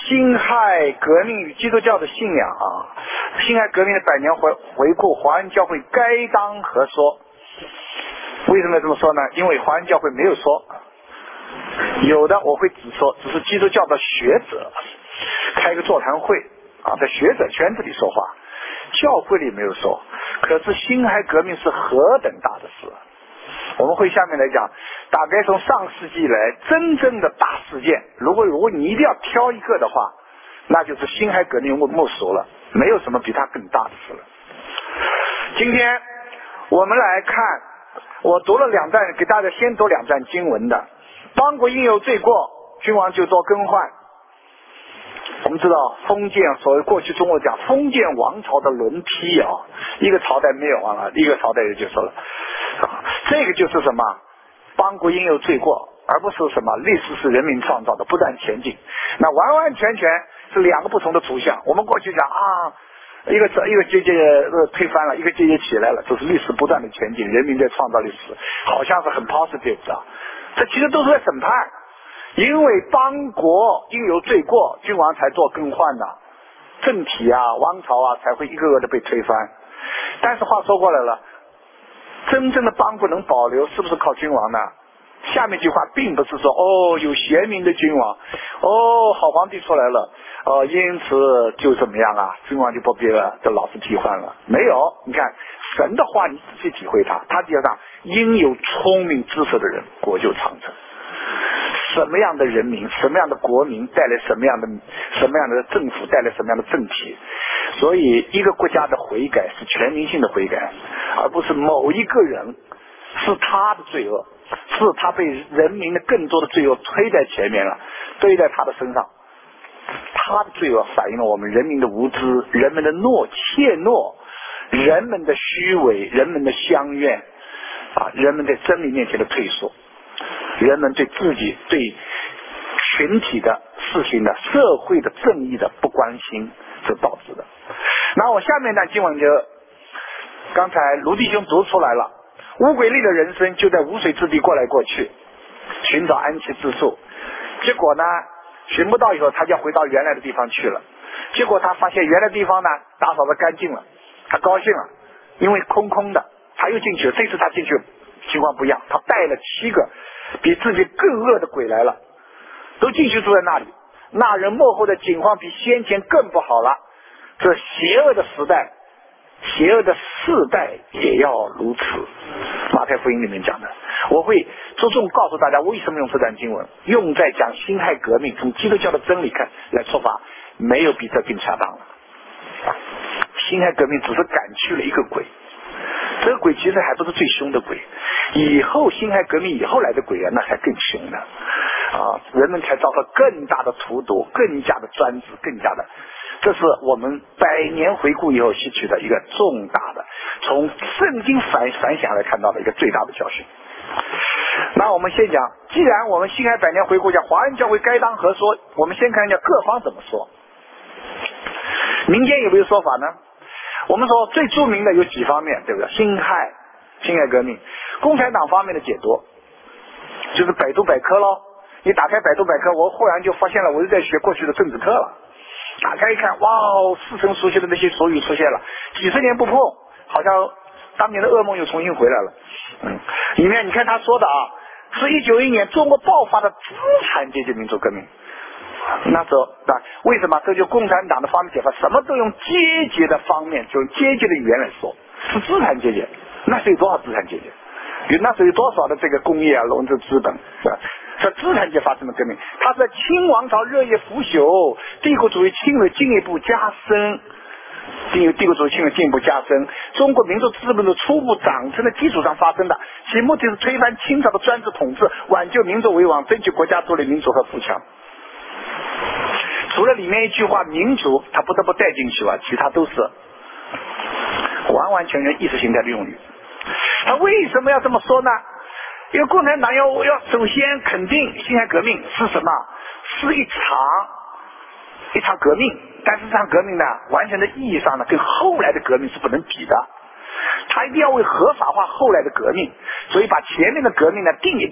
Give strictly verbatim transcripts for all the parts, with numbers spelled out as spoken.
辛亥革命与基督教的信仰啊，辛亥革命的百年回回顾，华人教会该当何说？为什么这么说呢？因为华人教会没有说，有的我会只说，只是基督教的学者开个座谈会啊，在学者圈子里说话，教会里没有说。可是辛亥革命是何等大的事，我们会下面来讲，大概从上世纪来真正的大事件，如果如果你一定要挑一个的话，那就是辛亥革命莫属了，没有什么比它更大的事了。今天我们来看，我读了两段，给大家先读两段经文的。邦国因有罪过，君王就多更换。我们知道封建，所谓过去中国讲封建王朝的轮替啊，一个朝代灭亡了，一个朝代也就说了啊，这个就是什么？邦国因有罪过，而不是什么历史是人民创造的，不断前进。那完完全全是两个不同的图像。我们过去讲啊，一个一个阶级呃推翻了，一个阶级起来了，就是历史不断的前进，人民在创造历史，好像是很 positive 的。这其实都是在审判，因为邦国因有罪过，君王才做更换的，政体啊、王朝啊才会一个个的被推翻。但是话说过来了，真正的邦国能保留，是不是靠君王呢？下面一句话并不是说哦有贤明的君王，哦好皇帝出来了，哦因此就怎么样啊，君王就不必了，这老是替换了。没有，你看神的话，你仔细体会它，他讲啥？因有聪明知识的人，国就长存。什么样的人民，什么样的国民，带来什么样的什么样的政府，带来什么样的政体。所以一个国家的悔改是全民性的悔改，而不是某一个人是他的罪恶，是他被人民的更多的罪恶推在前面了，堆在他的身上。他的罪恶反映了我们人民的无知，人们的懦怯懦，人们的虚伪，人们的相怨啊，人们在真理面前的退缩，人们对自己对群体的事情的社会的正义的不关心所导致的。那我下面呢经文就刚才卢弟兄读出来了，乌鬼类的人生就在无水之地过来过去，寻找安息之处，结果呢寻不到以后，他就回到原来的地方去了。结果他发现原来的地方呢打扫得干净了，他高兴了，因为空空的，他又进去了。这次他进去情况不一样，他带了七个比自己更恶的鬼来了，都进去住在那里。那人幕后的景况比先前更不好了。这邪恶的时代，邪恶的世代也要如此。马太福音里面讲的，我会着重告诉大家为什么用这段经文，用在讲辛亥革命，从基督教的真理看来出发，没有比这更恰当了。辛亥革命只是赶去了一个鬼，这个鬼其实还不是最凶的鬼，以后辛亥革命以后来的鬼啊，那才更凶呢啊！人们才遭到更大的荼毒，更加的专制，更加的，这是我们百年回顾以后吸取的一个重大的，从圣经反反响来看到的一个最大的教训。那我们先讲，既然我们辛亥百年回顾讲华人教会该当何说，我们先看一下各方怎么说。民间有没有说法呢？我们说最著名的有几方面，对不对？辛亥辛亥革命，共产党方面的解读就是百度百科咯。你打开百度百科，我忽然就发现了我是在学过去的政治课了。打开一看，哇哦，似曾熟悉的那些俗语出现了，几十年不碰，好像当年的噩梦又重新回来了。嗯，里面你看他说的啊，是一九一一年中国爆发的资产阶级民主革命。那时候啊，为什么这就共产党的方面解法，什么都用阶级的方面，就用阶级的语言来说，是资产阶级。那时候有多少资产阶级？有那时候有多少的这个工业啊、农资资本是吧？是资产阶级发生的革命，它是清王朝热夜腐朽，帝国主义侵略进一步加深，帝帝国主义侵略进一步加深，中国民族资本的初步长成的基础上发生的，其目的是推翻清朝的专制统治，挽救民族为王，争取国家独立民主和富强。除了里面一句话民主他不得不带进去了，其他都是完完全全意识形态的用语。他为什么要这么说呢？因为共产党要要首先肯定辛亥革命是什么，是一场一场革命，但是这场革命呢，完全的意义上呢，跟后来的革命是不能比的。他一定要为合法化后来的革命，所以把前面的革命呢定一定，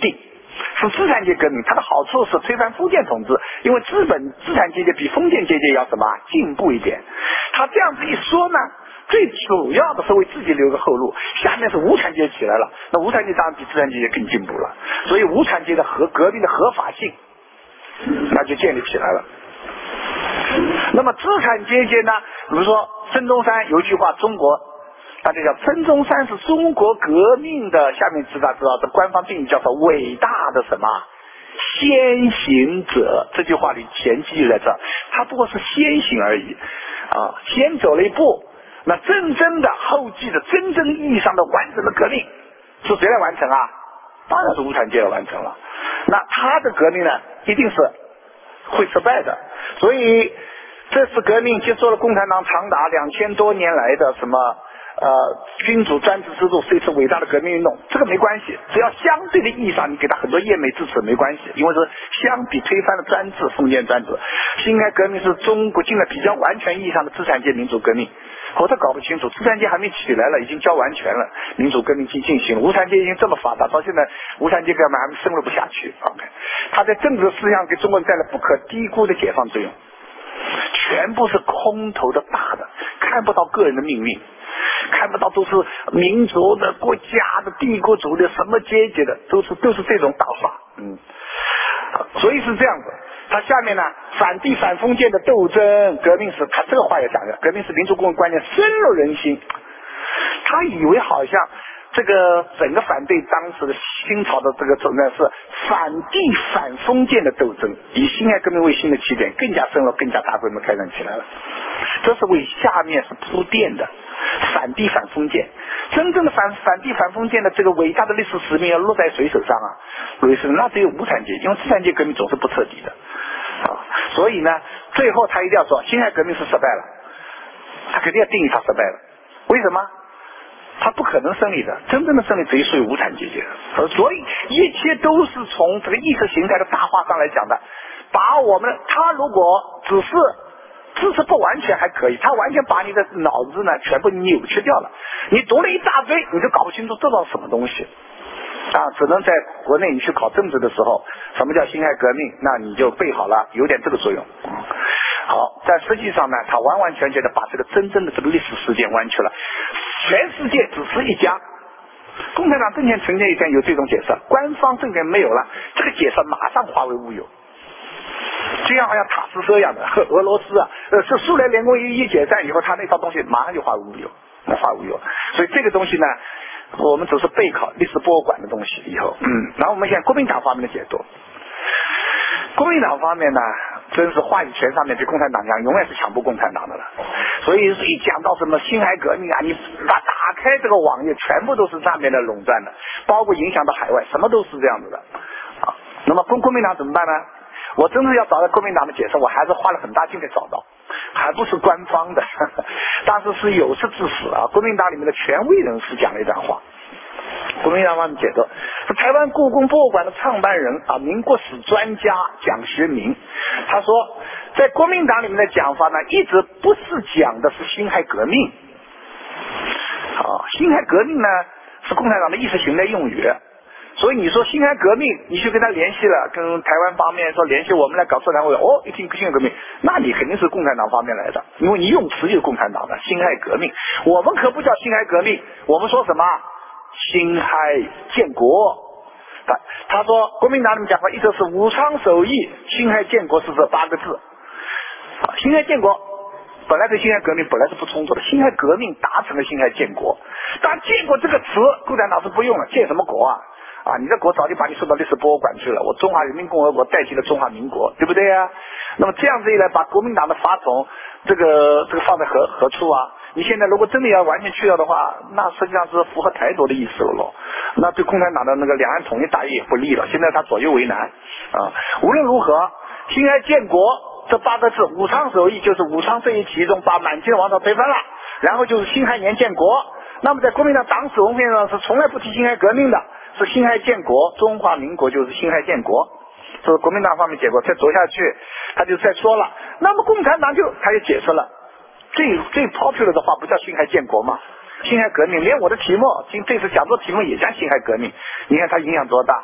是资产阶革命，它的好处是推翻封建统治，因为资本资产阶级比封建阶级要什么进步一点。他这样子一说呢，最主要的是为自己留个后路，下面是无产阶级起来了，那无产阶级当然比资产阶级更进步了，所以无产阶级的合革命的合法性那就建立起来了。那么资产阶级呢，比如说孙中山有一句话，中国大家讲孙中山是中国革命的，下面知道知道的官方定义叫做伟大的什么先行者，这句话里前期就在这儿，他不过是先行而已啊，先走了一步。那真正的后继的真正意义上的完整的革命是谁来完成啊？当然是无产阶级完成了。那他的革命呢，一定是会失败的。所以这次革命结束了共产党长达两千多年来的什么呃君主专制制度，是一次伟大的革命运动，这个没关系，只要相对的意义上你给他很多溢美之词没关系，因为是相比推翻了专制封建专制，辛亥革命是中国近代比较完全意义上的资产阶民主革命。我都搞不清楚，资产阶还没起来了，已经交完权了，民主革命进进行了，无产阶已经这么发达，到现在无产阶根本还深入不下去。OK， 他在政治思想给中国人带来不可低估的解放作用，全部是空头的大的，看不到个人的命运，看不到都是民族的、国家的、帝国主义的、什么阶级的，都是都是这种打法。嗯，所以是这样子。他下面呢，反帝反封建的斗争革命是，他这个话也讲的，革命是民族共同观念深入人心。他以为好像这个整个反对当时的清朝的这个总呢是反帝反封建的斗争，以辛亥革命为新的起点，更加深入、更加大规模开展起来了。这是为下面是铺垫的，反帝反封建。真正的反反帝反封建的这个伟大的历史使命要落在谁手上啊？落在那只有无产阶级，因为资产阶级革命总是不彻底的啊。所以呢，最后他一定要说，辛亥革命是失败了，他肯定要定义他失败了。为什么？他不可能胜利的，真正的胜利只有属于无产阶级的。所以一切都是从这个意识形态的大化上来讲的。把我们他如果只是支持不完全还可以，他完全把你的脑子呢全部扭曲掉了，你读了一大堆你就搞不清楚这到什么东西啊！只能在国内你去考政治的时候，什么叫辛亥革命，那你就背好了，有点这个作用。好，但实际上呢，他完完全全的把这个真正的这个历史事件弯曲了。全世界只是一家，共产党政权存在一天有这种解释，官方政权没有了，这个解释马上化为乌有。就像好像塔斯社一样的，俄罗斯啊，呃，是苏联联盟一一解散以后，他那套东西马上就化为乌有，那化为乌有。所以这个东西呢，我们只是备考历史博物馆的东西以后，嗯，然后我们现在国民党方面的解读。国民党方面呢，真是话语权上面比共产党强，永远是强不共产党的了。所以一讲到什么辛亥革命啊，你打打开这个网页，全部都是上面的垄断的，包括影响到海外，什么都是这样子的。啊，那么国国民党怎么办呢？我真是要找到国民党的解释，我还是花了很大劲才找到，还不是官方的，但是是有识之士啊，国民党里面的权威人士讲了一段话。国民党方面解读是台湾故宫博物馆的创办人啊，民国史专家蒋学明，他说在国民党里面的讲法呢，一直不是讲的是辛亥革命啊，辛亥革命呢是共产党的意识形态用语，所以你说辛亥革命，你去跟他联系了，跟台湾方面说联系我们来搞社团会，哦，一听辛亥革命，那你肯定是共产党方面来的，因为你用词就是共产党的辛亥革命，我们可不叫辛亥革命，我们说什么辛亥建国。他他说国民党里面讲话一直是武昌首义，辛亥建国是这八个字。啊，辛亥建国本来跟辛亥革命本来是不冲突的，辛亥革命达成了辛亥建国，但建国这个词共产党是不用了，建什么国啊？啊，你的国早就把你送到历史博物馆去了，我中华人民共和国代替了中华民国，对不对啊？那么这样子一来，把国民党的法统这个这个放在何何处啊？你现在如果真的要完全去掉的话，那实际上是符合台独的意思了咯，那对共产党的那个两岸统一大业也不利了，现在他左右为难啊。无论如何，辛亥建国这八个字，武昌首义就是武昌这一起中把满清王朝推翻了，然后就是辛亥年建国。那么在国民党党史文献上是从来不提辛亥革命的，是辛亥建国，中华民国就是辛亥建国，这是国民党方面结果。再走下去他就再说了，那么共产党就他也解释了，最最 popular 的话不叫辛亥建国吗？辛亥革命，连我的题目今这次讲座题目也讲辛亥革命，你看它影响多大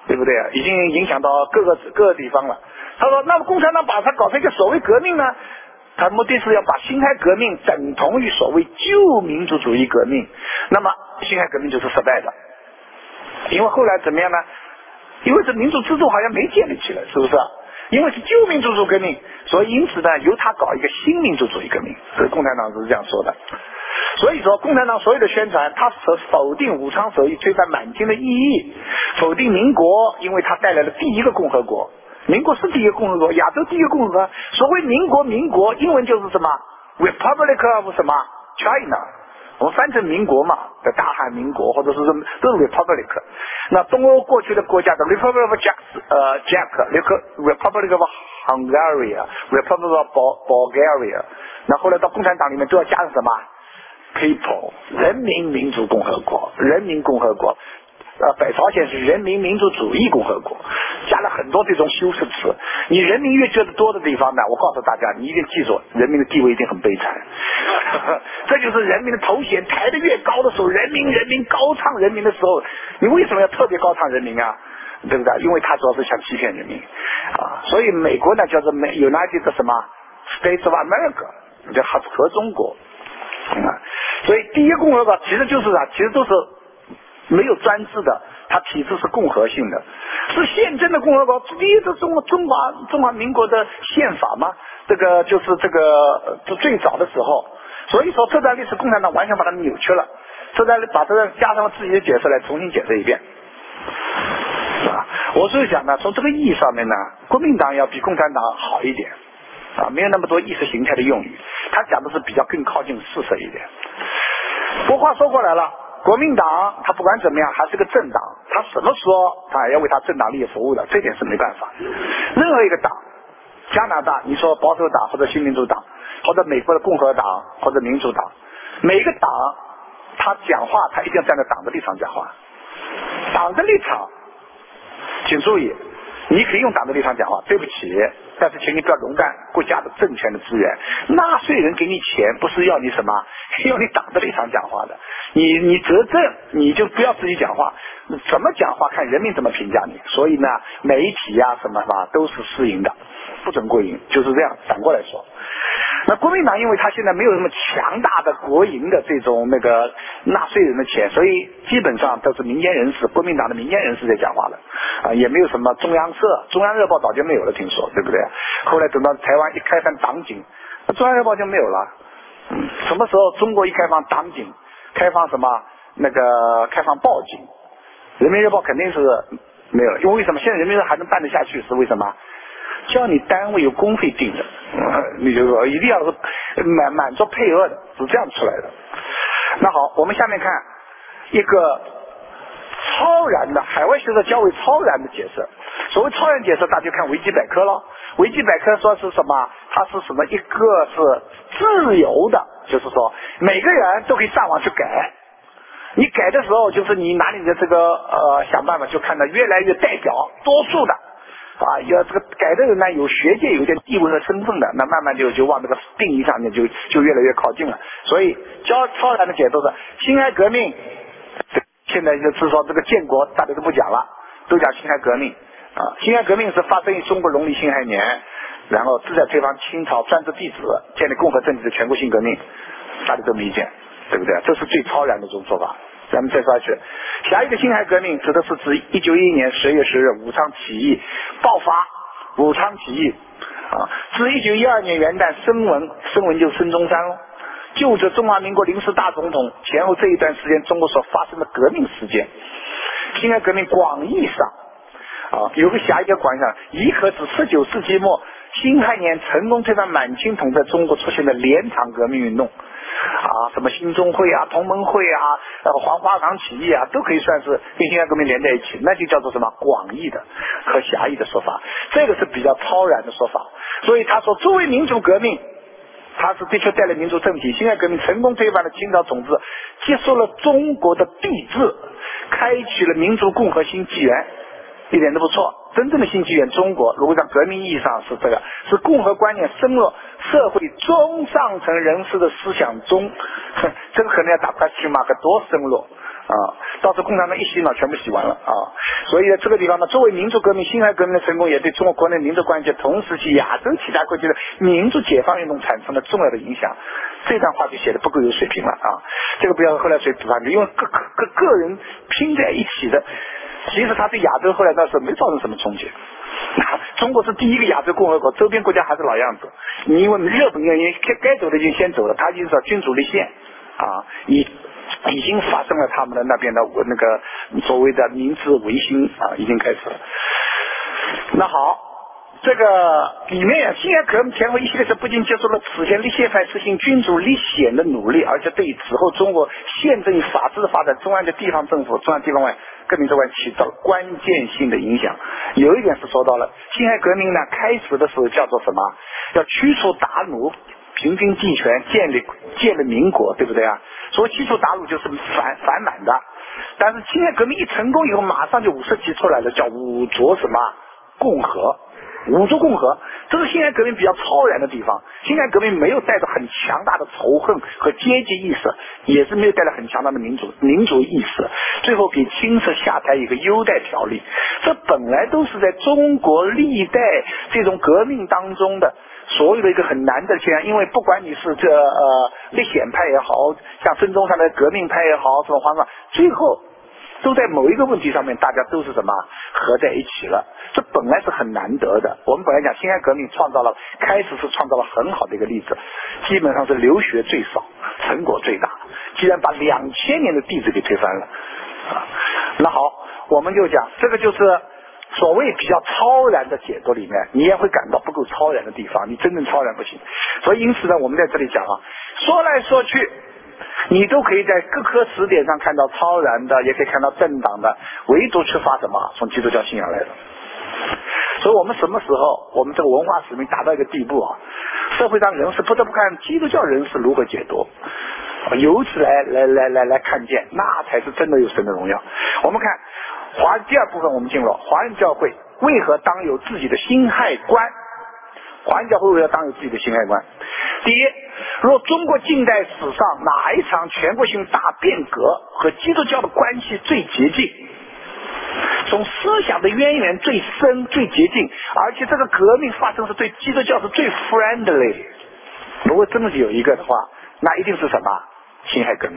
对不对？已经影响到各个各个地方了。他说，那么共产党把它搞成一个所谓革命呢？他目的是要把辛亥革命等同于所谓旧民主主义革命，那么辛亥革命就是失败的。因为后来怎么样呢？因为这民主制度好像没建立起来，是不是？因为是旧民主主义革命，所以因此呢，由他搞一个新民主主义革命。所以共产党是这样说的。所以说，共产党所有的宣传，他是否定武昌首义推翻满清的意义，否定民国，因为它带来了第一个共和国。民国是第一个共和国，亚洲第一个共和国。所谓民国，民国英文就是什么 Republic of 什么 China， 我们翻成民国嘛，的大汉民国或者是什么都是 Republic。那东欧过去的国家的 Republic of Jack 呃 Jack，Republic of Hungary，Republic of Bulgaria， 那后来到共产党里面都要加上什么 People， 人民民主共和国，人民共和国。呃，北朝鲜是人民民主主义共和国，加了很多这种修饰词。你人民越觉得多的地方呢，我告诉大家，你一定记住，人民的地位一定很悲惨。这就是人民的头衔抬得越高的时候，人民人民高唱人民的时候，你为什么要特别高唱人民啊？对不对？因为他主要是想欺骗人民啊。所以美国呢叫做 United 什么 States of America， 叫合中国。啊，所以第一共和国其实就是啊，其实都是没有专制的，它体制是共和性的，是宪政的共和国。第一是中国中华中华民国的宪法嘛，这个就是这个最早的时候。所以说这段历史共产党完全把它扭曲了，这段把这段加上了自己的解释来重新解释一遍。啊，我是想呢，从这个意义上面呢，国民党要比共产党好一点啊，没有那么多意识形态的用语，他讲的是比较更靠近事实一点。不过话说过来了，国民党他不管怎么样还是个政党，他什么说他也要为他政党利益服务的，这点是没办法。任何一个党，加拿大你说保守党或者新民主党，或者美国的共和党或者民主党，每一个党他讲话他一定要站在党的立场讲话。党的立场请注意，你可以用党的立场讲话，对不起，但是请你不要垄断国家的政权的资源。纳税人给你钱不是要你什么，要你党的立场讲话的。你你责正你就不要自己讲话，怎么讲话看人民怎么评价你。所以呢，媒体啊什么吧都是私营的，不准过营，就是这样。反过来说，那国民党因为他现在没有什么强大的国营的这种那个纳税人的钱，所以基本上都是民间人士，国民党的民间人士在讲话了啊，也没有什么中央社、中央日报早就没有了，听说对不对？后来等到台湾一开放党警，中央日报就没有了。嗯，什么时候中国一开放党警，开放什么那个开放报警，人民日报肯定是没有了。因为为什么现在人民日报还能办得下去？是为什么？叫你单位有公费定的，嗯，你就说一定要是满满足配额的，是这样出来的。那好，我们下面看一个超然的海外学者较为超然的解释。所谓超然解释，大家看维基百科了。维基百科说是什么？它是什么？一个是自由的，就是说每个人都可以上网去改。你改的时候，就是你拿你的这个呃想办法，就看到越来越代表多数的啊，要这个改的人呢，有学界有点地位和身份的，那慢慢就就往这个定义上面就就越来越靠近了。所以较超然的解读是辛亥革命，现在就是说这个建国大家都不讲了，都讲辛亥革命。啊，辛亥革命是发生于中国农历辛亥年，然后旨在推翻清朝专制帝制，建立共和政体的全国性革命，大家都没意见，对不对？这是最超然的这种做法。咱们再说下去，下一个辛亥革命指的是指一九一一年十月十日武昌起义爆发，武昌起义啊，自一九一二年元旦声闻，声闻就是孙中山喽，就着中华民国临时大总统前后这一段时间中国所发生的革命事件，辛亥革命广义上啊，有个狭义的广义上，亦可指十九世纪末辛亥年成功推翻满清统在中国出现的连场革命运动啊，什么兴中会啊、同盟会啊、呃黄花岗起义啊，都可以算是跟辛亥革命连在一起，那就叫做什么广义的和狭义的说法，这个是比较超然的说法。所以他说，作为民主革命，他是的确带来民主政体，辛亥革命成功推翻了清朝统治，结束了中国的帝制，开启了民主共和新纪元，一点都不错。真正的新纪元，中国如果在革命意义上是这个，是共和观念深入社会中上层人士的思想中，这个可能要打开起码个多深入啊！到时候共产党一洗脑，全部洗完了啊！所以在这个地方呢，作为民主革命、辛亥革命的成功，也对中国国内民主关系同时期亚洲其他国家的民主解放运动产生了重要的影响。这段话就写的不够有水平了啊！这个不要后来谁补上去，因为各各个人拼在一起的，其实他对亚洲后来那时候没造成什么冲击。中国是第一个亚洲共和国，周边国家还是老样子。你因为日本人该该走的已经先走了，他已经是君主立宪啊，已已经发生了他们的那边的那个所谓的明治维新啊，已经开始了。那好，这个里面辛亥革命前后一系列是不仅结束了此前立宪派实行君主立宪的努力，而且对此后中国宪政与法治的发展，中央的地方政府、中央地方外革命之外起到了关键性的影响。有一点是说到了，辛亥革命呢开始的时候叫做什么？要驱除鞑虏，平均地权，建立建立民国，对不对啊？所以驱除鞑虏就是反反满的。但是辛亥革命一成功以后，马上就五十级出来了，叫五族什么共和。五族共和，这是辛亥革命比较超然的地方。辛亥革命没有带着很强大的仇恨和阶级意识，也是没有带来很强大的民主民主意识，最后给清室下台一个优待条例。这本来都是在中国历代这种革命当中的所有的一个很难的现象，因为不管你是这呃立宪派也好，像孙中山的革命派也好，什么黄上，最后都在某一个问题上面，大家都是什么合在一起了。这本来是很难得的。我们本来讲辛亥革命创造了，开始是创造了很好的一个例子，基本上是流血最少，成果最大，居然把两千年的帝制给推翻了啊！那好，我们就讲这个就是所谓比较超然的解读里面，你也会感到不够超然的地方，你真正超然不行。所以因此呢，我们在这里讲啊，说来说去，你都可以在各科词典上看到超然的，也可以看到政党的，唯独缺乏什么？从基督教信仰来的。所以我们什么时候我们这个文化使命达到一个地步啊，社会上人士不得不看基督教人士如何解读，由此来来来来来看见，那才是真的有神的荣耀。我们看华第二部分，我们进入华人教会为何当有自己的辛亥观。华人教会为何当有自己的辛亥观？第一，若中国近代史上哪一场全国性大变革和基督教的关系最接近，从思想的渊源最深最接近，而且这个革命发生是对基督教是最 friendly， 如果真的是有一个的话，那一定是什么？辛亥革命。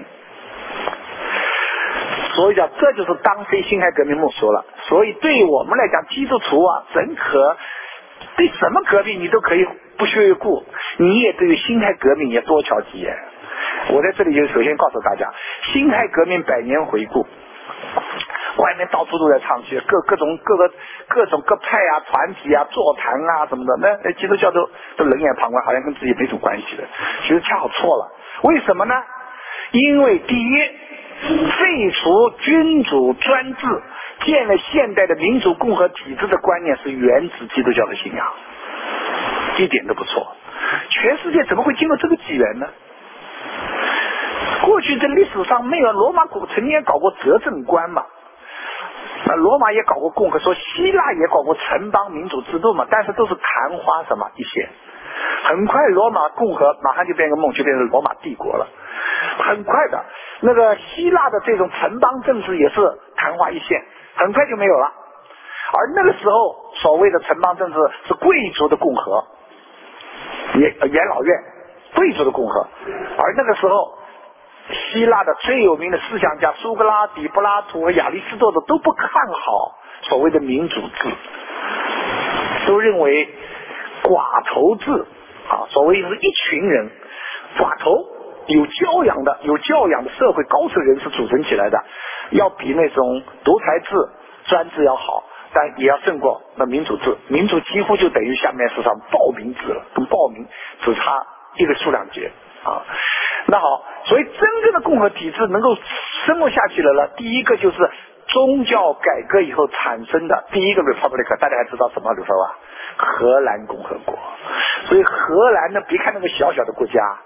所以讲这就是当非辛亥革命莫说了。所以对于我们来讲，基督徒啊，真可对什么革命你都可以不屑一顾，你也对于辛亥革命也多瞧几眼。我在这里就首先告诉大家，辛亥革命百年回顾，外面到处都在唱戏，各各种各个各种各派啊、团体啊、座谈啊什么的，那基督教都都冷眼旁观，好像跟自己没什么关系的。其实恰好错了，为什么呢？因为第一，废除君主专制，建立现代的民主共和体制的观念是源自基督教的信仰，一点都不错。全世界怎么会经过这个机缘呢？过去在历史上没有，罗马古曾经也搞过执政官嘛，那罗马也搞过共和，说希腊也搞过城邦民主制度嘛，但是都是昙花什么一现。很快罗马共和马上就变个梦，就变成罗马帝国了。很快的，那个希腊的这种城邦政治也是昙花一现，很快就没有了。而那个时候所谓的城邦政治是贵族的共和，元元老院贵族的共和，而那个时候希腊的最有名的思想家苏格拉底、柏拉图和亚里士多德都不看好所谓的民主制，都认为寡头制啊，所谓是一群人，寡头有教养的有教养的社会高层人士组成起来的，要比那种独裁制专制要好，但也要胜过那民主制。民主几乎就等于下面是上暴民制了，跟暴民只差一个数量级啊。那好，所以真正的共和体制能够生活下去了呢，第一个就是宗教改革以后产生的第一个 republic， 大家还知道什么 republic 啊？荷兰共和国。所以荷兰呢，别看那个小小的国家，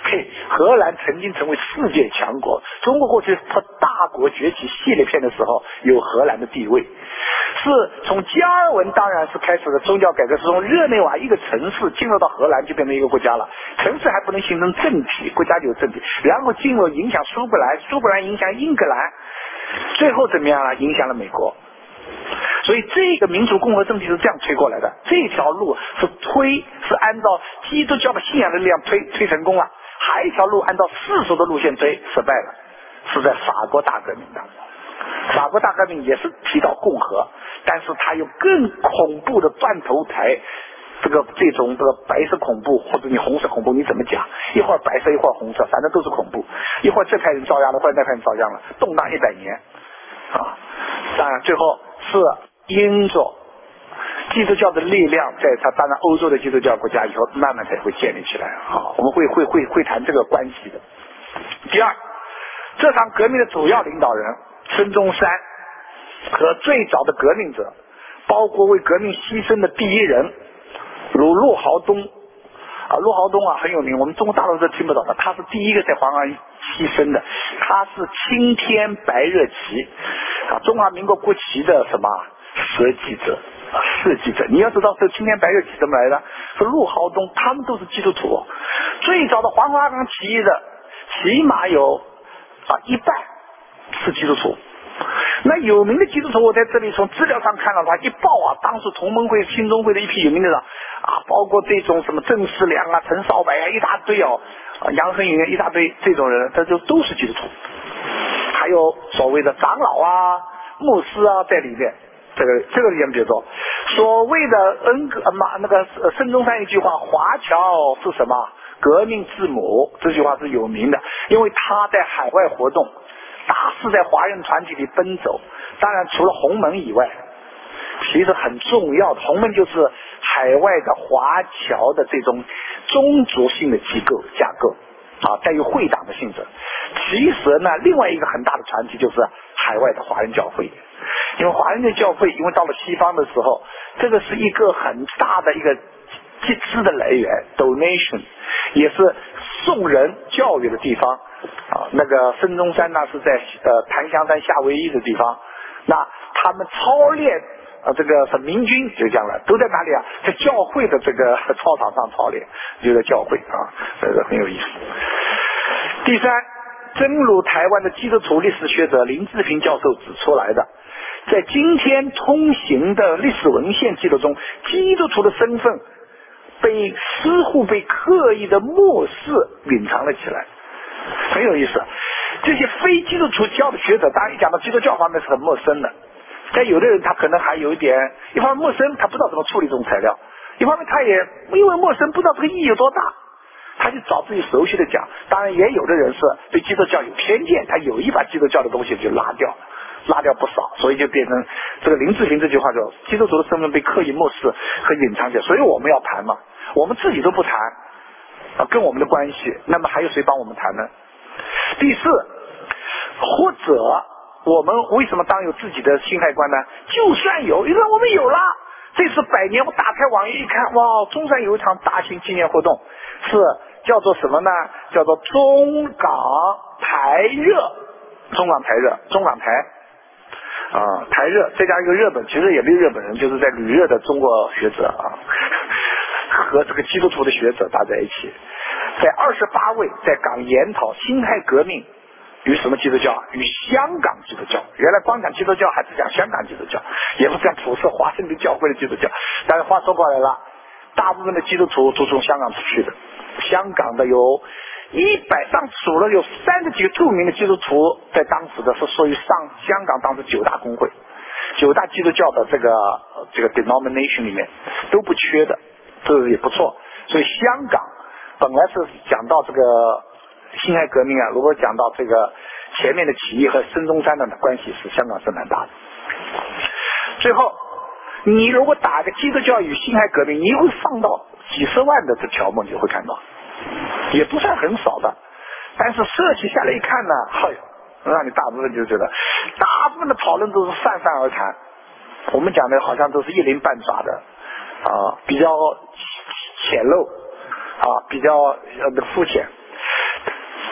嘿，荷兰曾经成为世界强国，中国过去它大国崛起系列片的时候有荷兰的地位，是从加尔文当然是开始的宗教改革，是从日内瓦一个城市进入到荷兰就变成一个国家了，城市还不能形成政体，国家就有政体，然后进入影响苏格兰，苏格兰影响英格兰，最后怎么样了？影响了美国。所以这个民主共和政体是这样推过来的，这条路是推是按照基督教的信仰的力量推推成功了，还有一条路按照世俗的路线推失败了，是在法国大革命的。法国大革命也是提到共和，但是它有更恐怖的断头台，这个这种这个白色恐怖或者你红色恐怖你怎么讲？一会儿白色一会儿红色，反正都是恐怖。一会儿这派人遭殃了，或者那派人遭殃了，动荡一百年啊！当然最后是因着基督教的力量，在它当然欧洲的基督教国家以后慢慢才会建立起来啊。我们会会会会谈这个关系的。第二，这场革命的主要领导人孙中山和最早的革命者，包括为革命牺牲的第一人如陆豪东啊，陆豪东啊很有名，我们中国大陆都听不到的，他是第一个在黄冈牺牲的，他是青天白热旗啊，中华民国国旗的什么设计者啊，设计者。你要知道这青天白热旗怎么来的，是陆豪东，他们都是基督徒，最早的黄花岗起义的起码有啊一半是基督徒。那有名的基督徒，我在这里从资料上看到他一报啊，当时同盟会、新中会的一批有名的人啊，包括这种什么郑思良啊、陈少白啊，一大堆哦，啊杨恒云一大堆这种人，他就都是基督徒。还有所谓的长老啊、牧师啊在里面，这个这个里面比如说所谓的恩格马那个孙中山一句话，华侨是什么？革命之母，这句话是有名的，因为他在海外活动。大肆在华人团体里奔走，当然除了洪门以外，其实很重要的洪门就是海外的华侨的这种宗族性的机构架构啊，带有会党的性质。其实呢，另外一个很大的团体就是海外的华人教会，因为华人的教会，因为到了西方的时候，这个是一个很大的一个集资的来源 donation， 也是送人教育的地方啊。那个孙中山呢是在呃檀香山夏威夷的地方，那他们操练呃这个是民军就这样了，都在哪里啊？在教会的这个操场上操练，就在教会啊，这个很有意思。第三，正如台湾的基督徒历史学者林志平教授指出来的，在今天通行的历史文献记录中，基督徒的身份被似乎被刻意的漠视隐藏了起来，很有意思。这些非基督徒教的学者，当然一讲到基督教方面是很陌生的，但有的人他可能还有一点，一方面陌生，他不知道怎么处理这种材料，一方面他也因为陌生不知道这个意义有多大，他就找自己熟悉的讲。当然也有的人是对基督教有偏见，他有意把基督教的东西就拉掉拉掉不少，所以就变成这个林志平这句话叫基督徒的身份被刻意漠视和隐藏起来。所以我们要谈嘛，我们自己都不谈啊，跟我们的关系，那么还有谁帮我们谈呢？第四，或者我们为什么当有自己的辛亥观呢？就算有，因为我们有了。这次百年，我打开网页一看，哇，中山有一场大型纪念活动，是叫做什么呢？叫做中港台热，中港台热，中港台啊，台热再加一个日本，其实也没有日本人，就是在旅日的中国学者啊，和这个基督徒的学者搭在一起，在二十八位在港研讨辛亥革命与什么基督教？与香港基督教。原来光讲基督教还是讲香港基督教，也不讲普世华盛顿教会的基督教。但是话说过来了，大部分的基督徒都从香港出去的，香港的有一百上数了有三十几个著名的基督徒，在当时的是属于上香港当时九大公会、九大基督教的这个这个 denomination 里面都不缺的，这个也不错。所以香港本来是讲到这个辛亥革命啊，如果讲到这个前面的起义和孙中山的关系是香港是蛮大的。最后你如果打个基督教与辛亥革命，你会放到几十万的这条目，你就会看到也不算很少的，但是设计下来一看呢，哎呦，让你大部分就觉得大部分的讨论都是泛泛而谈，我们讲的好像都是一鳞半爪的啊，比较浅陋啊，比较呃肤浅。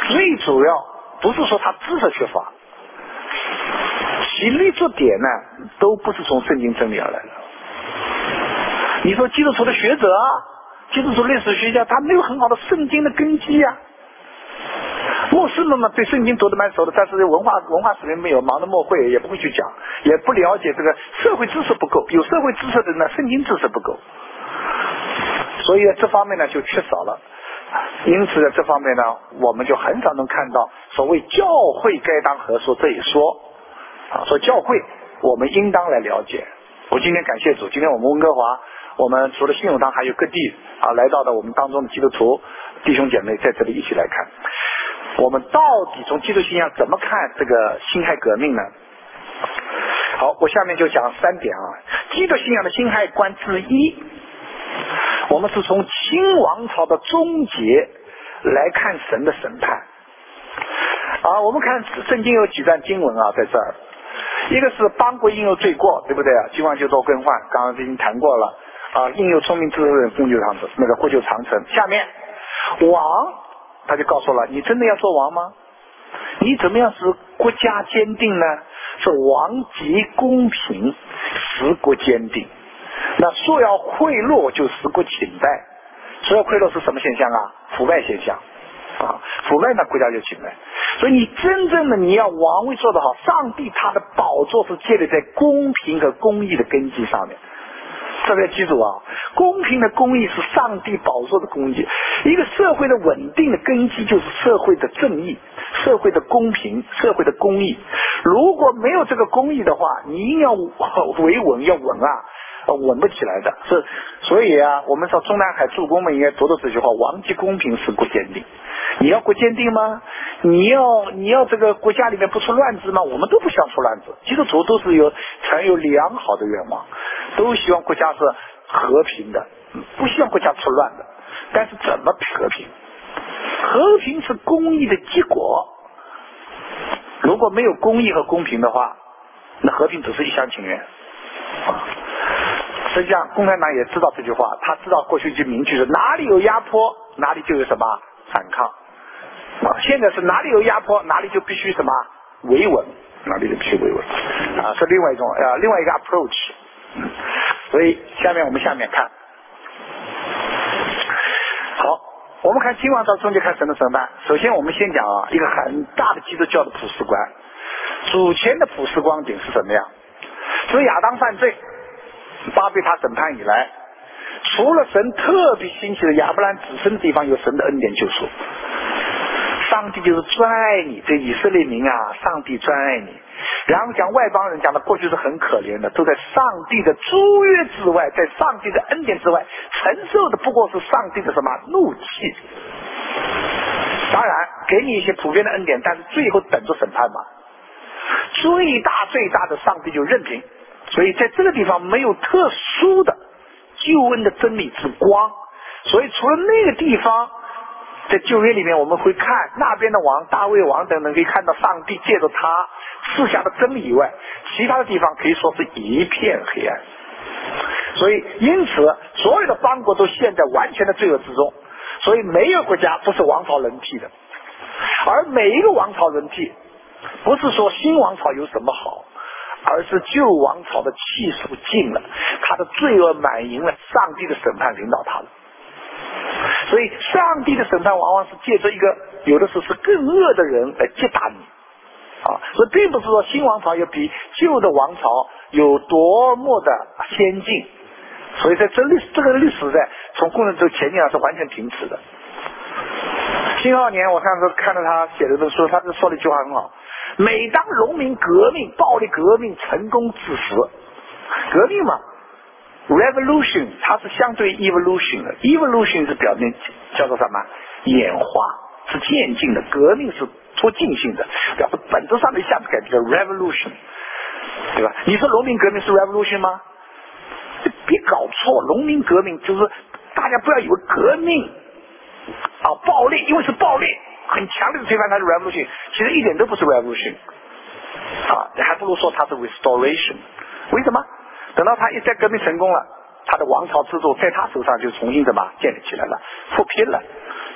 最主要不是说他知识缺乏，其立足点呢都不是从圣经真理而来的。你说基督徒的学者啊，基督徒历史学家，他没有很好的圣经的根基呀、啊。牧师们嘛，对圣经读得蛮熟的，但是文化文化水平没有，忙得莫会，也不会去讲，也不了解这个社会知识不够，有社会知识的呢，圣经知识不够，所以这方面呢就缺少了。因此这方面呢，我们就很少能看到所谓教会该当何说这一说啊，说教会我们应当来了解。我今天感谢主，今天我们温哥华，我们除了信友堂，还有各地啊来到的我们当中的基督徒弟兄姐妹在这里一起来看，我们到底从基督信仰怎么看这个辛亥革命呢？好，我下面就讲三点啊。基督信仰的辛亥观之一，我们是从清王朝的终结来看神的审判啊。我们看圣经有几段经文啊，在这儿，一个是邦国应有罪过，对不对啊？今晚就多更换，刚刚已经谈过了啊。应有聪明智慧人供就长城，那个获救长城。下面王他就告诉了，你真的要做王吗？你怎么样使国家坚定呢？是王极公平，使国坚定。那说要贿赂就使国倾败，说要贿赂是什么现象啊？腐败现象啊，腐败呢国家就倾败。所以你真正的你要王位做得好，上帝他的宝座是建立在公平和公义的根基上面。特别记住啊，公平的公义是上帝宝座的公义。一个社会的稳定的根基就是社会的正义，社会的公平，社会的公义。如果没有这个公义的话，你硬要维稳要稳啊，稳不起来的。是，所以啊，我们说中南海诸公们应该读的这句话：王极公平，使国坚定。你要国坚定吗？你要你要这个国家里面不出乱子吗？我们都不想出乱子，基督徒都是有存有良好的愿望，都希望国家是和平的，不希望国家出乱的。但是怎么和平？和平是公义的结果。如果没有公义和公平的话，那和平只是一厢情愿啊。实际上共产党也知道这句话，他知道过去就明句是哪里有压迫哪里就有什么反抗啊。现在是哪里有压迫哪里就必须什么维稳，哪里就必须维稳啊，是另外一种呃另外一个 approach。嗯，所以下面我们下面看，好，我们看清王朝终结看神的审判。首先我们先讲啊，一个很大的基督教的普世观。主前的普世光景是什么样？自亚当犯罪，巴别塔审判以来，除了神特别兴起的亚伯兰子孙的地方有神的恩典救赎。上帝就是专爱你，这以色列民啊，上帝专爱你。然后讲外邦人讲的过去是很可怜的，都在上帝的租约之外，在上帝的恩典之外，承受的不过是上帝的什么怒气。当然给你一些普遍的恩典，但是最后等着审判嘛。最大最大的上帝就任凭，所以在这个地方没有特殊的救恩的真理之光。所以除了那个地方在旧约里面我们会看那边的王大卫王等等，可以看到上帝借着他赐下的真理以外，其他的地方可以说是一片黑暗。所以因此所有的邦国都陷在完全的罪恶之中，所以没有国家不是王朝轮替的。而每一个王朝轮替不是说新王朝有什么好，而是旧王朝的气数尽了，他的罪恶满盈了，上帝的审判领导他了。所以上帝的审判往往是借着一个有的时候是更恶的人来击打你啊，所以并不是说新王朝要比旧的王朝有多么的先进。所以在这历这个历史在从共产主义前进上是完全停止的。辛亥年我上次看到他写的本书，他是说了一句话很好，每当农民革命暴力革命成功之时，革命嘛 revolution 它是相对 evolution 的， evolution 是表面叫做什么演化，是渐进的，革命是促进性的，表示本质上的一下子改变叫 revolution， 对吧？你说农民革命是 revolution 吗？别搞错，农民革命就是大家不要以为革命啊暴力，因为是暴力很强烈的推翻它是 revolution， 其实一点都不是 revolution 啊，还不如说它是 restoration。 为什么？等到他一旦革命成功了，他的王朝制度在他手上就重新怎么建立起来了，复拼了，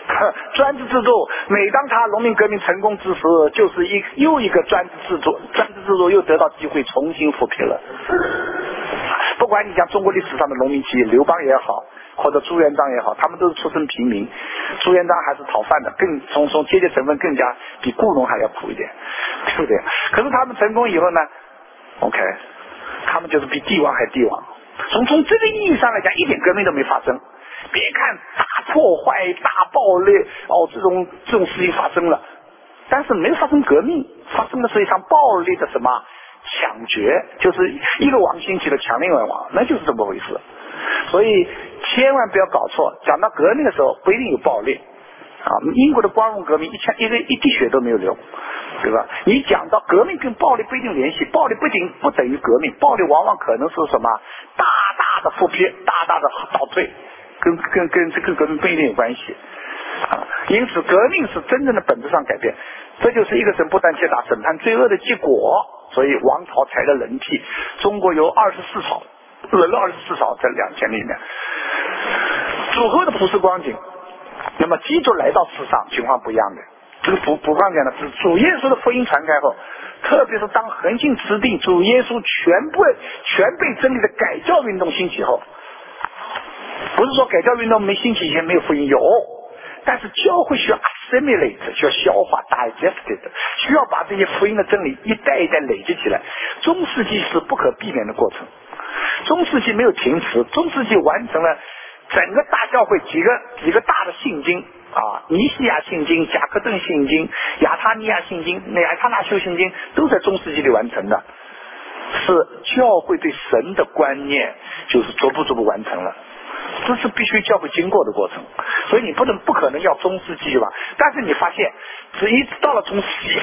专制制度，每当他农民革命成功之时，就是一又一个专制制度，专制制度又得到机会重新复辟了。不管你讲中国历史上的农民起义，刘邦也好，或者朱元璋也好，他们都是出身平民。朱元璋还是讨饭的，更从从阶级成分更加比雇农还要苦一点，对不对？可是他们成功以后呢 ，OK， 他们就是比帝王还帝王。从从这个意义上来讲，一点革命都没发生。别看大破坏、大暴力哦，这种这种事情发生了，但是没有发生革命，发生的是一场暴力的什么抢劫，就是一个王兴起了强另外王，那就是这么回事。所以千万不要搞错，讲到革命的时候不一定有暴力啊。英国的光荣革命一枪一个一滴血都没有流，对吧？你讲到革命跟暴力不一定联系，暴力不一定不等于革命，暴力往往可能是什么大大的复辟，大大的倒退。跟跟跟这个革命不一定有关系啊，因此革命是真正的本质上改变，这就是一个神不断切打审判罪恶的结果。所以王朝才的轮替，中国有二十四朝，轮了二十四朝在两千里面。主后的普世光景，那么基督来到世上情况不一样的。这个补补光讲的是主耶稣的福音传开后，特别是当横行持定主耶稣全部全被真理的改教运动兴起后。不是说改教运动没兴起以前没有福音，有，但是教会需要 assimilate， 需要消化 digested， 需要把这些福音的真理一代一代累积起来。中世纪是不可避免的过程，中世纪没有停止，中世纪完成了整个大教会几个几个大的信经啊，尼西亚信经、贾克顿信经、亚他尼亚信经、亚他那修信经都在中世纪里完成的，是教会对神的观念就是逐步逐步完成了。这是必须教会经过的过程，所以你不能不可能要中世纪吧？但是你发现，只一直到了中世纪，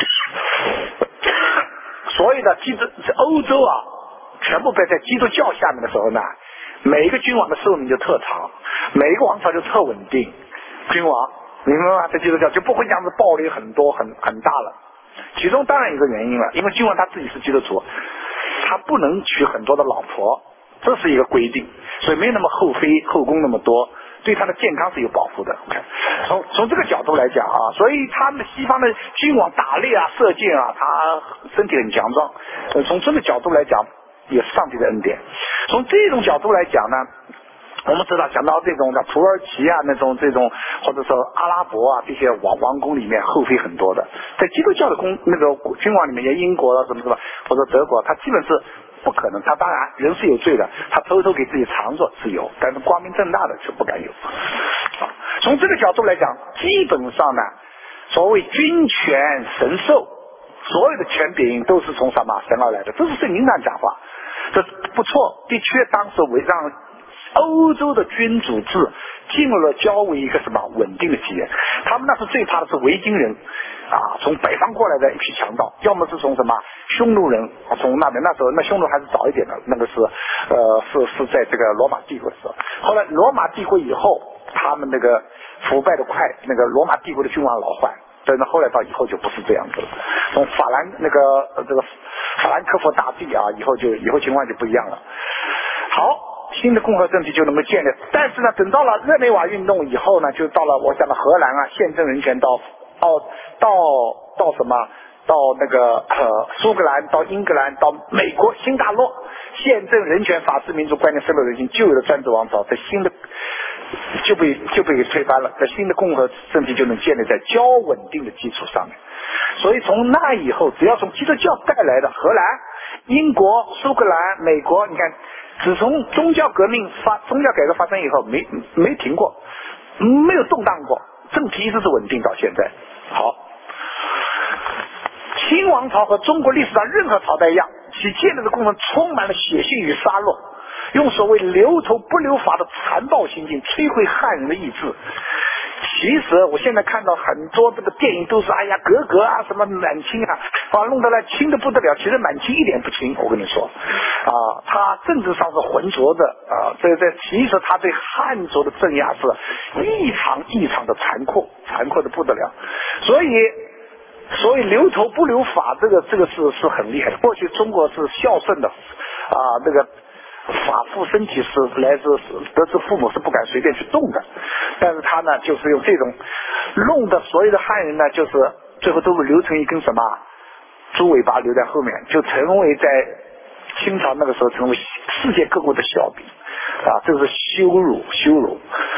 所有的基督欧洲啊，全部被在基督教下面的时候呢，每一个君王的寿命就特长，每一个王朝就特稳定。君王，明白吗？在基督教就不会这样子暴力很多很很大了。其中当然有一个原因了，因为君王他自己是基督徒，他不能娶很多的老婆。这是一个规定，所以没那么后妃后宫那么多，对他的健康是有保护的。从从这个角度来讲啊，所以他们西方的君王打猎啊、射箭啊，他身体很强壮。呃，从这个角度来讲，也是上帝的恩典。从这种角度来讲呢，我们知道讲到这种的土耳其啊那种这种，或者说阿拉伯啊这些王王宫里面后妃很多的，在基督教的宫那个君王里面，英国啊什么什么，或者德国，他基本是。不可能，他当然人是有罪的，他偷偷给自己藏着是有，但是光明正大的是不敢有。啊，从这个角度来讲，基本上呢，所谓君权神授，所有的权柄都是从什么神而来的，这是圣经上讲话，这不错，的确当时为让欧洲的君主制进入了较为一个什么稳定的基业。他们那时最怕的是维京人啊，从北方过来的一批强盗，要么是从什么匈奴人，从那边那时候那匈奴还是早一点的，那个是呃是是在这个罗马帝国的时候。后来罗马帝国以后，他们那个腐败的快，那个罗马帝国的君王老换，但是后来到以后就不是这样子了。从法兰那个、呃、这个法兰克福大帝啊，以后就以后情况就不一样了。好。新的共和政体就能够建立，但是呢，等到了日内瓦运动以后呢，就到了我讲的荷兰啊，宪政人权到到到到什么，到那个呃苏格兰，到英格兰，到美国新大陆，宪政人权、法治、民主观念深入人心，旧有的专制王朝在新的就被就被推翻了，在新的共和政体就能建立在较稳定的基础上面。所以从那以后，只要从基督教带来的荷兰、英国、苏格兰、美国，你看。只从宗教革命发宗教改革发生以后，没没停过，没有动荡过，政体一直是稳定到现在。好，清王朝和中国历史上任何朝代一样，其建立的过程充满了血腥与杀戮，用所谓留头不留法的残暴行径摧毁汉人的意志。其实我现在看到很多这个电影都是哎呀格格啊什么满清啊啊弄得来清的不得了，其实满清一点不清，我跟你说啊，他政治上是浑浊的啊，这这其实他对汉族的镇压是异常异常的残酷，残酷的不得了。所以所以留头不留法，这个这个是是很厉害的。过去中国是孝顺的啊，那个法父身体是来自得知父母是不敢随便去动的，但是他呢就是用这种弄的所有的汉人呢，就是最后都会留成一根什么猪尾巴留在后面，就成为在清朝那个时候成为世界各国的笑柄啊，这是羞辱羞辱。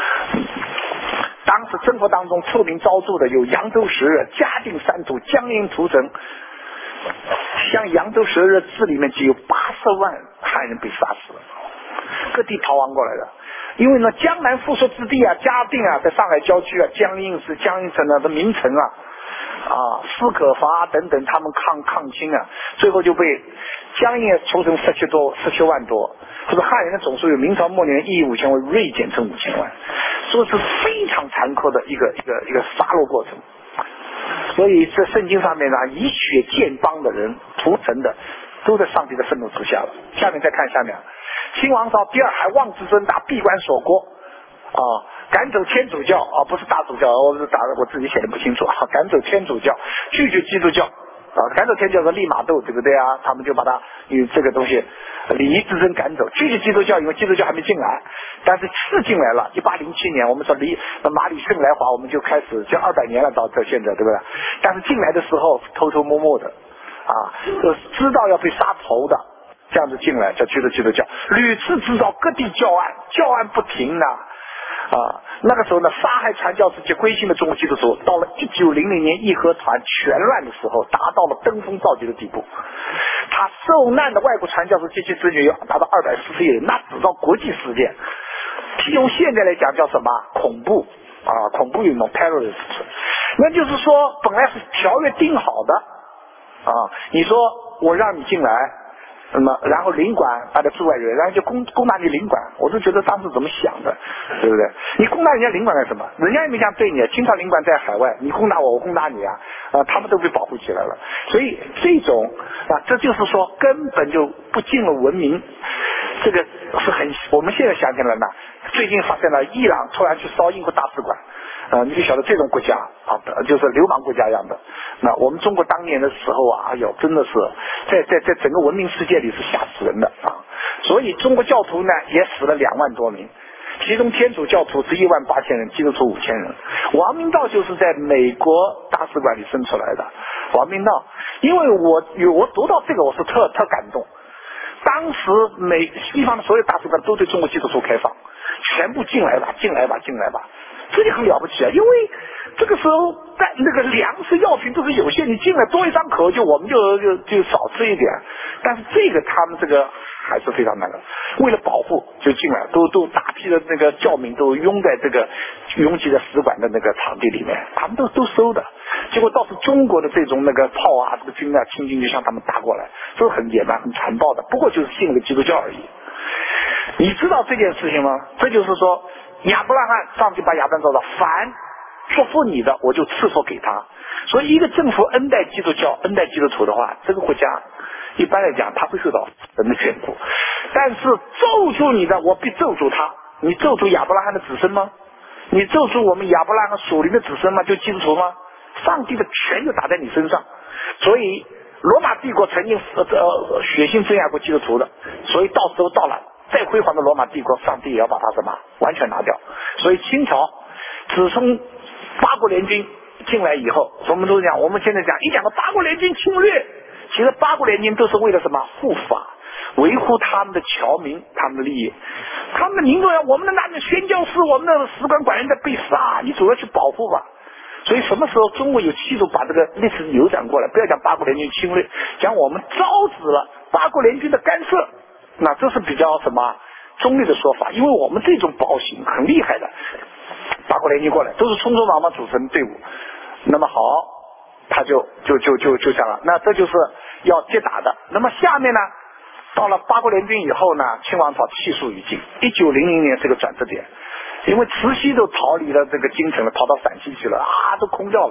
当时征服当中臭名昭著的有扬州十日、嘉定三屠、江阴屠城，像扬州十日志里面就有八十万汉人被杀死了，各地逃亡过来的。因为呢，江南富庶之地啊，嘉定啊，在上海郊区啊，江阴是江阴城啊的名城啊，啊，施可伐等等，他们抗抗清啊，最后就被江阴屠城十七多十七万多，或者汉人的总数有明朝末年一亿五千万锐减成五千万，所以是非常残酷的一个一个一个杀戮过程。所以这圣经上面呢，以血建邦的人屠城的，都在上帝的愤怒之下了。下面再看下面，新王朝第二还妄自尊大，闭关锁国啊，赶走天主教啊，不是大主教，我是打我自己写的不清楚啊，赶走天主教，拒绝基督教啊，赶走天主教和利玛窦，对不对啊？他们就把他与这个东西礼仪之争赶走，拒绝基督教，因为基督教还没进来，但是是进来了。一八零七年，我们说离马里圣来华，我们就开始就二百年了，到这现在，对不对？但是进来的时候偷偷摸摸的啊，就知道要被杀头的，这样子进来叫拒绝基督教，屡次制造各地教案，教案不停呐。啊，那个时候呢，杀害传教士及归信的中国基督徒，到了一九零零年义和团全乱的时候，达到了登峰造极的地步。他受难的外国传教士及其子女达到二百四十亿人，那制造国际事件。用现在来讲叫什么？恐怖啊，恐怖运动 terrorist。那就是说，本来是条约定好的啊，你说我让你进来。那么，然后领馆把他驻外人，然后就攻攻打你领馆，我就觉得当时怎么想的，对不对？你攻打人家领馆干什么？人家也没想对你，清朝领馆在海外，你攻打我，我攻打你啊，啊，他们都被保护起来了。所以这种啊，这就是说根本就不进了文明，这个是很我们现在想起来呢，最近发现了伊朗突然去烧英国大使馆。呃，你就晓得这种国家啊，就是流氓国家一样的。那我们中国当年的时候啊，哎呦，真的是在在在整个文明世界里是吓死人的啊。所以中国教徒呢也死了两万多名，其中天主教徒是一万八千人，基督徒五千人。王明道就是在美国大使馆里生出来的。王明道，因为我有我读到这个，我是特特感动。当时美西方的所有大使馆都对中国基督徒开放，全部进来吧，进来吧，进来吧。这就很了不起啊！因为这个时候，但那个粮食药品都是有限，你进来多一张口，就我们就就就少吃一点。但是这个他们这个还是非常难的，为了保护就进来，都都大批的那个教民都拥在这个拥挤在使馆的那个场地里面，他们都都收的。结果倒是中国的这种那个炮啊，这个军啊，轻轻就向他们打过来，这是很野蛮、很残暴的。不过就是信了个基督教而已。你知道这件事情吗？这就是说。亚伯拉罕，上帝把亚当造的，凡祝福你的，我就赐福给他。所以，一个政府恩待基督教、恩待基督徒的话，这个国家一般来讲，他会受到神的眷顾。但是咒诅你的，我必咒诅他。你咒诅亚伯拉罕的子孙吗？你咒诅我们亚伯拉罕属灵的子孙吗？就基督徒吗？上帝的权就打在你身上。所以，罗马帝国曾经呃血腥镇压过基督徒的，所以到时候到了。再辉煌的罗马帝国，上帝也要把它什么完全拿掉。所以清朝自从八国联军进来以后，我们都讲，我们现在讲一讲到八国联军侵略，其实八国联军都是为了什么？护法，维护他们的侨民，他们的利益。他们的民众要我们的那个宣教士，我们的使馆馆员在被杀，你总要去保护吧。所以什么时候中国有气度把这个历史扭转过来？不要讲八国联军侵略，讲我们招致了八国联军的干涉。那这是比较什么中立的说法，因为我们这种暴行很厉害的，八国联军过来都是匆匆忙忙组成队伍，那么好，他就就就就就这样了。那这就是要接打的。那么下面呢，到了八国联军以后呢，清王朝气数已尽。一九零零年是个转折点，因为慈禧都逃离了这个京城了，跑到陕西去了啊，都空掉了。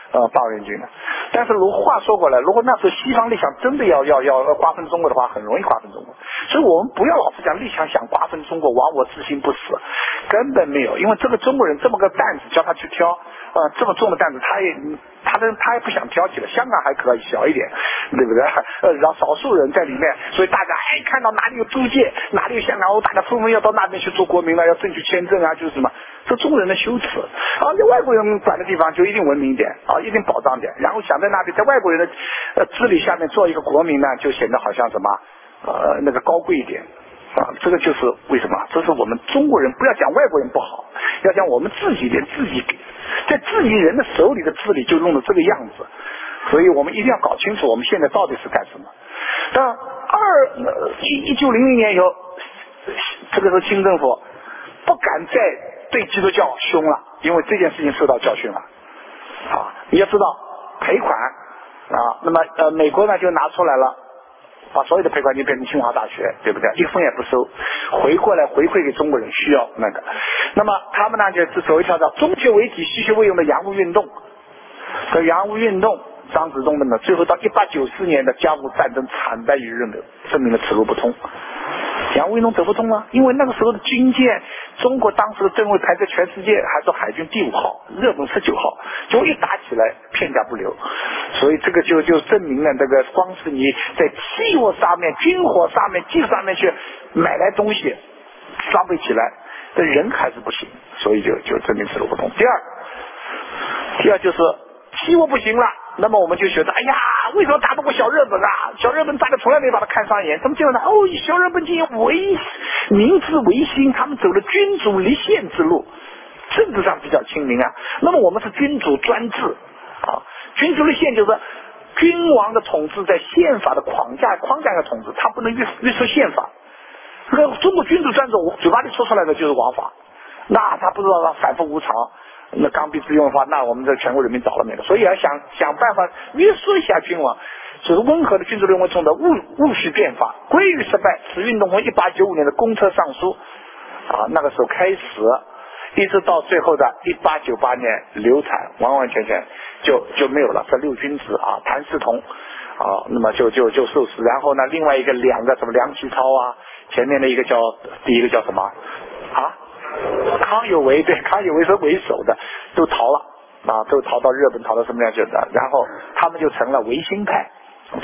呃八国联军的。但是如话说过来，如果那时候西方列强真的要要要瓜分中国的话，很容易瓜分中国。所以我们不要老是讲列强想瓜分中国，亡我之心不死，根本没有。因为这个中国人这么个担子叫他去挑，呃，这么重的担子，他也他的他也不想挑起来。香港还可以小一点，对不对？呃，然后少数人在里面，所以大家哎看到哪里有租界，哪里有香港，哦，大家纷纷要到那边去做国民了，要争取签证啊，就是什么，这中国人的羞耻。啊，在外国人管的地方就一定文明点啊，一定保障点，然后想在那边在外国人的呃治理下面做一个国民呢，就显得好像什么呃那个高贵一点啊。这个就是为什么？这是我们中国人不要讲外国人不好，要讲我们自己连自己在自己人的手里的治理就弄得这个样子。所以我们一定要搞清楚我们现在到底是干什么。但二一一九零零年以后，这个时候清政府不敢再对基督教凶了，因为这件事情受到教训了。啊，你要知道赔款啊，那么呃美国呢就拿出来了，把所有的赔款金变成清华大学，对不对？一分也不收，回过来回馈给中国人需要那个。那么他们呢就走一条叫中学为体，西学为用的洋务运动。这洋务运动，张之洞的呢，最后到一八九四年的甲午战争惨败于日本，证明了此路不通。洋务运动走不通啊，因为那个时候的军舰，中国当时的吨位排在全世界还是海军第五号，日本十九号，结果一打起来片甲不留，所以这个就就证明了这个光是你在汽火上面、军火上面、技术上面去买来东西，装备起来，这人还是不行，所以就就证明此路不通。第二，第二就是汽火不行了。那么我们就觉得，哎呀，为什么打不过小日本啊？小日本大家从来没把它看上眼，怎么这样呢？哦，小日本竟然维明治维新，他们走了君主立宪之路，政治上比较亲民啊。那么我们是君主专制啊，君主立宪就是君王的统治在宪法的框架框架下统治，他不能约约束宪法。这个中国君主专制，嘴巴里说出来的就是王法，那他不知道他反复无常。那刚愎自用的话，那我们这全国人民倒了霉了。所以要想想办法约束一下君王，就是温和的君主认为中的戊戊戌变法，归于失败。此运动从一八九五年的公车上书啊，那个时候开始，一直到最后的一八九八年流产，完完全全就就没有了。这六君子啊，谭嗣同啊，那么就就就受死。然后呢，另外一个两个什么梁启超啊，前面的一个叫第一个叫什么啊？康有为，对，康有为是为首的，都逃了啊，都逃到日本，逃到什么样去的？然后他们就成了维新派。OK，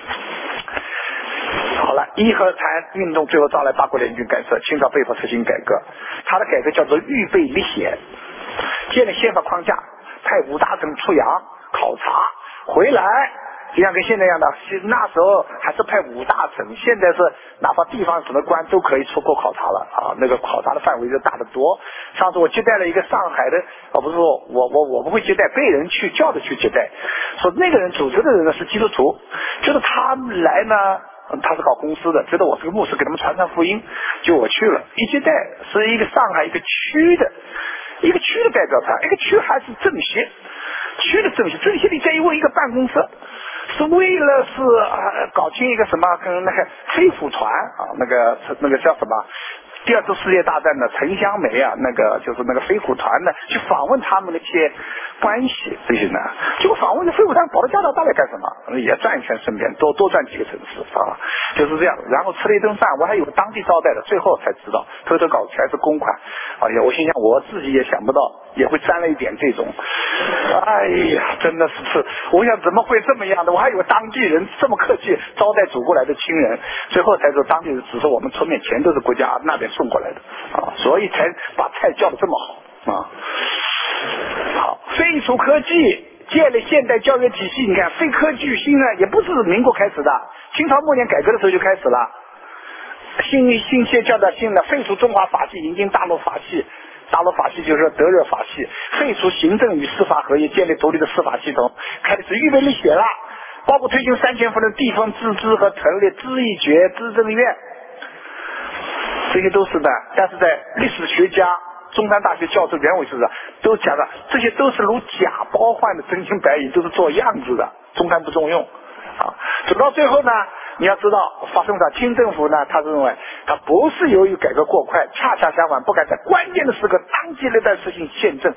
好了，义和团运动最后招来八国联军干涉，清朝被迫实行改革，他的改革叫做预备立宪，建立宪法框架，派五大臣出洋考察回来。就像跟现在一样的，那时候还是派五大臣，现在是哪怕地方省的官都可以出国考察了啊，那个考察的范围就大得多。上次我接待了一个上海的，哦不是说我我我不会接待，被人去叫着去接待，说那个人组织的人呢是基督徒，就是他来呢，他是搞公司的，觉得我是个牧师，给他们传传福音，就我去了，一接待是一个上海一个区的一个区的代表团，一个区还是政协，区的政协，政协里再一问一个办公室。是为了是啊搞清一个什么跟那个飞虎团啊，那个那个叫什么第二次世界大战的陈香梅啊，那个就是那个飞虎团的去访问他们的一些关系这些呢，结果访问的飞虎团跑到加拿大来干什么？也转一圈，顺便多多转几个城市啊，就是这样。然后吃了一顿饭，我还有当地招待的，最后才知道偷偷搞全是公款。哎呀，我心想我自己也想不到也会沾了一点这种，哎呀，真的是是，我想怎么会这么样的？我还以为当地人这么客气招待祖国来的亲人，最后才知道当地人只是我们出面，钱都是国家那边送过来的啊，所以才把菜叫得这么好啊。好，废除科技，建立现代教育体系。你看，非科技新呢，也不是民国开始的，清朝末年改革的时候就开始了。新新些叫的新的，废除中华法系，引进大陆法系。大陆法系就是德热法系，废除行政与司法合一，建立独立的司法系统，开始预备立宪了，包括推行三权分立、地方自治和成立知议决、资政院，这些都是的。但是在历史学家、中山大学教授袁伟是都讲了，这些都是如假包换的真金白银，都是做样子的，中山不中用啊。走到最后呢，你要知道发生了清政府呢，他认为他不是由于改革过快，恰恰相反，不敢在关键的时刻当机立断实行宪政，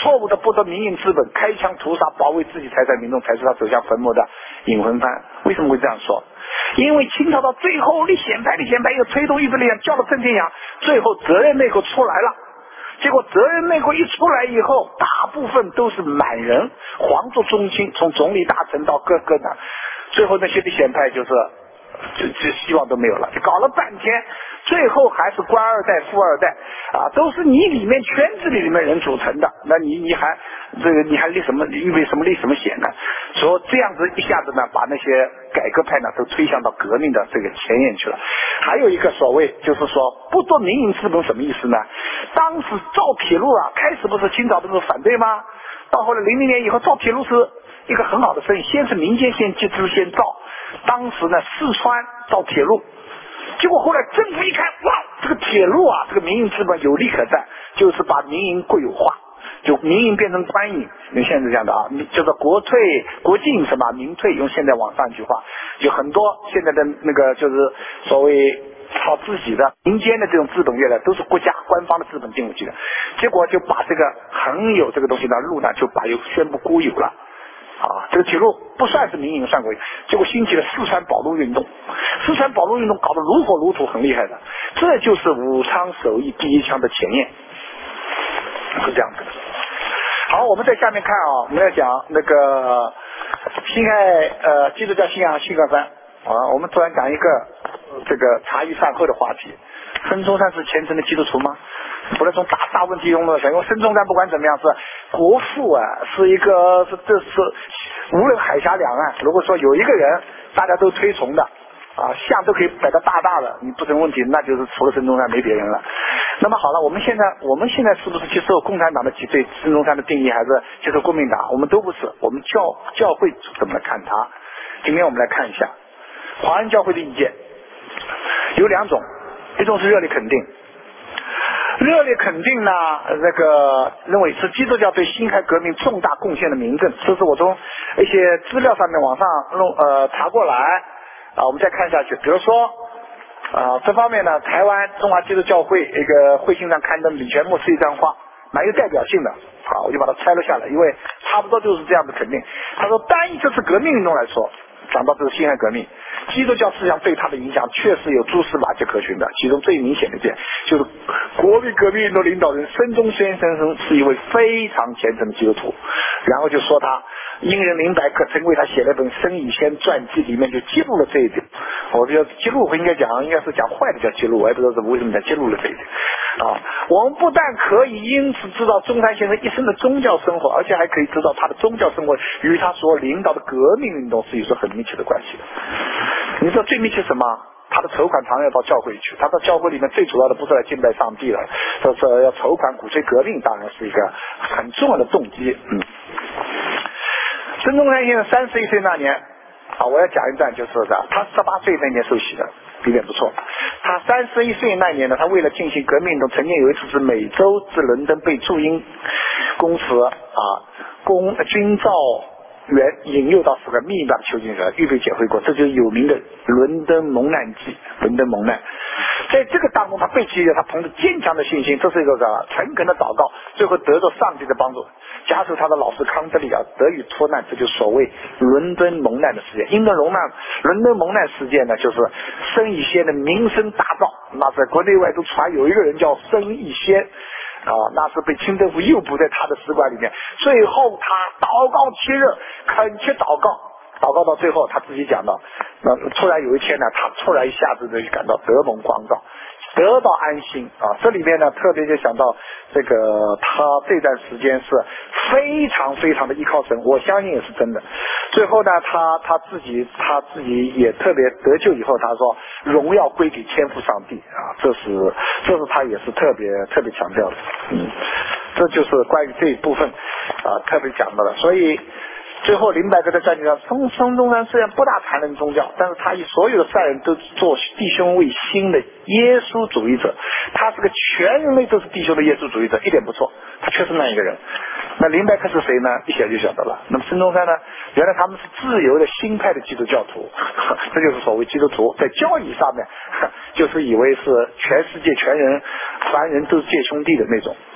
错误的剥夺民营资本，开枪屠杀保卫自己财产民众，才是他走向坟墓的引魂幡。为什么会这样说？因为清朝到最后立宪派，立宪派又推动预备力量，叫了郑天阳，最后责任内阁出来了。结果责任内阁一出来以后，大部分都是满人，皇族宗亲，从总理大臣到各个的，最后那些立宪派就是就就希望都没有了，就搞了半天，最后还是官二代、富二代啊，都是你里面圈子里面人组成的，那你你还这个你还立什么预备什么立什么险呢？所以这样子一下子呢，把那些改革派呢都推向到革命的这个前沿去了。还有一个所谓就是说剥夺民营资本什么意思呢？当时造铁路啊，开始不是清朝不是反对吗？到后来零零年以后造铁路是一个很好的生意，先是民间先集资先造，当时呢四川造铁路，结果后来政府一看，哇，这个铁路啊，这个民营资本有利可占，就是把民营国有化，就民营变成官营，用现在这样的啊，叫做国退国进什么民退，用现在网上一句话，有很多现在的那个就是所谓靠自己的民间的这种资本越来都是国家官方的资本进入去的，结果就把这个很有这个东西的路呢，就把又宣布国有了啊，这个铁路不算是民营算国有，结果兴起了四川保路运动，四川保路运动搞得如火如荼，很厉害的，这就是武昌首义第一枪的前沿，是这样子的。好，我们在下面看啊，我们要讲那个辛亥呃基督教信仰新干番啊，我们突然讲一个这个茶余饭后的话题。孙中山是虔诚的基督徒吗？不能从大大问题用了，因为孙中山不管怎么样是国父啊，是一个是这是无论海峡两岸，如果说有一个人大家都推崇的啊，像都可以摆得大大的，你不成问题，那就是除了孙中山没别人了。那么好了，我们现在我们现在是不是接受共产党的对孙中山的定义，还是接受国民党？我们都不是，我们教教会怎么来看他？今天我们来看一下华人教会的意见，有两种，一种是热烈肯定，热烈肯定呢，那个认为是基督教对辛亥革命重大贡献的明证，这是我从一些资料上面网上弄呃查过来啊，我们再看下去，比如说啊，这方面呢，台湾中华基督教会一个会信上刊登李全牧师一段话，蛮有代表性的啊，我就把它拆了下来，因为差不多就是这样的肯定。他说，单以这次革命运动来说，讲到这个辛亥革命，基督教思想对他的影响确实有蛛丝马迹可循的，其中最明显的一点就是国民革命运动领导人孙中山先生是一位非常虔诚的基督徒，然后就说他因人明白可曾为他写了一本申以先传记，里面就记录了这一点。我觉得记录不应该讲，应该是讲坏的叫记录，我也不知道怎么为什么讲记录了这一点啊。我们不但可以因此知道中山先生一生的宗教生活，而且还可以知道他的宗教生活与他所领导的革命运动是有着很密切的关系的。你知道最密切什么？他的筹款常常要到教会去，他到教会里面最主要的不是来敬拜上帝了，就是要筹款鼓吹革命，当然是一个很重要的动机。嗯，孙中山先生三十一岁那年啊，我要讲一段，就是的，他十八岁那年受洗的，有点不错。他三十一岁那年呢，他为了进行革命运动，曾经有一次是美洲至伦敦被驻英公使啊公军造员引诱到此个密码的囚禁者，预备解回国，这就是有名的伦敦蒙难记。伦敦蒙难，在这个当中，他背弃了他凭着坚强的信心，这是一个诚恳的祷告，最后得到上帝的帮助。加上他的老师康德里啊，得以脱难，这就是所谓伦敦蒙难的事件。因为蒙难，伦敦蒙难事件呢，就是申以先的名声大噪，那在国内外都传有一个人叫申以先。啊，那是被清政府诱捕在他的使馆里面，最后他祷告七日，恳切祷告，祷告到最后他自己讲到，那突然有一天呢，他突然一下子就感到得蒙光照，得到安心啊。这里面呢，特别就想到这个他这段时间是非常非常的依靠神，我相信也是真的。最后呢，他他自己他自己也特别得救以后，他说荣耀归给天父上帝啊，这是这是他也是特别特别强调的。嗯，这就是关于这一部分啊特别讲到的。所以最后林百格在传记上，孙孙中山虽然不大谈论宗教，但是他以所有的善人都做弟兄为心的耶稣主义者，他是个全人类都是弟兄的耶稣主义者，一点不错，他确实那一个人。那林百克是谁呢？一想就晓得了。那么孙中山呢？原来他们是自由的新派的基督教徒，这就是所谓基督徒，在教义上面就是以为是全世界全人凡人都是借兄弟的那种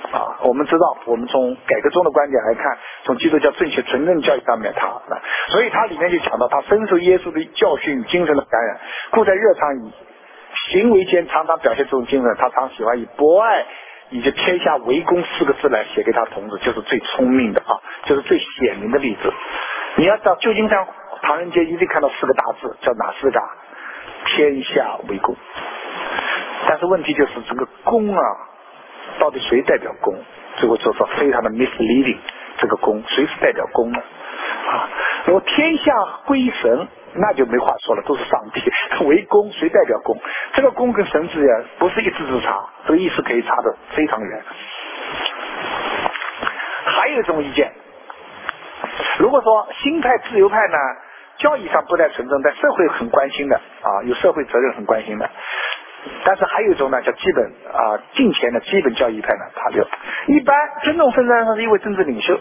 啊，我们知道，我们从改革宗的观点来看，从基督教正确纯正教育上面，他，所以他里面就讲到，他深受耶稣的教训、精神的感染，故在日常以行为间常常表现这种精神。他常喜欢以博爱以及天下为公四个字来写给他同志，就是最聪明的啊，就是最显明的例子。你要到旧金山唐人街，一定看到四个大字，叫哪四个？天下为公。但是问题就是这个公啊，到底谁代表公？这个就是非常的 misleading。这个公谁是代表公呢？啊，如果天下归神，那就没话说了，都是上帝。为公谁代表公？这个公跟神之间不是一字之差，这个意思可以差得非常远。还有一种意见，如果说新派自由派呢，教义上不太纯正，但社会很关心的啊，有社会责任很关心的。但是还有一种呢，叫基本啊敬虔的基本教义派呢，他就一般尊重孙中山是一位政治领袖，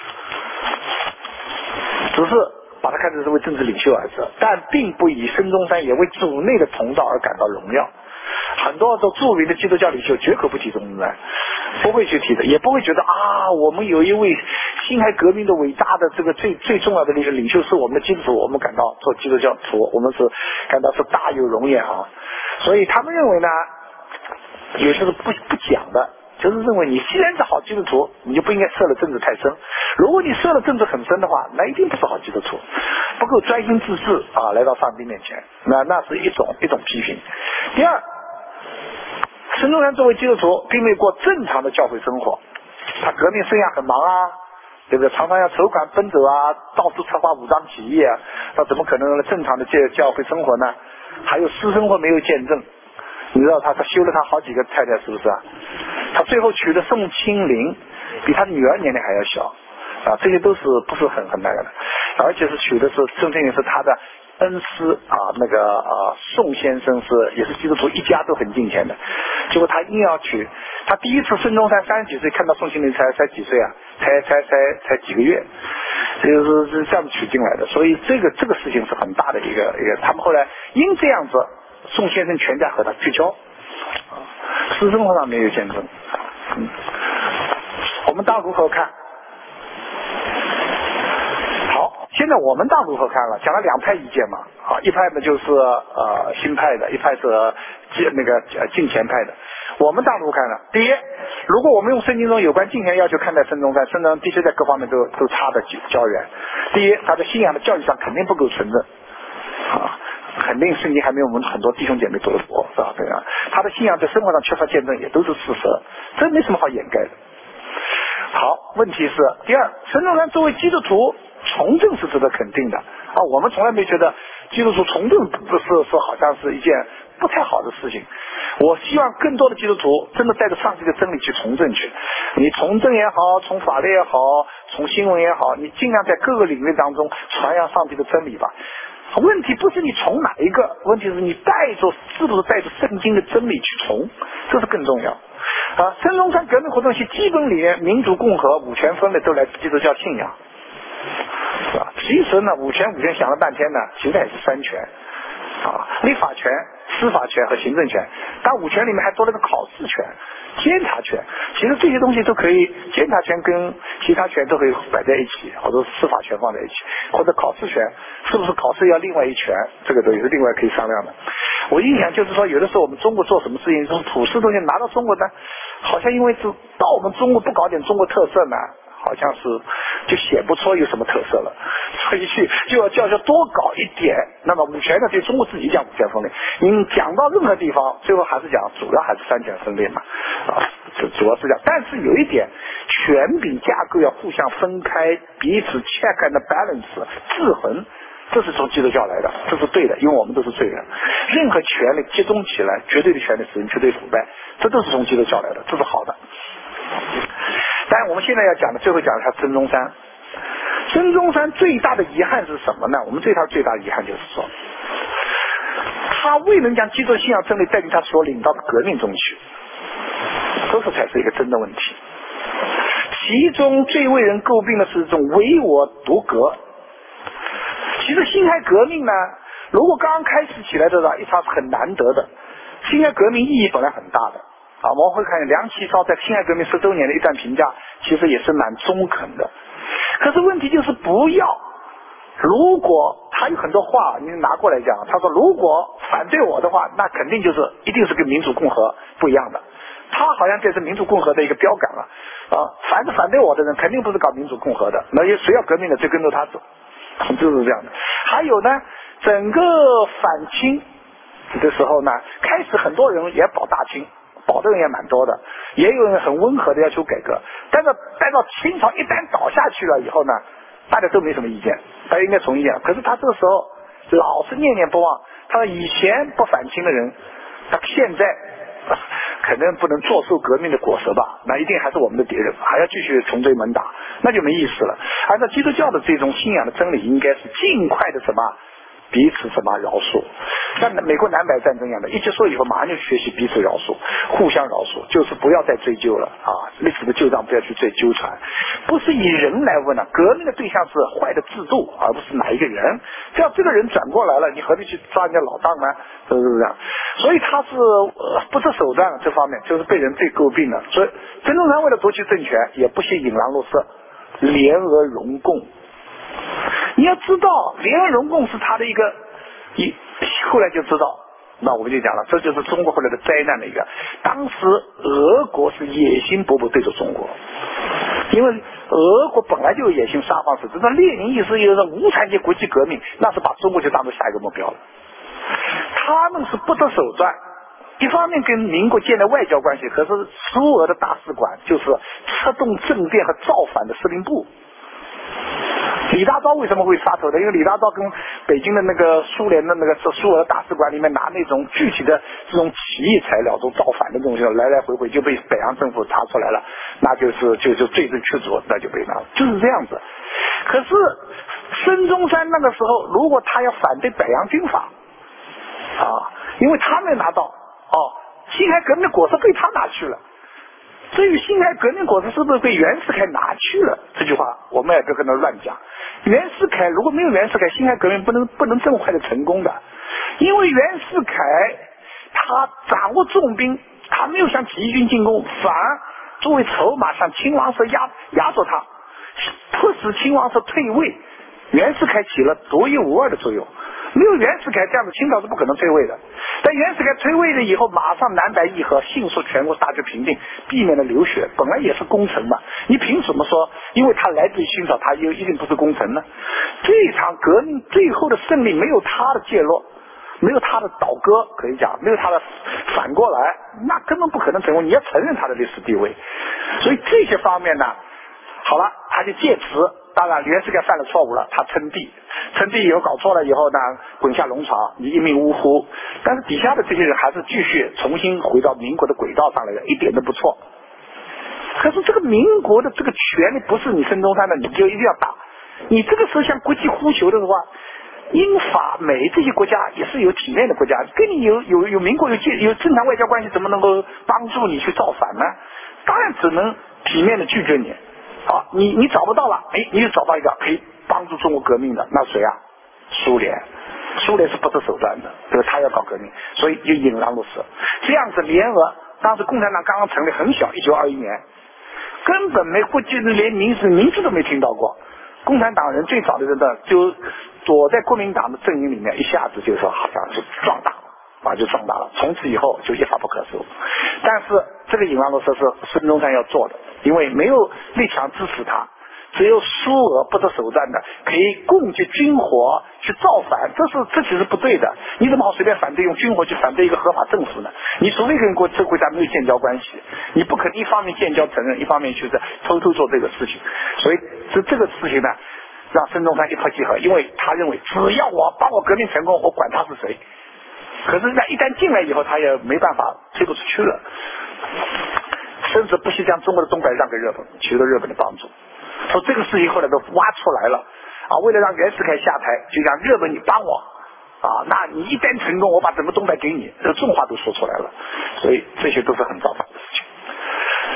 只是把他看成是位政治领袖而已，但并不以孙中山也为主内的同道而感到荣耀。很多都著名的基督教领袖绝口不提孙中山，不会去提的，也不会觉得啊，我们有一位辛亥革命的伟大的这个最最重要的一个领袖是我们的基督徒，我们感到做基督教徒，我们是感到是大有荣焉啊。所以他们认为呢，有些是不不讲的，就是认为你既然是好基督徒，你就不应该涉了政治太深。如果你涉了政治很深的话，那一定不是好基督徒，不够专心致志啊，来到上帝面前，那那是一种一种批评。第二，孙中山作为基督徒，并没有过正常的教会生活，他革命生涯很忙啊，对不对？常常要筹款奔走啊，到处策划武装起义啊，他怎么可能正常的教教会生活呢？还有私生活没有见证，你知道他他休了他好几个太太，是不是啊？他最后娶的宋庆龄，比他女儿年龄还要小啊，这些都是不是很很那个的，而且是娶的是宋庆龄是他的恩师啊，那个啊宋先生是也是基督徒，一家都很敬虔的，结果他硬要娶，他第一次孙中山三十几岁看到宋庆龄才才几岁啊，才才才才几个月，就是是这样娶进来的，所以这个这个事情是很大的一个一个，他们后来因这样子，宋先生全家和他绝交，私生活上没有见证。嗯，我们当如何看？好，现在我们当如何看了？讲了两派意见嘛，啊，一派呢就是呃新派的，一派是那个呃敬虔派的。我们当如何看呢？第一，如果我们用圣经中有关敬虔要求看待孙中山，孙中山必须在各方面都都差的较远。第一，他在信仰的教育上肯定不够纯正，啊。肯定圣经还没有我们很多弟兄姐妹读的多，是吧？对啊，他的信仰在生活上缺乏见证，也都是事实，这没什么好掩盖的。好，问题是第二，孙中山作为基督徒从政是值得肯定的啊，我们从来没觉得基督徒从政不是是好像是一件不太好的事情。我希望更多的基督徒真的带着上帝的真理去从政去，你从政也好，从法律也好，从新闻也好，你尽量在各个领域当中传扬上帝的真理吧。问题不是你从哪一个，问题是你带着是不是带着圣经的真理去从，这是更重要啊。孙中山革命活动其基本理念民主共和五权分立都来自基督教信仰，是吧？其实呢五权五权想了半天呢，其实也是三权啊，立法权、司法权和行政权，但五权里面还多了个考试权、监察权，其实这些东西都可以，监察权跟其他权都可以摆在一起，或者司法权放在一起，或者考试权是不是考试要另外一权，这个都也是另外可以商量的。我印象就是说，有的时候我们中国做什么事情，这种普世东西拿到中国呢，好像因为是到我们中国不搞点中国特色呢，好像是就显不出有什么特色了，所以去就要叫叫多搞一点。那么五权呢，对中国自己讲五权分立，你讲到任何地方，最后还是讲主要还是三权分立嘛，啊，主主要是这样。但是有一点，权柄架构要互相分开，彼此 check and balance 制衡。这是从基督教来的，这是对的，因为我们都是罪人，任何权力集中起来，绝对的权力使人绝对腐败，这都是从基督教来的，这是好的。但我们现在要讲的，最后讲一下孙中山。孙中山最大的遗憾是什么呢？我们对他最大的遗憾就是说，他未能将基督信仰真理带进他所领导的革命中去，这是才是一个真的问题。其中最为人诟病的是这种唯我独革。其实辛亥革命呢，如果刚刚开始起来的话，一场是很难得的。辛亥革命意义本来很大的， 啊，我们会看梁启超在辛亥革命十周年的一段评价，其实也是蛮中肯的。可是问题就是不要，如果他有很多话你拿过来讲，他说如果反对我的话，那肯定就是一定是跟民主共和不一样的。他好像这是民主共和的一个标杆了啊！凡是反对我的人，肯定不是搞民主共和的。那些谁要革命的，就跟着他走，就是这样的。还有呢，整个反清的时候呢，开始很多人也保大清，保的人也蛮多的，也有人很温和的要求改革。但是待到清朝一旦倒下去了以后呢，大家都没什么意见，大家应该从意见。可是他这个时候老是念念不忘，他说以前不反清的人，他现在可能不能坐受革命的果实吧，那一定还是我们的敌人，还要继续穷追猛打，那就没意思了。按照基督教的这种信仰的真理，应该是尽快的什么彼此什么饶恕，像美国南北战争一样的，一结束以后马上就学习彼此饶恕，互相饶恕，就是不要再追究了啊，历史的旧账不要去追纠缠，不是以人来问了，革命的对象是坏的制度，而不是哪一个人。只要这个人转过来了，你何必去抓人家老大呢？是不是这样？所以他是、呃、不择手段这方面就是被人最诟病的。所以孙中山为了夺取政权，也不惜引狼入室，联俄容共。你要知道，联俄容共是他的一个，一后来就知道，那我们就讲了，这就是中国后来的灾难的一个。当时俄国是野心勃勃对着中国，因为俄国本来就有野心沙皇时代，那列宁意思就是无产阶级国际革命，那是把中国就当做下一个目标了。他们是不择手段，一方面跟民国建立外交关系，可是苏俄的大使馆就是策动政变和造反的司令部。李大钊为什么会杀手呢？因为李大钊跟北京的那个苏联的那个苏俄大使馆里面拿那种具体的这种起义材料，都造反的东西，来来回回就被北洋政府查出来了，那就是就就罪证确凿，那就被拿了，就是这样子。可是孙中山那个时候，如果他要反对北洋军阀啊，因为他没拿到哦，辛亥革命的果实被他拿去了。至于辛亥革命果实是不是被袁世凯拿去了，这句话我们也不跟他乱讲。袁世凯如果没有袁世凯，辛亥革命不能不能这么快的成功的，因为袁世凯他掌握重兵，他没有向起义军进攻，反而作为筹码向亲王社压压着他，迫使亲王社退位。袁世凯起了独一无二的作用，没有袁世凯这样的清朝是不可能退位的。但袁世凯退位了以后，马上南北议和，迅速全国大局平定，避免了流血，本来也是功臣嘛，你凭什么说因为他来自于清朝，他又一定不是功臣呢？这场革命最后的胜利没有他的介入，没有他的倒戈，可以讲没有他的反过来，那根本不可能成功。你要承认他的历史地位，所以这些方面呢，好了，他就借此，当然袁世凯犯了错误了，他称帝，称帝以后搞错了以后呢，滚下龙槽，你一命呜呼。但是底下的这些人还是继续重新回到民国的轨道上来的，一点都不错。可是这个民国的这个权利不是你孙中山的，你就一定要打。你这个时候向国际呼求的话，英法美这些国家也是有体面的国家，跟你有有有民国有有正常外交关系，怎么能够帮助你去造反呢？当然只能体面的拒绝你。啊，你你找不到了，哎，你就找到一个可以帮助中国革命的，那谁啊？苏联，苏联是不择手段的，对吧？他要搞革命，所以就引狼入室，这样子联俄。当时共产党刚刚成立很小，一九二一年，根本没估计连名字名字都没听到过。共产党人最早的人呢，就躲在国民党的阵营里面，一下子就说好像就壮大了。啊，就壮大了，从此以后就一发不可收。但是这个引狼入室是孙中山要做的，因为没有立场支持他，只有苏俄不择手段的可以供给军火去造反，这是这其实不对的。你怎么好随便反对用军火去反对一个合法政府呢？你除非跟国这个国家没有建交关系，你不可能一方面建交承认，一方面去偷偷做这个事情。所以这这个事情呢，让孙中山一拍即合，因为他认为只要我帮我革命成功，我管他是谁。可是那一旦进来以后，他也没办法推不出去了，甚至不惜将中国的东北让给日本，取得日本的帮助。说这个事情后来都挖出来了啊，为了让袁世凯下台，就让日本你帮我啊，那你一旦成功，我把整个东北给你，这重话都说出来了。所以这些都是很造反的事情。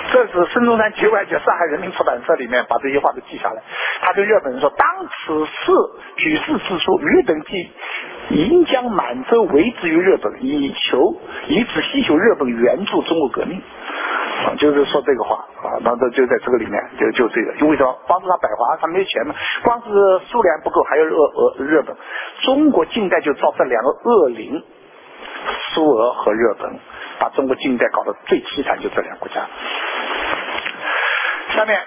这是孙中山节外节上海人民出版社里面把这些话都记下来。他跟日本人说，当此事举事之初，日本即应将满洲围之于日本，以求以此希求日本援助中国革命。啊，就是说这个话啊，那这就在这个里面，就就这个，因为什么？帮助他百花，他没钱嘛，光是苏联不够，还有俄俄日本，中国近代就造这两个恶灵，苏俄和日本，把中国近代搞得最凄惨，就这两个国家。下面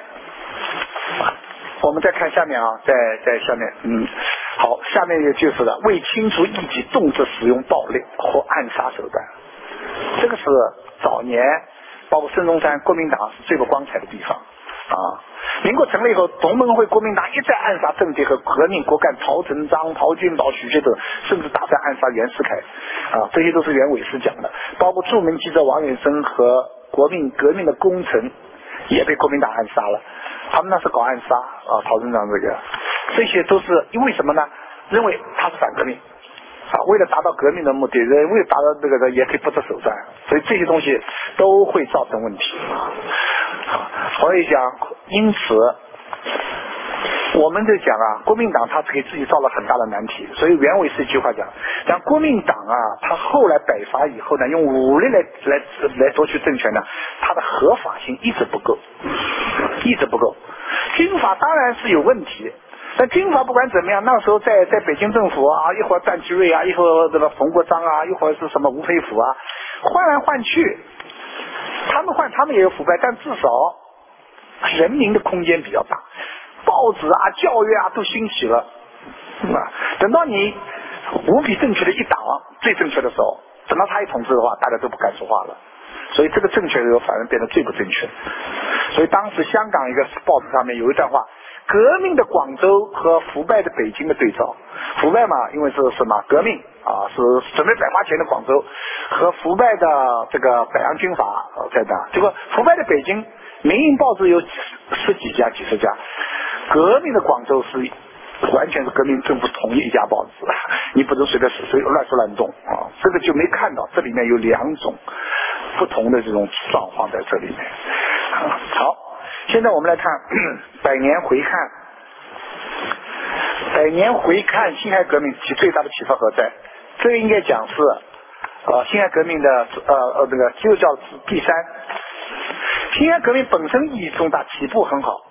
我们再看下面啊，在在下面，嗯，好，下面也就是了，为清除异己，动辄使用暴力或暗杀手段，这个是早年。包括孙中山国民党是最不光彩的地方啊！民国成立以后，同盟会国民党一再暗杀政敌和革命国干陶成章、陶君宝、许学等，甚至打算暗杀袁世凯啊！这些都是袁伟时讲的。包括著名记者王远生和国民革命的功臣也被国民党暗杀了，他们那是搞暗杀啊！陶成章这个，这些都是因为什么呢？认为他是反革命。啊，为了达到革命的目的，为了达到这个的也可以不择手段，所以这些东西都会造成问题。所以讲，因此我们在讲啊，国民党他给自己造了很大的难题。所以袁伟是一句话讲，讲国民党啊，他后来北伐以后呢，用武力来来来夺取政权呢，它的合法性一直不够，一直不够。军阀当然是有问题。但军阀不管怎么样，那时候在在北京政府啊，一会儿段祺瑞啊，一会儿这个冯国璋啊，一会儿是什么吴佩孚啊，换来换去，他们换他们也有腐败，但至少人民的空间比较大，报纸啊、教育啊都兴起了，啊，等到你无比正确的一党最正确的时候，等到他一统治的话，大家都不敢说话了。所以这个正确的反而变得最不正确。所以当时香港一个报纸上面有一段话，革命的广州和腐败的北京的对照。腐败嘛，因为是什么革命啊，是准备百花钱的广州和腐败的这个北洋军阀在那，结果腐败的北京民营报纸有十几家几十家，革命的广州是完全是革命政府同意一家报纸，你不能随便随乱说乱动啊！这个就没看到这里面有两种不同的这种状况在这里面。好，现在我们来看百年回看，百年回看辛亥革命其最大的启发何在？这个应该讲是呃辛亥革命的呃呃这个基督教第三。辛亥革命本身意义重大，起步很好。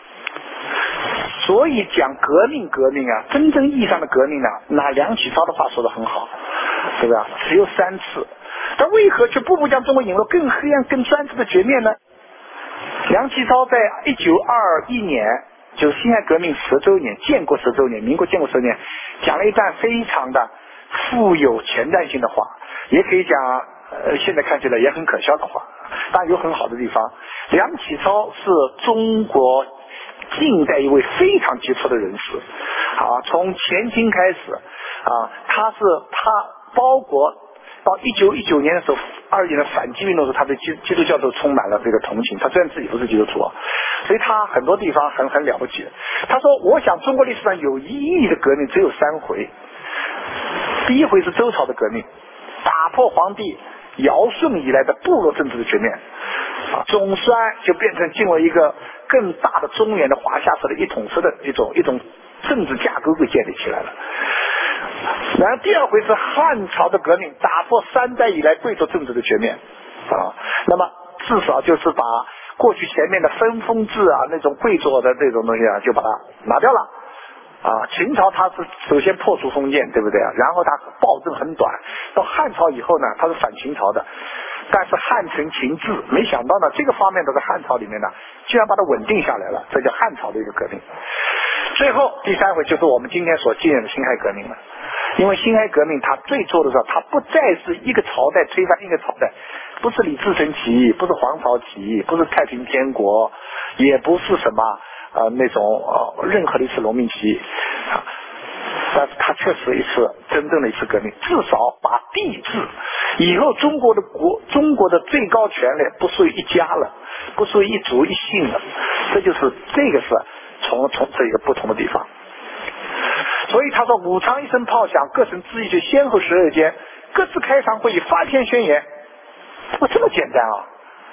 所以讲革命革命啊，真正意义上的革命呢，拿梁启超的话说的很好，对吧？只有三次，但为何却步步将中国引入更黑暗、更专制的局面呢？梁启超在一九二一年，就是辛亥革命十周年、建国十周年、民国建国十年，讲了一段非常的富有前瞻性的话，也可以讲呃，现在看起来也很可笑的话，当然有很好的地方。梁启超是中国近代一位非常杰出的人士啊，从前清开始啊，他是他包括到一九一九年的时候，二一年的反击运动的时候，他对基基督教都充满了这个同情。他虽然自己不是基督徒啊，所以他很多地方很很了不起。他说：“我想中国历史上有意义的革命只有三回。第一回是周朝的革命，打破皇帝尧舜以来的部落政治的局面，啊，总算就变成进入一个更大的中原的华夏式的一统式的一种一种政治架构给建立起来了。然后第二回是汉朝的革命，打破三代以来贵族政治的局面啊，那么至少就是把过去前面的分封制啊，那种贵族的这种东西啊，就把它拿掉了。啊，秦朝他是首先破除封建，对不对啊？然后他暴政很短，到汉朝以后呢，他是反秦朝的，但是汉承秦制，没想到呢，这个方面都在汉朝里面呢，居然把它稳定下来了，这叫汉朝的一个革命。最后第三回就是我们今天所纪念的辛亥革命了，因为辛亥革命它最初的时候，它不再是一个朝代推翻一个朝代，不是李自成起义，不是黄巢起义，不是太平天国，也不是什么呃那种呃任何的一次农民起义啊，但是它确实一次真正的一次革命，至少把帝制以后中国的国中国的最高权力不属于一家了，不属于一族一姓了，这就是这个是从从这一个不同的地方。所以他说武昌一声炮响，各省知议就先后十二间各自开常会议发篇宣言，不这么简单啊！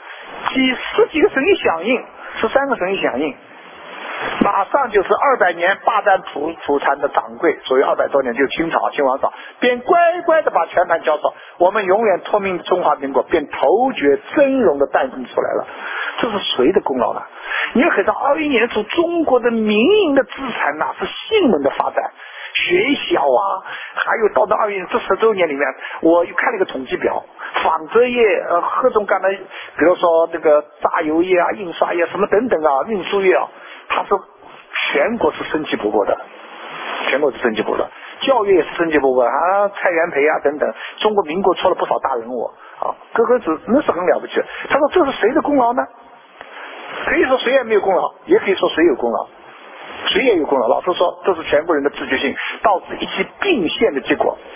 几十几个省一响应，十三个省一响应，马上就是二百年霸占蒲蒲禅的掌柜，所以二百多年就清朝清王朝便乖乖的把全盘交手，我们永远脱命中华民国便头角峥嵘的诞生出来了。这是谁的功劳呢？你要看到二一年初中国的民营的资产哪是性能的发展，学校啊，还有到了二一年这十周年里面，我又看了一个统计表，纺织业呃各种各样的，比如说这个榨油业啊、印刷业什么等等啊，运输业啊，它是全国是生气勃勃的，全国是生气勃勃的，教育也是生气勃勃啊，蔡元培啊等等，中国民国出了不少大人物啊，个个子那是很了不起。他说这是谁的功劳呢？可以说谁也没有功劳，也可以说谁有功劳，谁也有功劳。老实说，这是全国人的自觉性导致一起并线的结果。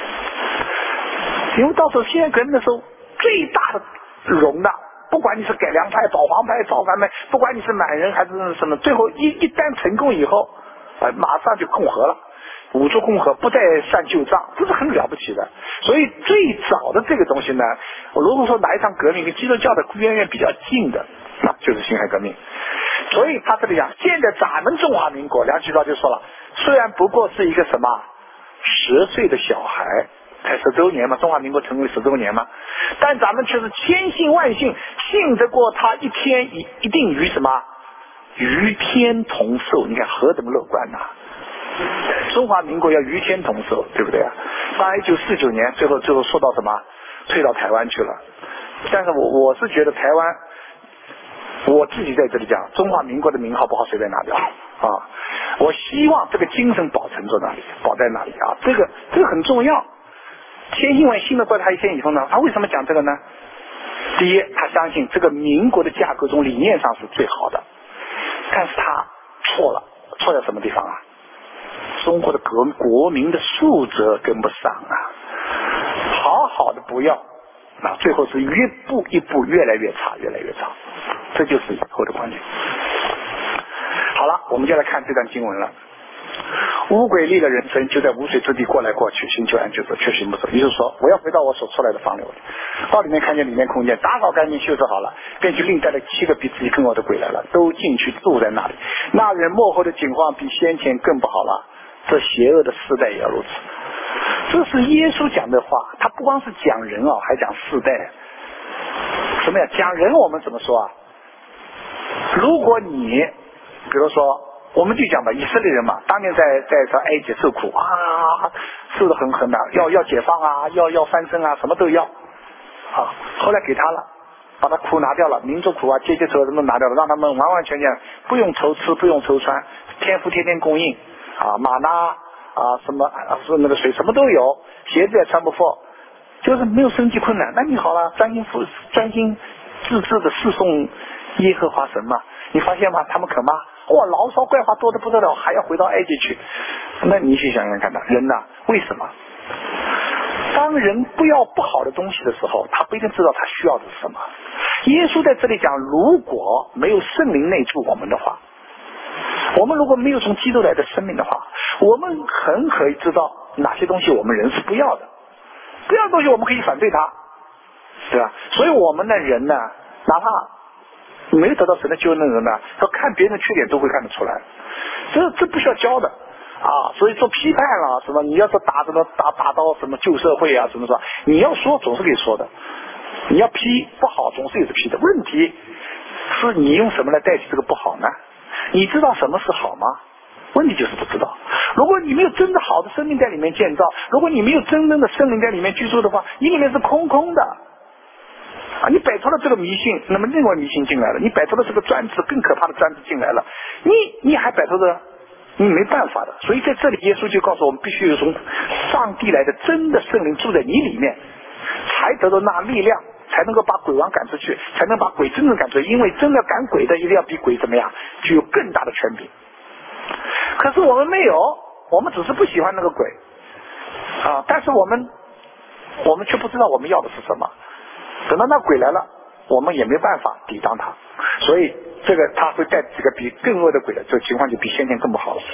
因为到时候辛亥革命的时候，最大的容纳，不管你是改良派、保皇派、造反派，不管你是满人还是什么，最后一一旦成功以后，呃，马上就共和了。五族共和不再算旧账，这是很了不起的。所以最早的这个东西呢，如果说哪一场革命跟基督教的渊源比较近的，那就是辛亥革命。所以他这里讲，现在咱们中华民国，梁启超就说了，虽然不过是一个什么十岁的小孩，才十周年嘛，中华民国成为十周年嘛，但咱们却是千信万信，信得过他一天一一定与什么与天同寿。你看何等乐观呐、啊！中华民国要与天同寿，对不对啊？到一九四九年，最后最后说到什么？退到台湾去了。但是我我是觉得台湾，我自己在这里讲，中华民国的名号不好随便拿掉啊！我希望这个精神保存在那里，保在那里啊！这个这个很重要。千信万信的怪他一天以后呢，他为什么讲这个呢？第一，他相信这个民国的架构中理念上是最好的，但是他错了，错在什么地方啊？中国的国国民的素质跟不上啊，好好的不要，那最后是一步一步越来越差，越来越差，这就是以后的观点。好了，我们就来看这段经文了。乌鬼立了人生，就在无水之地过来过去，寻求安居所，却寻不着。也就是说，我要回到我所出来的房里，到里面看见里面空间，打扫干净，修饰好了，便去另带了七个比自己更好的鬼来了，都进去住在那里。那人幕后的景况比先前更不好了，这邪恶的世代也要如此。这是耶稣讲的话，他不光是讲人啊，还讲世代。什么呀？讲人我们怎么说啊？如果你比如说我们就讲吧，以色列人嘛，当年在在在埃及受苦啊，受得很很难，要要解放啊，要要翻身啊，什么都要啊。后来给他了，把他苦拿掉了，民族苦啊、阶级仇什么拿掉了，让他们完完全全不用愁吃，不用愁穿，天父天天供应啊，马纳啊什么啊，说那个水什么都有，鞋子也穿不破，就是没有生计困难。那你好了，专心负专心致志的侍奉耶和华神嘛，你发现吗？他们可骂。哇，牢骚怪话多得不得了，还要回到埃及去。那你去想想看吧，人呐、啊，为什么？当人不要不好的东西的时候，他不一定知道他需要的是什么。耶稣在这里讲，如果没有圣灵内住我们的话，我们如果没有从基督来的生命的话，我们很可以知道哪些东西我们人是不要的，不要的东西我们可以反对他，对吧？所以我们的人呢，哪怕没有得到神的救恩的人呢，他看别人的缺点都会看得出来，这这不需要教的啊。所以做批判啊什么，你要是打什么打打到什么旧社会啊什么什么，你要说总是可以说的，你要批不好总是有的批的。问题是你用什么来代替这个不好呢？你知道什么是好吗？问题就是不知道。如果你没有真的好的生命在里面建造，如果你没有真正的圣灵在里面居住的话，你里面是空空的啊！你摆脱了这个迷信，那么另外迷信进来了；你摆脱了这个专制，更可怕的专制进来了。你你还摆脱着，你没办法的。所以在这里，耶稣就告诉我们，必须有从上帝来的真的圣灵住在你里面，才得到那力量，才能够把鬼王赶出去，才能把鬼真正赶出去。因为真的赶鬼的，一定要比鬼怎么样，具有更大的权柄。可是我们没有，我们只是不喜欢那个鬼啊，但是我们我们却不知道我们要的是什么。等到那鬼来了，我们也没办法抵挡他，所以这个他会带这个比更恶的鬼的，这个情况就比先前更不好了。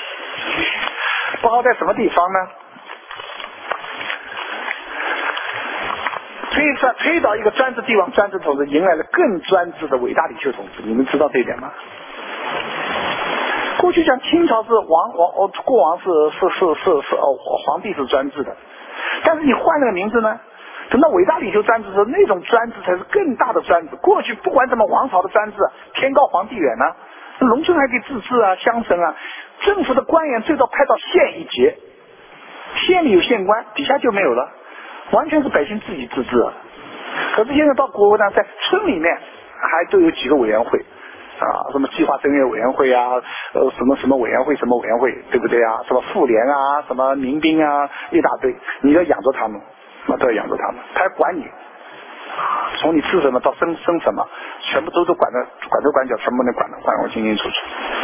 不好在什么地方呢？ 推转推倒一个专制帝王专制统治，迎来了更专制的伟大领袖统治。你们知道这一点吗？过去讲清朝是王王哦，过王是是是是是哦，皇帝是专制的，但是你换了个名字呢，等到伟大领袖专制的时候，那种专制才是更大的专制。过去不管怎么王朝的专制，天高皇帝远呢，农村还可以自治啊，乡绅啊，政府的官员最多派到县一级，县里有县官，底下就没有了，完全是百姓自己自治啊。可是现在到国呢，在村里面还都有几个委员会啊，什么计划正月委员会啊，呃，什么什么委员会，什么委员会，对不对啊？什么妇联啊，什么民兵啊，一大堆，你要养着他们，那都要养着他们，他还管你，从你吃什么到生生什么，全部都都管着，管着管脚，全部能管得管得清清楚楚，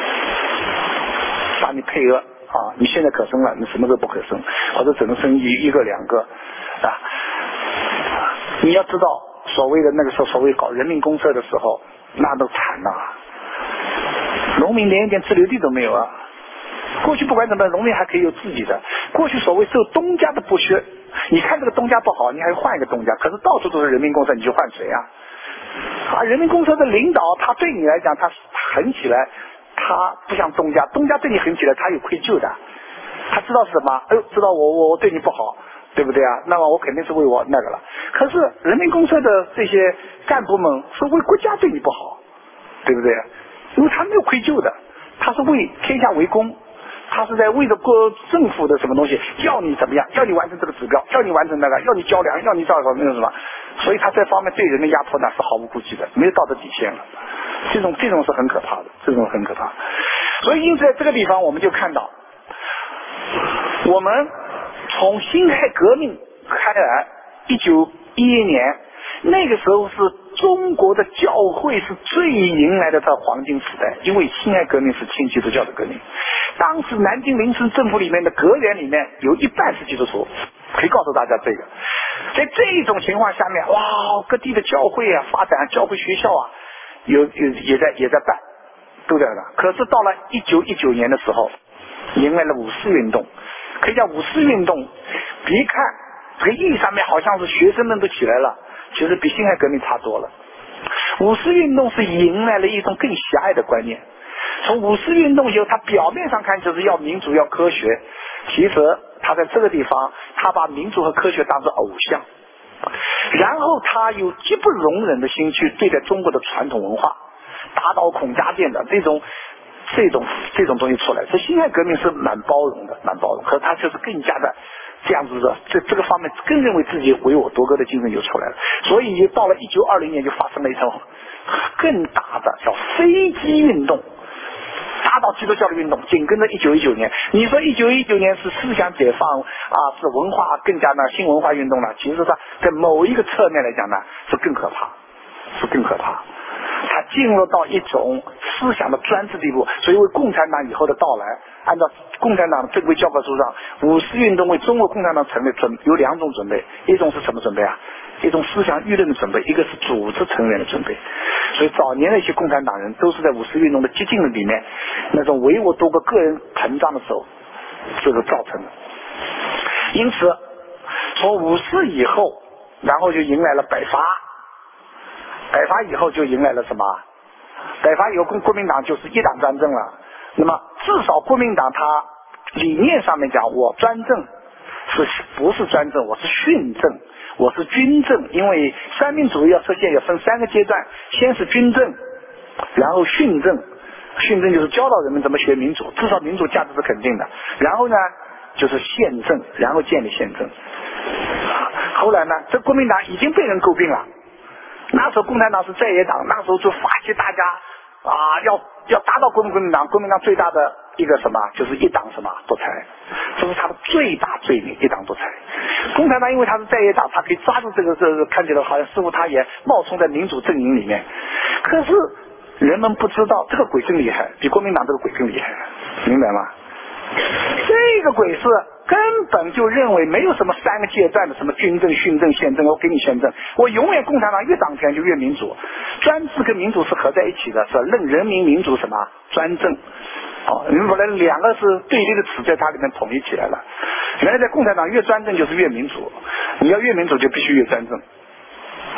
把你配额啊，你现在可生了，你什么时候不可生，或者只能生一一个两个啊。你要知道，所谓的那个时候，所谓搞人民公社的时候，那都惨呐、啊。农民连一点自留地都没有啊！过去不管怎么，农民还可以有自己的。过去所谓受东家的剥削，你看这个东家不好，你还换一个东家。可是到处都是人民公社，你就换谁啊？啊，人民公社的领导，他对你来讲，他狠起来，他不像东家，东家对你狠起来，他有愧疚的，他知道是什么？哎呦，知道我我我对你不好，对不对啊？那么我肯定是为我那个了。可是人民公社的这些干部们是为国家对你不好，对不对？因为他没有愧疚的，他是为天下为公，他是在为着国政府的什么东西，要你怎么样，要你完成这个指标，要你完成那个，要你交粮，要你照什么那个什么，所以他这方面对人的压迫呢是毫无顾忌的，没有道德底线了。这种这种是很可怕的，这种很可怕。所以因此在这个地方我们就看到，我们从辛亥革命开来，一九一一年那个时候是中国的教会是最迎来的这黄金时代，因为辛亥革命是清基督教的革命。当时南京临时政府里面的阁员里面有一半是基督徒，可以告诉大家这个。在这种情况下面，哇，各地的教会啊，发展教会学校啊，有有也在也在办，都在那。可是到了一九一九年的时候，迎来了五四运动。可以讲五四运动，别看这个意义上面好像是学生们都起来了，其实比辛亥革命差多了。五四运动是迎来了一种更狭隘的观念。从五四运动以后，他表面上看就是要民主要科学，其实他在这个地方他把民主和科学当作偶像，然后他有极不容忍的心去对待中国的传统文化，打倒孔家店的这种这种这种东西出来。所以辛亥革命是蛮包容的，蛮包容，可是他就是更加的这样子的，这这个方面更认为自己唯我独歌的精神就出来了。所以到了一九二零年就发生了一场更大的叫飞机运动，打倒基督教的运动。紧跟着一九一九年，你说一九一九年是思想解放啊，是文化更加呢新文化运动了，其实它在某一个侧面来讲呢是更可怕，是更可怕。它进入到一种思想的专制地步。所以为共产党以后的到来，按照共产党的正规教科书上，五四运动为中国共产党成立准有两种准备，一种是什么准备啊？一种思想舆论的准备，一个是组织成员的准备。所以早年的一些共产党人都是在五四运动的激进的里面，那种唯我独个个人膨胀的时候，这个造成的。因此从五四以后，然后就迎来了北伐，北伐以后就迎来了什么？北伐以后国民党就是一党专政了。那么至少国民党他理念上面讲，我专政是不是专政？我是训政，我是军政。因为三民主义要实现，要分三个阶段，先是军政，然后训政。训政就是教导人们怎么学民主，至少民主价值是肯定的。然后呢就是宪政，然后建立宪政。后来呢，这国民党已经被人诟病了。那时候共产党是在野党，那时候就发起大家啊，要要打倒国民国民党。国民党最大的一个什么，就是一党什么独裁，这是他的最大罪名，一党独裁。共产党因为他是在野党，他可以抓住这个这个，看起来好像似乎他也冒充在民主阵营里面。可是人们不知道，这个鬼更厉害，比国民党这个鬼更厉害，明白吗？这个鬼是根本就认为没有什么三个阶段的什么军政、训政、宪政，我给你宪政，我永远共产党越当权就越民主，专制跟民主是合在一起的，是任人民民主什么专政。哦，你们本来两个是对立的词，在它里面统一起来了。原来在共产党越专政就是越民主，你要越民主就必须越专政。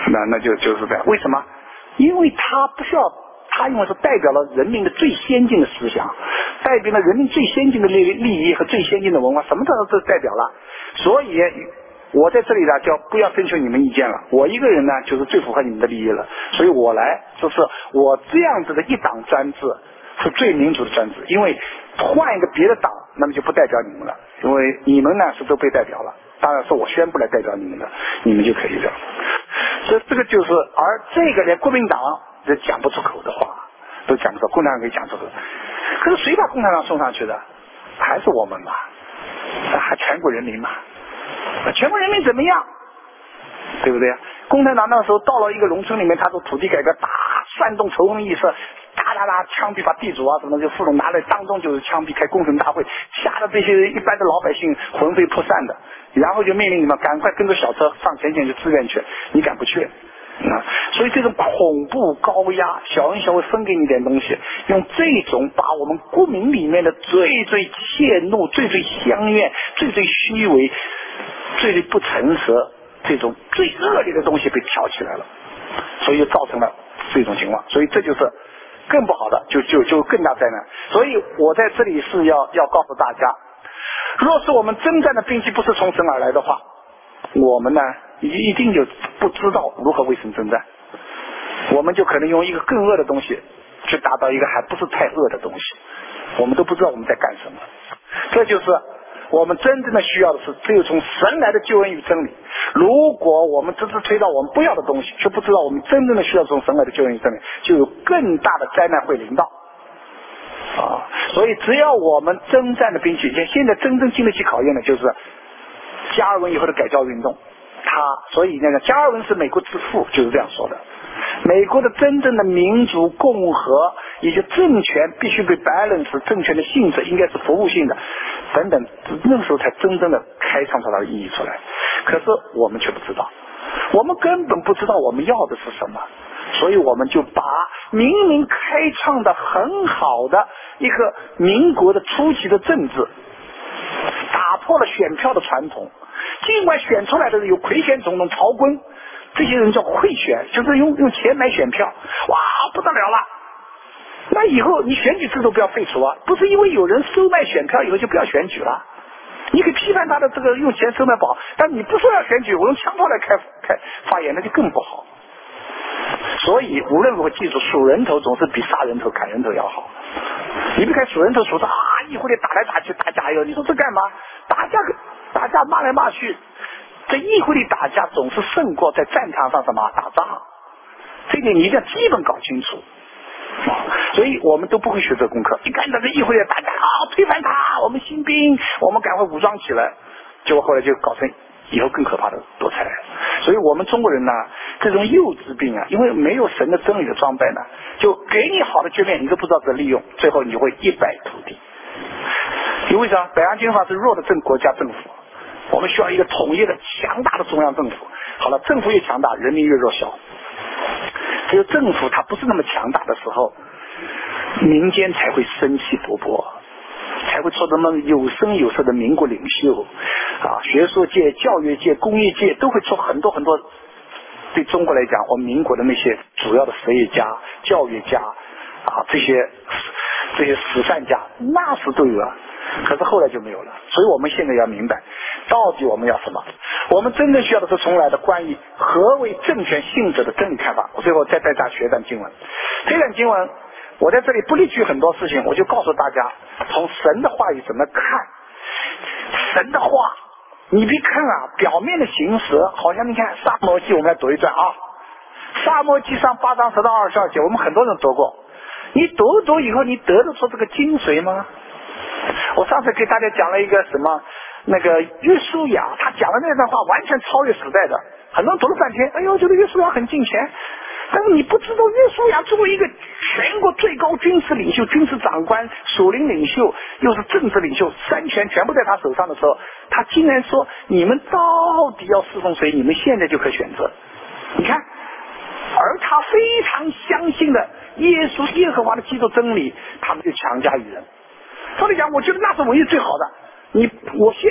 那那就就是这样。为什么？因为他不需要，他因为是代表了人民的最先进的思想，代表了人民最先进的利利益和最先进的文化，什么都都代表了。所以我在这里呢，叫不要征求你们意见了，我一个人呢就是最符合你们的利益了，所以我来就是我这样子的一党专制是最民主的专制。因为换一个别的党，那么就不代表你们了，因为你们呢是都被代表了，当然是我宣布来代表你们的，你们就可以这样。所以这个就是，而这个连国民党都讲不出口的话，都讲不出，共产党可以讲出口。可是谁把共产党送上去的？还是我们嘛，还全国人民嘛。全国人民怎么样？对不对？共产党那时候到了一个农村里面，他做土地改革，打煽动仇恨意识，打打打枪毙把地主啊什么就富农拿来当众就是枪毙，开公审大会，吓得这些一般的老百姓魂飞魄散的，然后就命令你们赶快跟着小车上前线去支援去，你敢不去？啊，所以这种恐怖高压，小恩小惠分给你点东西，用这种把我们国民里面的最最怯懦、最最相怨、最最虚伪、最最不诚实这种最恶劣的东西被挑起来了，所以就造成了这种情况。所以这就是更不好的，就就就更大灾难。所以我在这里是要要告诉大家，若是我们征战的兵器不是从神而来的话，我们呢一定就不知道如何为神征战，我们就可能用一个更恶的东西去达到一个还不是太恶的东西，我们都不知道我们在干什么。这就是我们真正的需要的是只有从神来的救恩与真理。如果我们只是推到我们不要的东西，却不知道我们真正的需要从神来的救恩与真理，就有更大的灾难会临到啊！所以只要我们征战的兵器，现在真正经得起考验的就是加尔文以后的改教运动。他所以那个加尔文是美国之父，就是这样说的。美国的真正的民主共和以及政权必须被 balance， 政权的性质应该是服务性的等等，那个时候才真正的开创出它的意义出来。可是我们却不知道，我们根本不知道我们要的是什么，所以我们就把明明开创的很好的一个民国的初期的政治，打破了选票的传统。尽管选出来的有魁贤总统曹锟，这些人叫贿选，就是用用钱买选票，哇，不得了了。那以后你选举制度不要废除啊，不是因为有人收买选票以后就不要选举了。你可以批判他的这个用钱收买宝，但你不说要选举，我用枪炮来开开发言，那就更不好。所以无论如何记住，数人头总是比杀人头砍人头要好。你别看数人头数着啊，议会里打来打去打架哟，你说这干嘛？打架打架骂来骂去，在议会里打架总是胜过在战场上什么打仗，这点你一定要基本搞清楚。所以我们都不会学这功课，一看到这议会里打架啊，推翻他，我们新兵，我们赶快武装起来，结果后来就搞成以后更可怕的多才来了。所以我们中国人呢，这种幼稚病啊，因为没有神的真理的装备呢，就给你好的局面你都不知道怎么利用，最后你就会一败涂地。因为啥？北洋军阀是弱的政国家政府，我们需要一个统一的强大的中央政府。好了，政府越强大，人民越弱小。只有政府它不是那么强大的时候，民间才会生气勃勃，才会出这么有声有色的民国领袖啊！学术界、教育界、工业界都会出很多很多。对中国来讲，我们民国的那些主要的实业家、教育家啊，这些这些史善家，那时都有啊。可是后来就没有了。所以我们现在要明白，到底我们要什么？我们真正需要的是从来的关于何为政权性质的真理看法。我最后再带大家学一段经文。这段经文我在这里不例举很多事情，我就告诉大家从神的话语怎么看。神的话你别看啊，表面的形式好像你看撒母耳记，我们来读一段啊。撒母耳记上八章十到二十二节，我们很多人读过。你读读以后，你得得出这个精髓吗？我上次给大家讲了一个什么，那个约书亚，他讲的那段话完全超越时代的，很多人读了半天，哎呦，觉得约书亚很近前。但是你不知道，约书亚作为一个全国最高军事领袖、军事长官、属灵领袖，又是政治领袖，三权全部在他手上的时候，他竟然说：“你们到底要侍奉谁？你们现在就可以选择。”你看，而他非常相信的耶稣耶和华的基督真理，他们就强加于人。照理讲，我觉得那是唯一最好的。你我现在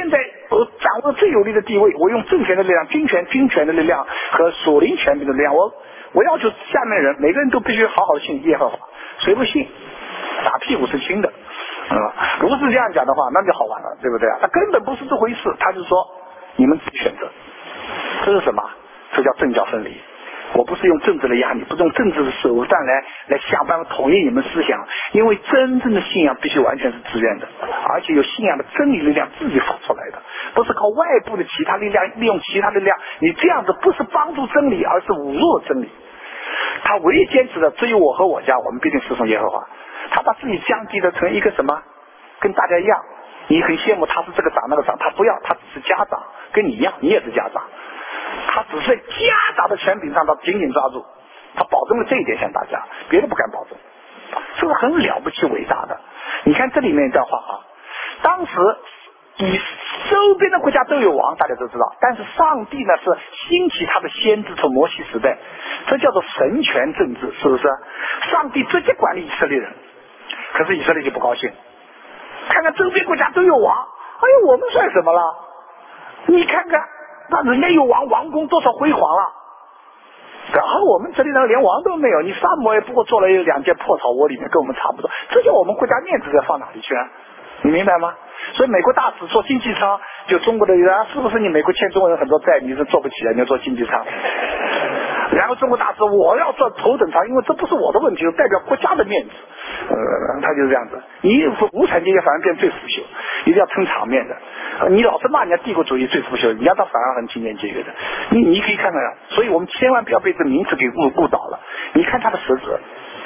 我掌握最有利的地位，我用政权的力量、军权、军权的力量和属灵权柄的力量，我我要求下面人每个人都必须好好的信耶和华，谁不信，打屁股是轻的。嗯，如果是这样讲的话，那就好玩了，对不对啊？他根本不是这回事，他是说你们自己选择，这是什么？这叫政教分离。我不是用政治来压你，不是用政治的手段来来想办法统一你们思想，因为真正的信仰必须完全是自愿的，而且有信仰的真理力量自己发出来的，不是靠外部的其他力量，利用其他力量。你这样子不是帮助真理，而是侮辱真理。他唯一坚持的只有我和我家，我们必定侍奉耶和华。他把自己降低的成一个什么，跟大家一样，你很羡慕他是这个长那个长，他不要，他只是家长，跟你一样，你也是家长。他只是在家长的权柄上，他紧紧抓住，他保证了这一点，向大家，别的不敢保证，这是很了不起伟大的。你看这里面一段话啊，当时以周边的国家都有王，大家都知道，但是上帝呢是兴起他的先知，从摩西时代，这叫做神权政治，是不是？上帝直接管理以色列人，可是以色列就不高兴，看看周边国家都有王，哎呦，我们算什么了？你看看那人家有王，王宫多少辉煌了，然后我们这里人连王都没有，你萨摩也不过做了有两间破草窝里面，跟我们差不多，这叫我们国家面子在放哪里去啊？你明白吗？所以美国大使做经济舱，就中国的人、啊、是不是你美国欠中国人很多债，你是做不起啊，你要做经济舱。然后中国大使我要做头等舱，因为这不是我的问题，代表国家的面子。呃，他就是这样子。你无产阶级反而变最腐朽，一定要撑场面的。你老是骂人家帝国主义最腐朽，人家倒反而很勤俭节约的。你你可以看看，所以我们千万不要被这名词给误误导了。你看他的实质。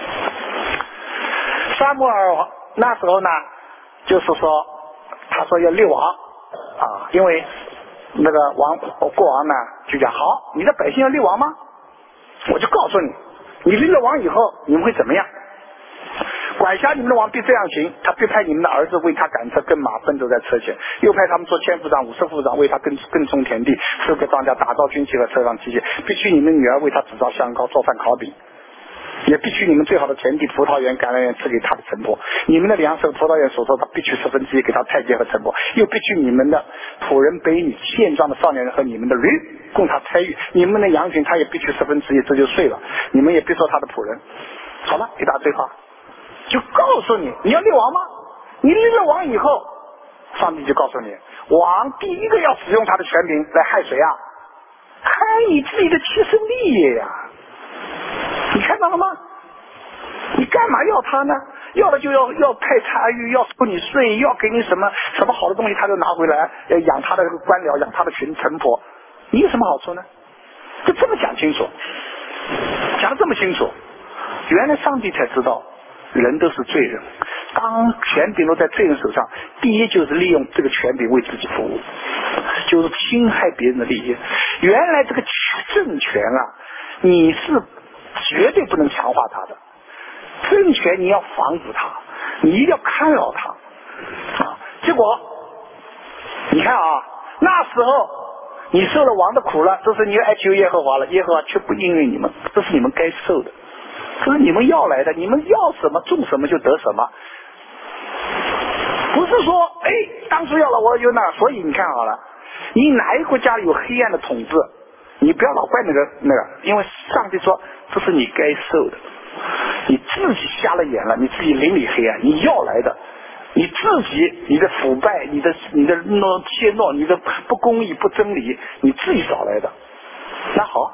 撒母耳那时候呢，就是说，他说要立王啊，因为那个王国王呢就讲好，你的百姓要立王吗？我就告诉你，你立了王以后，你们会怎么样？管辖你们的王必这样行，他必派你们的儿子为他赶车，跟马奔走在车前，又派他们做千夫长、五十夫长，为他耕耕种田地，收割庄稼，打造军器和车上器械，必须你们女儿为他制造香膏、做饭烤饼，也必须你们最好的田地、葡萄园、橄榄园赐给他的臣仆，你们的粮食和葡萄园所收的必须十分之一给他太监和臣仆，又必须你们的仆人、卑女、现状的少年人和你们的驴供他差役，你们的羊群他也必须十分之一，这就税了，你们也别说他的仆人。好了，给大家对话，就告诉你，你要立王吗？你立了王以后，上帝就告诉你，王第一个要使用他的权柄来害谁啊？害你自己的切身利益呀、啊！你看到了吗？你干嘛要他呢？要了就要要派差役，要收你税，要给你什么什么好的东西，他就拿回来，要养他的官僚，养他的群臣仆，你有什么好处呢？就这么讲清楚，讲得这么清楚，原来上帝才知道人都是罪人，当权柄落在罪人手上，第一就是利用这个权柄为自己服务，就是侵害别人的利益。原来这个政权啊，你是绝对不能强化它的，政权你要防止它，你一定要干扰它啊！结果你看啊，那时候你受了王的苦了，这是你哀求耶和华了，耶和华却不应允你们，这是你们该受的，这是你们要来的，你们要什么种什么就得什么，不是说哎当初要了我有那，所以你看好了，你哪一个国家有黑暗的统治，你不要老怪那个那个，因为上帝说这是你该受的，你自己瞎了眼了，你自己邻里黑暗，你要来的，你自己你的腐败，你的你的懦怯懦，你的不公义不真理，你自己找来的。那好，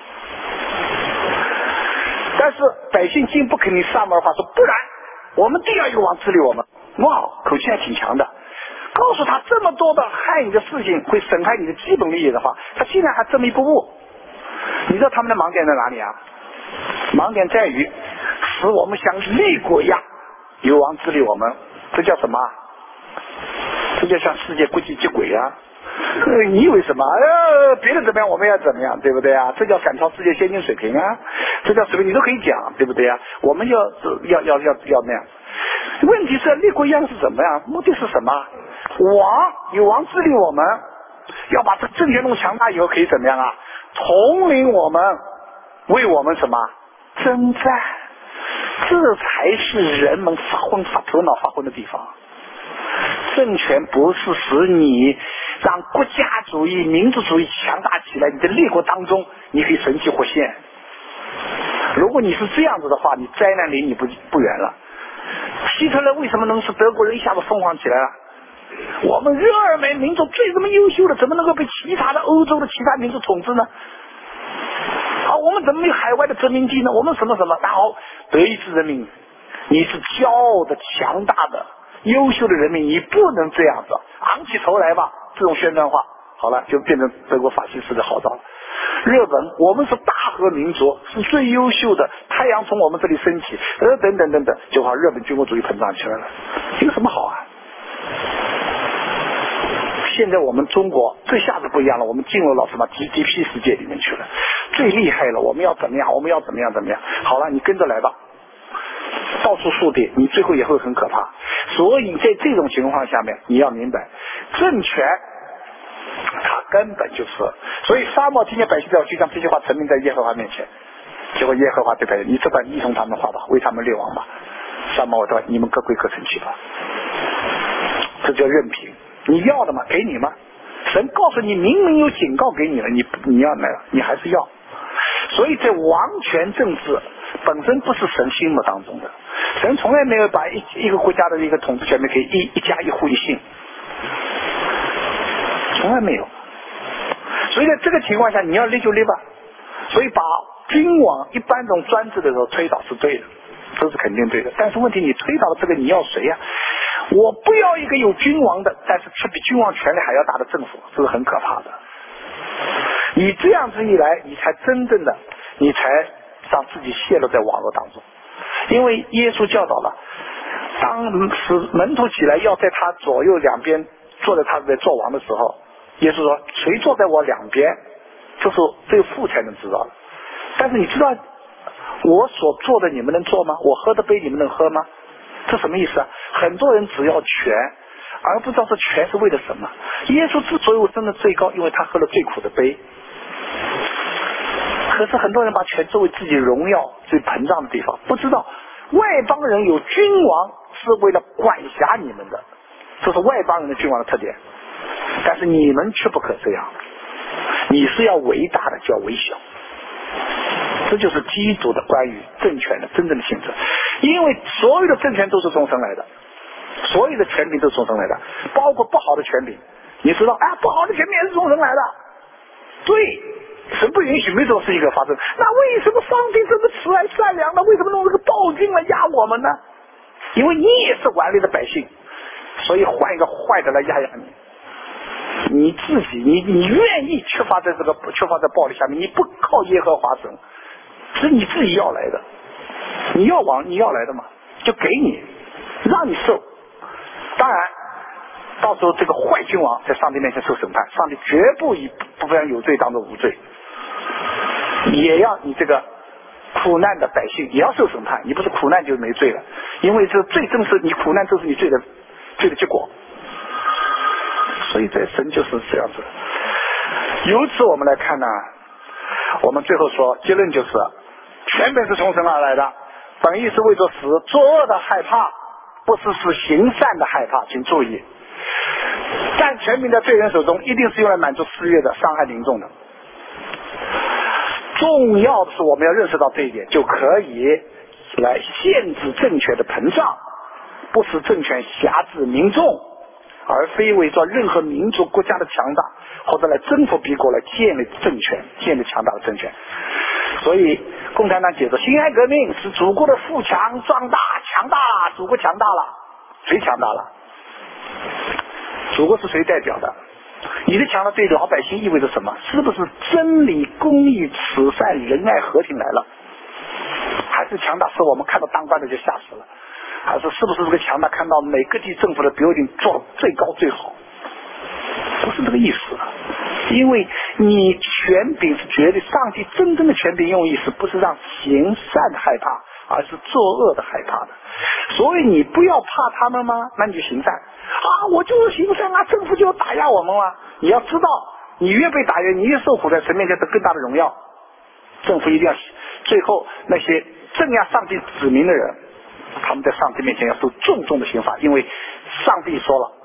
但是百姓竟不肯听撒母耳话，说不然我们定要一个王治理我们。哇，口气还挺强的，告诉他这么多的害你的事情会损害你的基本利益的话，他竟然还这么一不误。你知道他们的盲点在哪里啊？盲点在于使我们像列国一样有王治理我们，这叫什么？这就像世界国际接轨啊！呃、你以为什么？呃，别人怎么样，我们要怎么样，对不对啊？这叫赶超世界先进水平啊！这叫水平，你都可以讲，对不对啊？我们要要要要要那样。问题是列国一样是怎么样？目的是什么？王有王治理我们，要把这个政权弄强大以后可以怎么样啊？统领我们，为我们什么征战？这才是人们发昏、发头脑、发昏的地方。政权不是使你让国家主义、民族主义强大起来，你的列国当中你可以神气活现。如果你是这样子的话，你灾难离你不不远了。希特勒为什么能使德国人一下子疯狂起来了？我们日耳曼民族最这么优秀的，怎么能够被其他的欧洲的其他民族统治呢？啊，我们怎么没有海外的殖民地呢？我们什么什么？然后德意志人民，你是骄傲的、强大的、优秀的人民，你不能这样子，昂起头来吧！这种宣传话，好了，就变成德国法西斯的号召了。日本，我们是大和民族，是最优秀的，太阳从我们这里升起，呃，等等等等，就好，日本军国主义膨胀起来了，有什么好啊？现在我们中国这下子不一样了，我们进入了什么 G D P 世界里面去了，最厉害了，我们要怎么样？我们要怎么样？怎么样？好了，你跟着来吧，到处树敌，你最后也会很可怕。所以在这种情况下面，你要明白，政权它根本就是，所以沙漠听见百姓要去将这句话陈明在耶和华面前，结果耶和华对百姓，你这般依从他们的话吧，为他们列王吧，沙漠我说你们各归各城去吧，这叫任凭。你要的嘛，给你嘛。神告诉你，明明有警告给你了，你你要来了，你还是要。所以在王权政治本身不是神心目当中的，神从来没有把一一个国家的一个统治权可以一一家一户一姓，从来没有。所以在这个情况下，你要立就立吧。所以把君王一般这种专制的时候推倒是对的，这是肯定对的。但是问题你推倒了这个，你要谁呀、啊？我不要一个有君王的，但是却比君王权力还要大的政府，这是很可怕的。你这样子一来，你才真正的，你才让自己陷落在网络当中。因为耶稣教导了，当使门徒起来要在他左右两边坐在他在做王的时候，耶稣说：“谁坐在我两边，就是只有父才能知道。但是你知道我所做的你们能做吗？我喝的杯你们能喝吗？”这什么意思啊？很多人只要权，而不知道这权是为了什么。耶稣之所以升得最高，因为他喝了最苦的杯。可是很多人把权作为自己荣耀最膨胀的地方，不知道外邦人有君王是为了管辖你们的，这是外邦人的君王的特点。但是你们却不可这样，你是要为大的，就要为小。这就是基督的关于政权的真正的性质。因为所有的政权都是从神来的，所有的权柄都是从神来的，包括不好的权柄。你知道，哎，不好的权柄也是从神来的。对，神不允许没这种事情发生。那为什么上帝这么慈爱善良呢？为什么弄这个暴君来压我们呢？因为你也是顽劣的百姓，所以换一个坏的来压压你。你自己，你你愿意缺乏在这个缺乏在暴力下面，你不靠耶和华神，是你自己要来的。你要往你要来的嘛，就给你，让你受。当然，到时候这个坏君王在上帝面前受审判，上帝绝不以不让有罪当作无罪，也要你这个苦难的百姓也要受审判。你不是苦难就没罪了，因为这罪正是你苦难，正是你罪的罪的结果。所以这神就是这样子。由此我们来看呢，我们最后说结论就是，权本是从神而来的。本意是为着使作恶的害怕，不是使行善的害怕，请注意。但权柄在罪人手中，一定是用来满足私欲的，伤害民众的。重要的是我们要认识到这一点，就可以来限制政权的膨胀，不使政权辖制民众，而非为着任何民族国家的强大，或者来征服别国来建立政权，建立强大的政权。所以共产党解释辛亥革命使祖国的富强壮大强大了，祖国强大了。谁强大了？祖国是谁代表的？你的强大对老百姓意味着什么？是不是真理公义慈善仁爱和平来了？还是强大是我们看到当官的就吓死了？还是是不是这个强大看到每个地政府的 building 做得最高最好？不是这个意思。因为你权柄是绝对，上帝真正的权柄用意是不是让行善的害怕，而是作恶的害怕的。所以你不要怕他们吗？那你就行善啊！我就是行善啊，政府就要打压我们吗？你要知道，你越被打压，你越受苦，在神面前得更大的荣耀。政府一定要，最后那些镇压上帝子民的人，他们在上帝面前要受重重的刑罚，因为上帝说了，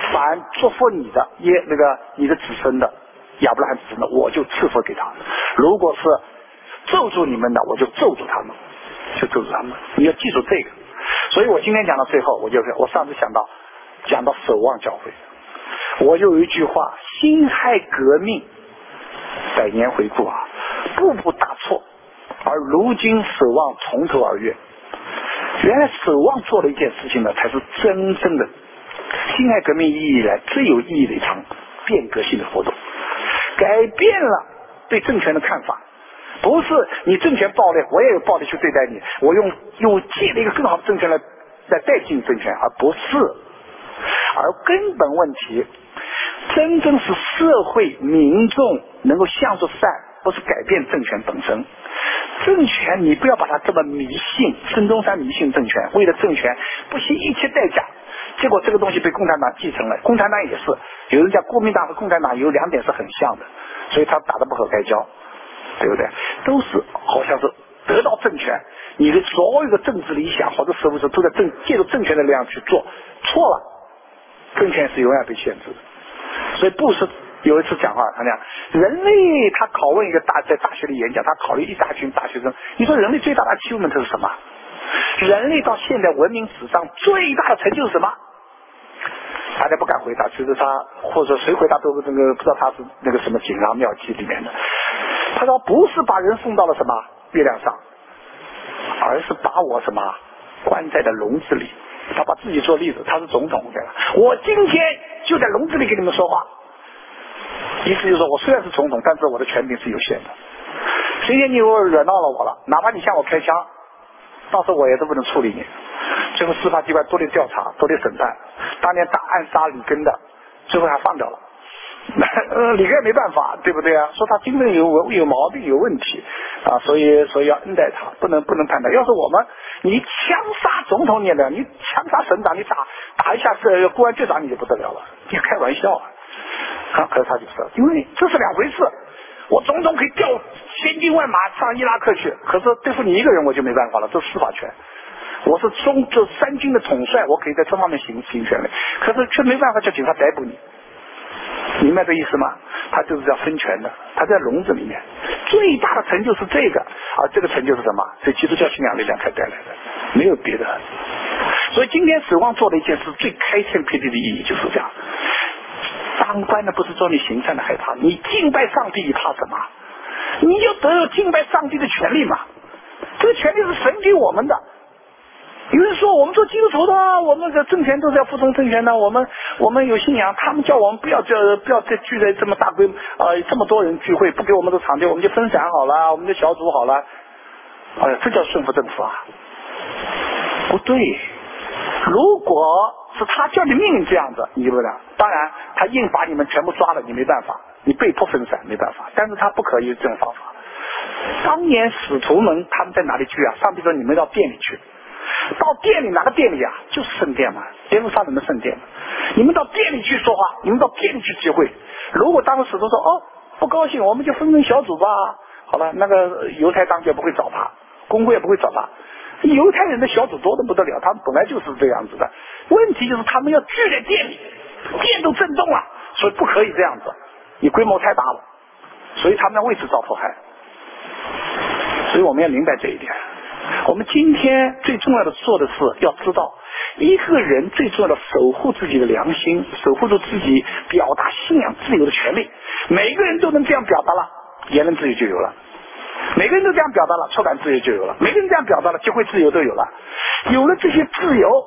凡祝福你的耶那个你的子孙的亚伯拉罕子孙的，我就赐福给他；如果是咒诅你们的，我就咒诅他们，就咒诅他们。你要记住这个。所以我今天讲到最后，我就是我上次想到讲到守望教会，我就有一句话：辛亥革命百年回顾啊，步步大错，而如今守望从头而越。原来守望做了一件事情呢，才是真正的辛亥革命意义以来最有意义的一场变革性的活动，改变了对政权的看法。不是你政权暴力，我也有暴力去对待你，我用用借了一个更好的政权来来代替政权，而不是。而根本问题，真正是社会民众能够向着善，不是改变政权本身。政权你不要把它这么迷信，孙中山迷信政权，为了政权不惜一切代价，结果这个东西被共产党继承了。共产党也是，有人讲国民党和共产党有两点是很像的，所以他打得不可开交，对不对？都是好像是得到政权，你的所有的政治理想或者社会上都在政借助政权的力量去做，错了，政权是永远被限制的。所以布什有一次讲话，他讲人类，他拷问一个大在大学里演讲，他考虑一大群大学生，你说人类最大的 achievement 是什么？人类到现在文明史上最大的成就是什么？大家不敢回答，其实他或者谁回答都那个不知道他是那个什么锦囊妙计里面的。他说不是把人送到了什么月亮上，而是把我什么关在了笼子里。他把自己做例子，他是总统，对吧？我今天就在笼子里跟你们说话，意思就是说我虽然是总统，但是我的权柄是有限的。今天你如果惹闹了我了，哪怕你向我开枪，到时候我也都不能处理你。最后司法机关都得调查，都得审判。当年打暗杀里根的，最后还放掉了。呃，里根也没办法，对不对啊？说他精神有有毛病有问题啊，所以所以要恩待他，不能不能判断。要是我们你枪杀总统你也了，你枪杀省长，你打打一下是公安局长你就不得了了，你开玩笑啊！啊，可是他就说，因为这是两回事。我总统可以调千军万马上伊拉克去，可是对付你一个人我就没办法了，这是司法权。我是中这三军的统帅，我可以在这方面行行权利，可是却没办法叫警察逮捕你。明白这意思吗？他就是要分权的，他在笼子里面，最大的成就是这个，而这个成就是什么？是基督教信仰力量才带来的，没有别的。所以今天守望做的一件事，最开天辟地的意义就是这样。当官的不是说你行善的害怕，你敬拜上帝你怕什么？你就得有敬拜上帝的权利嘛，这个权利是神给我们的。有人说我们做基督徒的，我们的政权都是要服从政权的，我们我们有信仰，他们叫我们不要叫不要再聚在这么大规模呃这么多人聚会，不给我们的场地，我们就分散好了，我们就小组好了。哎呀，这叫顺服政府啊？不对，如果是他叫你命令这样子，你不能。当然，他硬把你们全部抓了，你没办法，你被迫分散没办法，但是他不可以这种方法。当年使徒们他们在哪里聚啊？上帝说你们到店里去。到店里，哪个店里啊？就是圣殿嘛，耶路撒冷的圣殿。你们到店里去说话，你们到店里去集会。如果当时使徒说哦不高兴，我们就分成小组吧。好了，那个犹太当局不会找他，公会也不会找他。犹太人的小组多得不得了，他们本来就是这样子的。问题就是他们要聚在店里，店都震动了，所以不可以这样子，你规模太大了，所以他们要为此遭迫害。所以我们要明白这一点。我们今天最重要的做的是要知道，一个人最重要的守护自己的良心，守护住自己表达信仰自由的权利。每个人都能这样表达了，言论自由就有了；每个人都这样表达了，出版自由就有了；每个人这样表达了，集会自由都有了。有了这些自由，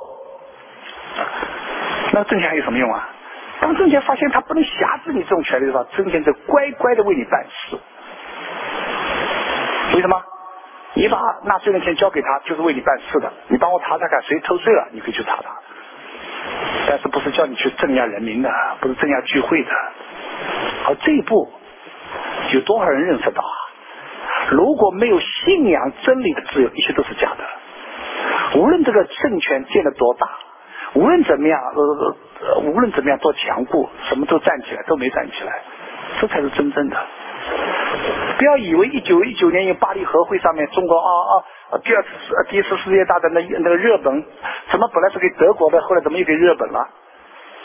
那政权还有什么用啊？当政权发现他不能辖制你这种权利的时候，政权就乖乖的为你办事。为什么？你把纳税人钱交给他，就是为你办事的。你帮我查查看谁偷税了，你可以去查他。但是不是叫你去镇压人民的，不是镇压聚会的。而这一步有多少人认识到啊？如果没有信仰真理的自由，一切都是假的。无论这个政权建得多大，无论怎么样，呃，无论怎么样多强固，什么都站起来，都没站起来，这才是真正的。不要以为一九一九年有巴黎和会上面中国啊啊第二次第一次世界大战的那个日本，怎么本来是给德国的，后来怎么又给日本了？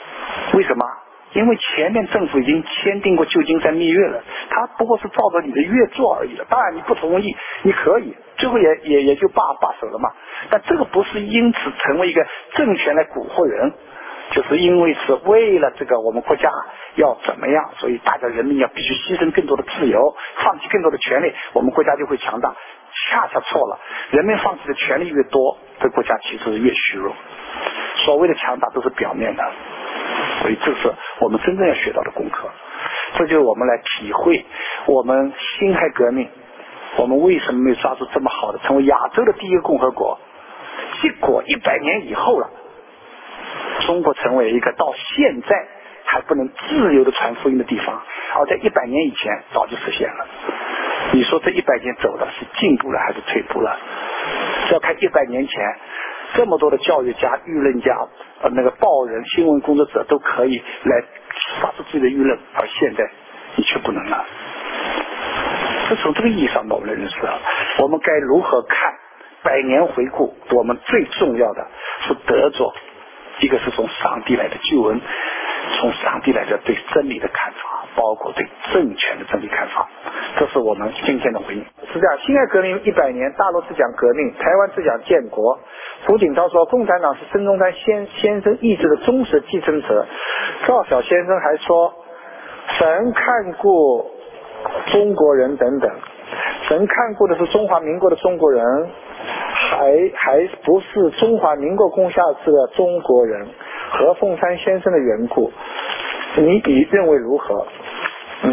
为什么？因为前面政府已经签订过旧金山密约了，他不过是照着你的约做而已了。当然你不同意，你可以，最后也也也就罢罢手了嘛。但这个不是因此成为一个政权来蛊惑人，就是因为是为了这个我们国家要怎么样，所以大家人民要必须牺牲更多的自由，放弃更多的权利，我们国家就会强大。恰恰错了，人民放弃的权利越多，这国家其实是越虚弱。所谓的强大都是表面的，所以这是我们真正要学到的功课。这就是我们来体会我们辛亥革命，我们为什么没有抓住这么好的成为亚洲的第一个共和国，结果一百年以后了，中国成为一个到现在还不能自由的传福音的地方，而在一百年以前早就实现了。你说这一百年走的是进步了还是退步了？要看一百年前这么多的教育家、舆论家、呃那个报人、新闻工作者都可以来发出自己的舆论，而现在你却不能了。这从这个意义上我们来认识了，我们该如何看百年回顾？我们最重要的是得着一个是从上帝来的救恩，从上帝来的对真理的看法，包括对政权的真理看法，这是我们今天的回应。是这样，辛亥革命一百年，大陆只讲革命，台湾只讲建国。胡锦涛说，共产党是孙中山先先生意志的忠实继承者。赵小先生还说，神看顾中国人等等，神看顾的是中华民国的中国人，还还不是中华民国攻下这个中国人。何凤山先生的缘故，你比认为如何 ？OK，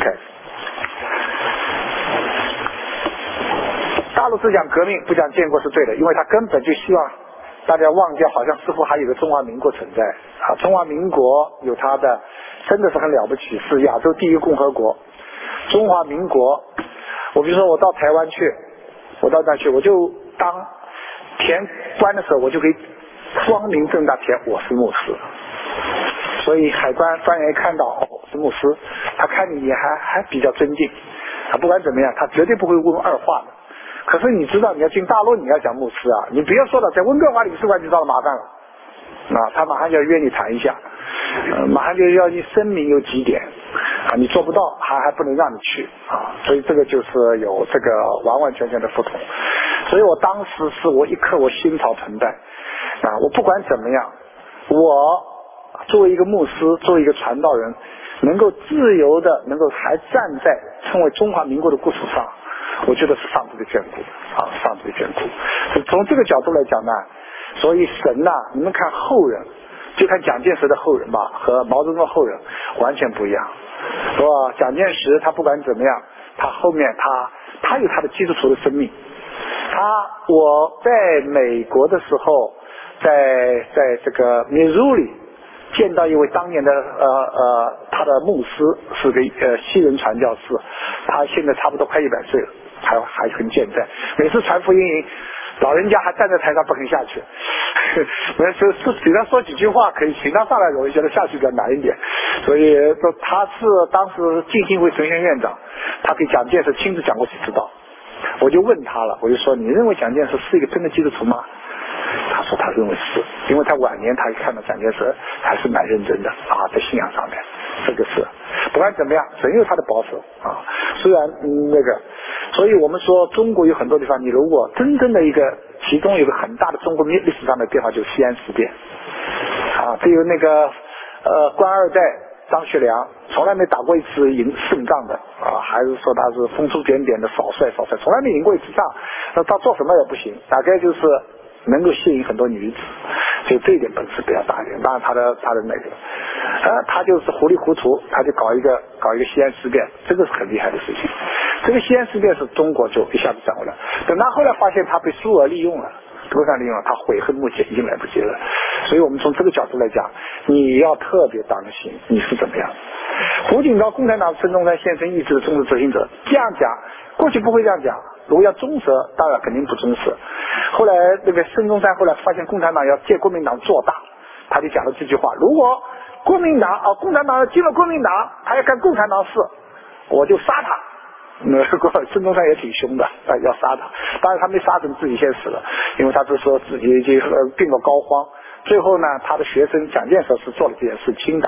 大陆只讲革命不讲建国是对的，因为他根本就希望大家忘掉，好像似乎还有个中华民国存在啊。中华民国有它的，真的是很了不起，是亚洲第一共和国。中华民国，我比如说我到台湾去，我到那去，我就当填关的时候，我就可以光明正大填我是牧师，所以海关专员看到哦是牧师，他看你也还还比较尊敬，他不管怎么样，他绝对不会问二话的。可是你知道你要进大陆，你要讲牧师啊，你不要说了，在温哥华领事馆就遭了麻烦了，啊，他马上就要约你谈一下，呃，马上就要你声明有几点啊，你做不到还还不能让你去啊，所以这个就是有这个完完全全的不同。所以我当时是我一刻我心潮澎湃啊，我不管怎么样，我作为一个牧师，作为一个传道人，能够自由的能够还站在成为中华民国的故事上，我觉得是上帝的眷顾啊，上帝的眷顾。从这个角度来讲呢，所以神呐、啊，你们看后人，就看蒋介石的后人吧，和毛泽东的后人完全不一样，是吧？蒋介石他不管怎么样，他后面他他有他的基督徒的生命。他我在美国的时候，在在这个 Missouri 见到一位当年的呃呃他的牧师，是个呃西人传教士，他现在差不多快一百岁了，还还很健在。每次传福音，老人家还站在台上不肯下去，没是是给他说几句话可以，请他上来容易，觉得下去比较难一点。所以说他是当时浸信会神学院长，他给蒋介石亲自讲过几次道。我就问他了，我就说你认为蒋介石是一个真的基督徒吗？他说他认为是，因为他晚年他看到蒋介石还是蛮认真的啊，在信仰上面，这个是不管怎么样，神有他的保守啊。虽然、嗯、那个，所以我们说中国有很多地方，你如果真正的一个，其中有个很大的中国历史上的变化，就是西安事变啊，只有那个呃官二代张学良从来没打过一次赢胜仗的啊，还是说他是风出点点的少帅少帅，从来没赢过一次仗，那他做什么也不行，大概就是能够吸引很多女子，就这一点本事比较大一点。当然他的他的那个呃他就是糊里糊涂，他就搞一个搞一个西安事变，这个是很厉害的事情。这个西安事变是中国就一下子掌握了，等他后来发现他被苏俄利用了，多少利用了，他悔恨莫及，已经来不及了。所以我们从这个角度来讲，你要特别当心你是怎么样。胡锦涛共产党孙中山先生意志的忠实执行者，这样讲过去不会这样讲，如果要忠实当然肯定不忠实。后来那个孙中山后来发现共产党要借国民党做大，他就讲了这句话，如果国民党啊共产党进了国民党，他要干共产党事，我就杀他。那孙中山也挺凶的，啊，要杀他。当然他没杀成，自己先死了，因为他是说自己已经病了膏肓。最后呢，他的学生蒋介石是做了这件事，清党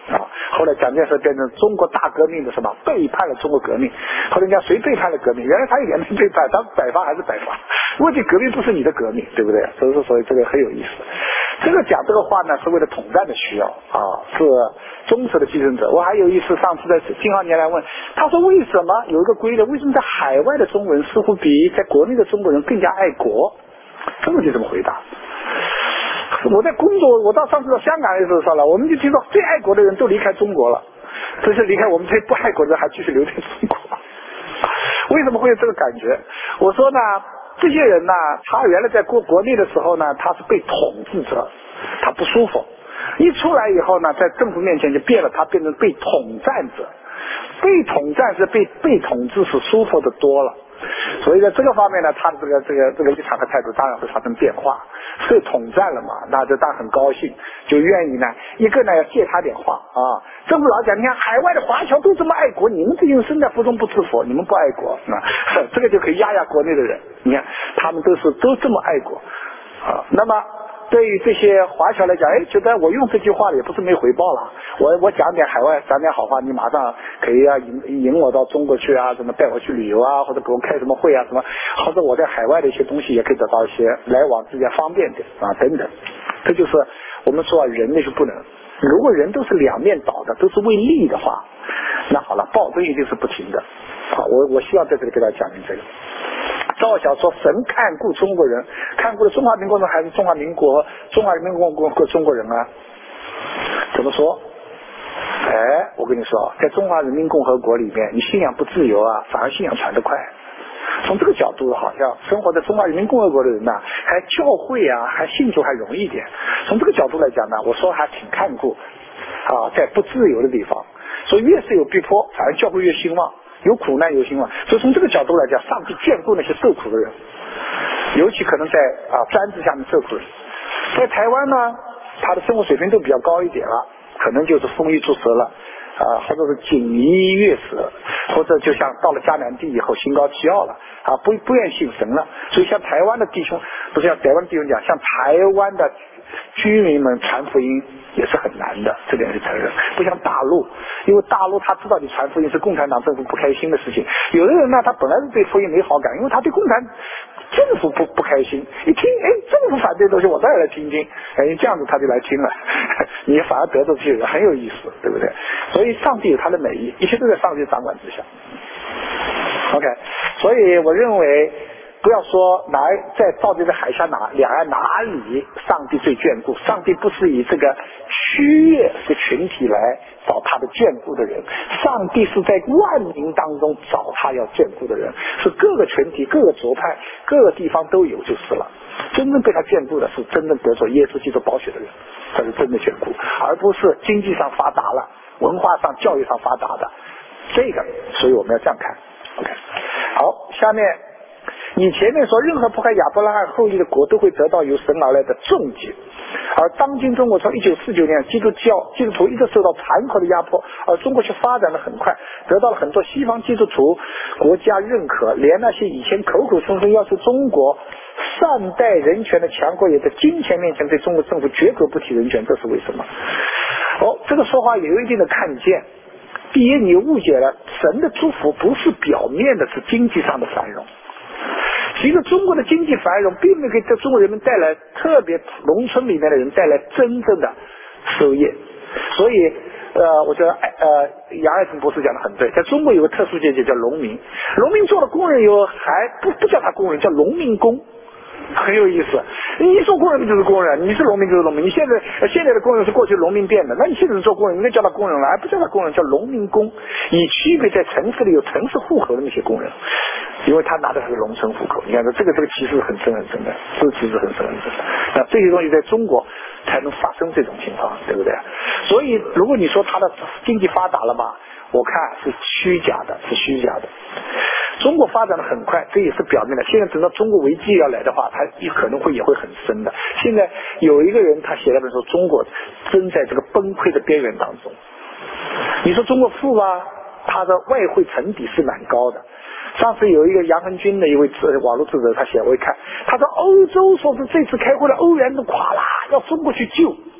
啊，后来蒋介石变成中国大革命的什么背叛了中国革命，后来讲谁背叛了革命？原来他也没背叛，他百发还是百发。问题革命不是你的革命，对不对？所以说，所以这个很有意思。这个讲这个话呢，是为了统战的需要啊，是忠实的继承者。我还有一次上次在金浩年来问，他说为什么有一个规律，为什么在海外的中国人似乎比在国内的中国人更加爱国？这问题怎么回答？我在工作，我到上次到香港的时候说了，我们就听说最爱国的人都离开中国了，这些离开我们这些不爱国的人还继续留在中国。为什么会有这个感觉？我说呢，这些人呢，他原来在国国内的时候呢，他是被统治者，他不舒服。一出来以后呢，在政府面前就变了，他变成被统战者。被统战是被被统治是舒服的多了。所以在这个方面呢，他的这个这个这个立场和态度当然会发生变化。被统战了嘛，那就当然很高兴，就愿意呢，一个呢要借他点话啊。政府老讲，你看海外的华侨都这么爱国，你们这些人身在福中不知福，你们不爱国，那这个就可以压压国内的人。你看他们都是都这么爱国啊。那么对于这些华侨来讲，哎，觉得我用这句话也不是没回报了。我我讲点海外，讲点好话，你马上可以啊引引我到中国去啊，什么带我去旅游啊，或者给我开什么会啊，什么，或者我在海外的一些东西也可以得到一些来往之间方便点啊，等等。这就是我们说啊，人类是不能，如果人都是两面倒的，都是为利的话，那好了，暴争一定是不停的。好，我我希望在这里给大家讲明这个。赵小说神看顾中国人，看顾的中华民国人还是中华民国中华人民共和国中国人啊？怎么说？哎，我跟你说，在中华人民共和国里面，你信仰不自由啊，反而信仰传得快。从这个角度，好像生活在中华人民共和国的人呢，还教会啊，还信主还容易一点。从这个角度来讲呢，我说还挺看顾啊，在不自由的地方，所以越是有逼迫，反而教会越兴旺。有苦难有兴旺，所以从这个角度来讲，上帝眷顾那些受苦的人，尤其可能在啊专制下面受苦的人。在台湾呢，他的生活水平都比较高一点了，可能就是丰衣足食了啊，或者是锦衣玉食，或者就像到了迦南地以后心高气傲了啊，不不愿信神了。所以像台湾的弟兄，不是像台湾弟兄讲，像台湾的居民们传福音也是很难的，这点是承认。不像大陆，因为大陆他知道你传福音是共产党政府不开心的事情。有的人呢，他本来是对福音没好感，因为他对共产政府不不开心，一听哎政府反对的东西，我再来听听，哎这样子他就来听了，你反而得罪这些人，很有意思，对不对？所以上帝有他的美意，一切都在上帝掌管之下。OK， 所以我认为。不要说哪在到底在海峡哪两岸哪里上帝最眷顾，上帝不是以这个区域这个群体来找他的眷顾的人，上帝是在万民当中找他要眷顾的人，是各个群体各个族派各个地方都有就是了。真正被他眷顾的是真正得着耶稣基督宝血的人，这是真的眷顾，而不是经济上发达了文化上教育上发达的这个。所以我们要这样看。 OK， 好，下面你前面说任何迫害亚伯拉罕后裔的国都会得到由神而来的重击，而当今中国从一九四九年基督教基督徒一直受到残酷的压迫，而中国却发展得很快，得到了很多西方基督徒国家认可，连那些以前口口声声要求中国善待人权的强国也在金钱面前对中国政府绝口不提人权，这是为什么？哦，这个说话也有一定的看见。第一，你误解了神的祝福不是表面的，是经济上的繁荣。其实中国的经济繁荣并没有给这中国人民带来，特别农村里面的人带来真正的收益。所以呃，我觉得呃，杨爱成博士讲的很对，在中国有个特殊阶级叫农民，农民做了工人以后还不不叫他工人，叫农民工，很有意思。你做工人就是工人，你是农民就是农民。你现在现在的工人是过去农民变的，那你现在是做工人，应该叫他工人了，而不叫他工人，叫农民工，以区别在城市里有城市户口的那些工人，因为他拿的是农村户口。你看这个这个歧视很深很深的，这个歧视很深很深的。那这些东西在中国才能发生这种情况，对不对？所以如果你说他的经济发达了吧，我看是虚假的，是虚假的。中国发展的很快，这也是表面的。现在等到中国危机要来的话，它也可能会也会很深的。现在有一个人他写了本书，中国正在这个崩溃的边缘当中。你说中国富吧，他的外汇存底是蛮高的。上次有一个杨恒军的一位网络智者，他写我一看，他说欧洲说是这次开会了，欧元都垮了，要中国去救。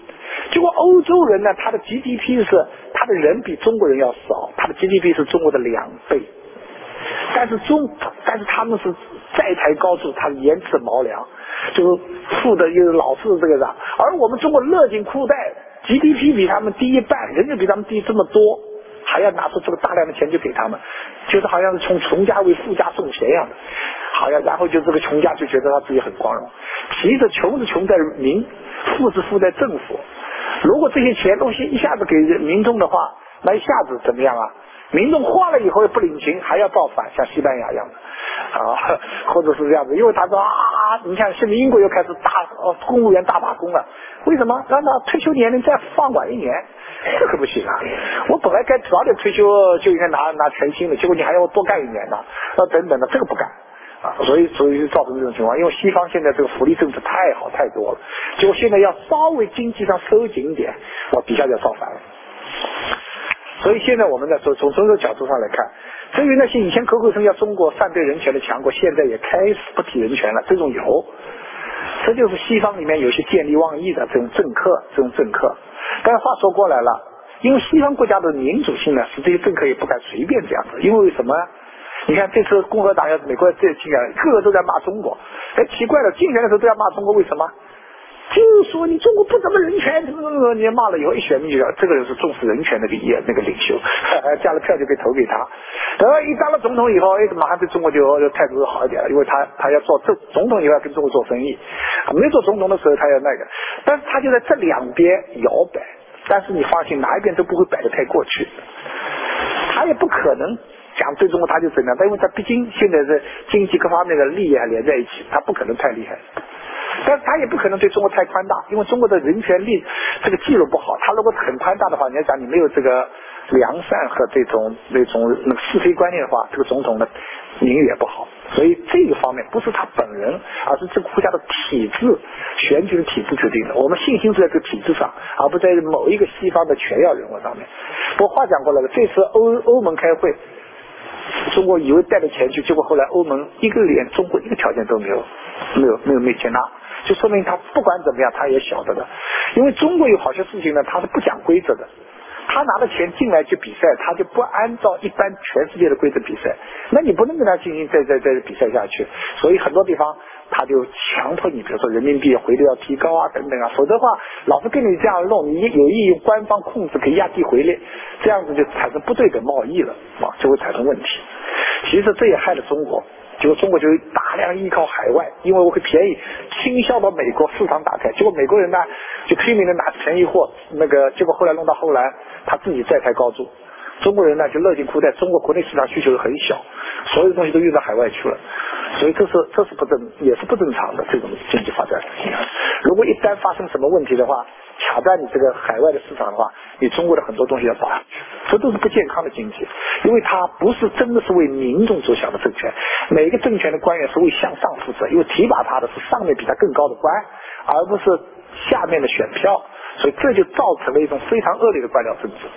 结果欧洲人呢，他的 G D P 是他的人比中国人要少，他的 G D P 是中国的两倍，但是中但是他们是债台高筑，他是严刺毛粮，就是富的又老是这个的，而我们中国勒紧裤带 ，G D P 比他们低一半，人就比他们低这么多，还要拿出这个大量的钱就给他们，就是好像是从穷家为富家送钱一样的，好像然后就这个穷家就觉得他自己很光荣，其实穷是穷在民，富是富在政府。如果这些钱东西一下子给民众的话，那一下子怎么样啊？民众花了以后又不领情，还要造反，像西班牙一样的啊，或者是这样子，因为他说啊，你看现在英国又开始大哦公务员大罢工了，为什么？让他退休年龄再放缓一年，这可不行啊！我本来该早点退休就应该拿拿全薪的，结果你还要多干一年呢，那等等的，这个不干。啊，所以所以就造成这种情况，因为西方现在这个福利政策太好太多了，结果现在要稍微经济上收紧一点，我底下就要造反了。所以现在我们呢，从从这个角度上来看，至于那些以前口口声要中国反对人权的强国，现在也开始不提人权了，这种有，这就是西方里面有些见利忘义的这种政客，这种政客。但是话说过来了，因为西方国家的民主性呢，使这些政客也不敢随便这样子，因为什么？你看这次共和党要是美国这几个个个都在骂中国，哎，奇怪了，竞选的时候都要骂中国，为什么？就是说你中国不怎么人权，你骂了以后一选民就这个人是重视人权的那个那个领袖，加了票就可以投给他。等到一当了总统以后，哎，马上对中国就就态度好一点了，因为他他要做这总统以后要跟中国做生意，没做总统的时候他要那个，但是他就在这两边摇摆，但是你放心，哪一边都不会摆得太过去，他也不可能讲对中国他就怎样，但因为他毕竟现在是经济各方面的利益还连在一起，他不可能太厉害，但是他也不可能对中国太宽大，因为中国的人权力这个记录不好，他如果很宽大的话，你要讲你没有这个良善和这种那种那个是非观念的话，这个总统的名誉也不好。所以这个方面不是他本人，而是这个国家的体制，选举的体制决定的。我们信心是在这个体制上，而不在某一个西方的权要人物上面。不过话讲过来了，这次欧欧盟开会，中国以为带着钱去，结果后来欧盟一个连中国一个条件都没有，没有没有没接纳，就说明他不管怎么样他也晓得的。因为中国有好些事情呢，他是不讲规则的，他拿了钱进来去比赛，他就不按照一般全世界的规则比赛，那你不能跟他进行再再再比赛下去，所以很多地方他就强迫你，比如说人民币汇率要提高啊等等啊，否则的话老是跟你这样弄，你有意用官方控制可以压低汇率，这样子就产生不对等贸易了啊，就会产生问题。其实这也害了中国，结果中国就大量依靠海外，因为我会便宜倾销到美国，市场打开，结果美国人呢就拼命的拿便宜货，那个结果后来弄到后来他自己债台高筑，中国人呢就勒紧裤带，中国国内市场需求很小，所有东西都运到海外去了，所以这是这是不正也是不正常的这种经济发展。如果一旦发生什么问题的话，卡在你这个海外的市场的话，你中国的很多东西要倒下去，这都是不健康的经济，因为它不是真的是为民众着想的政权。每个政权的官员是为向上负责，因为提拔他的是上面比他更高的官，而不是下面的选票，所以这就造成了一种非常恶劣的官僚政治。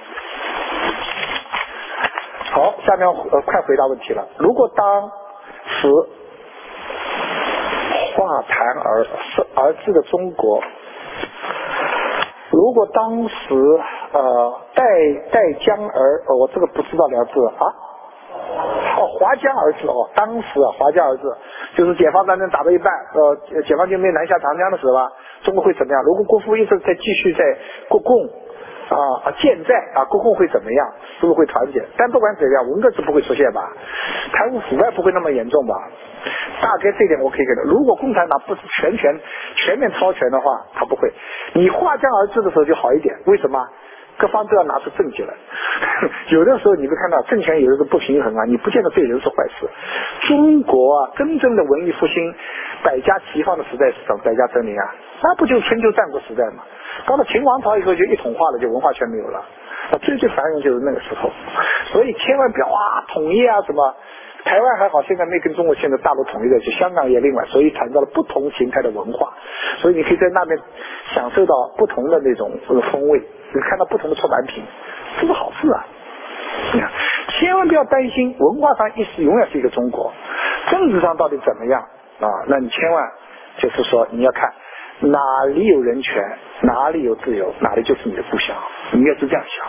好，下面呃快回答问题了。如果当时化谈而而治的中国，如果当时呃带带江而、哦、我这个不知道两个字啊，哦划江而治哦，当时啊划江而治，就是解放战争打到一半，呃解放军没南下长江的时候吧，中国会怎么样？如果国父一直在继续在国共啊健在啊，国共会怎么样？是不是会团结？但不管怎样，文革是不会出现吧？贪污腐败不会那么严重吧？大概这点我可以给他。如果共产党不是全权全面超权的话，他不会。你划江而治的时候就好一点，为什么？各方都要拿出证据来。有的时候你会看到政权有的时候不平衡啊，你不见得对人是坏事。中国啊，真正的文艺复兴、百家齐放的时代是什么？百家争鸣啊，那不就是春秋战国时代吗？到了秦王朝以后就一统化了，就文化圈没有了。最最繁荣就是那个时候，所以千万不要啊统一啊什么。台湾还好，现在没跟中国现在大陆统一在一起，香港也另外，所以产生了不同形态的文化，所以你可以在那边享受到不同的那种风味，你看到不同的出版品，这是好事啊！千万不要担心文化上意识永远是一个中国，政治上到底怎么样啊？那你千万就是说你要看哪里有人权，哪里有自由，哪里就是你的故乡，你应该是这样想。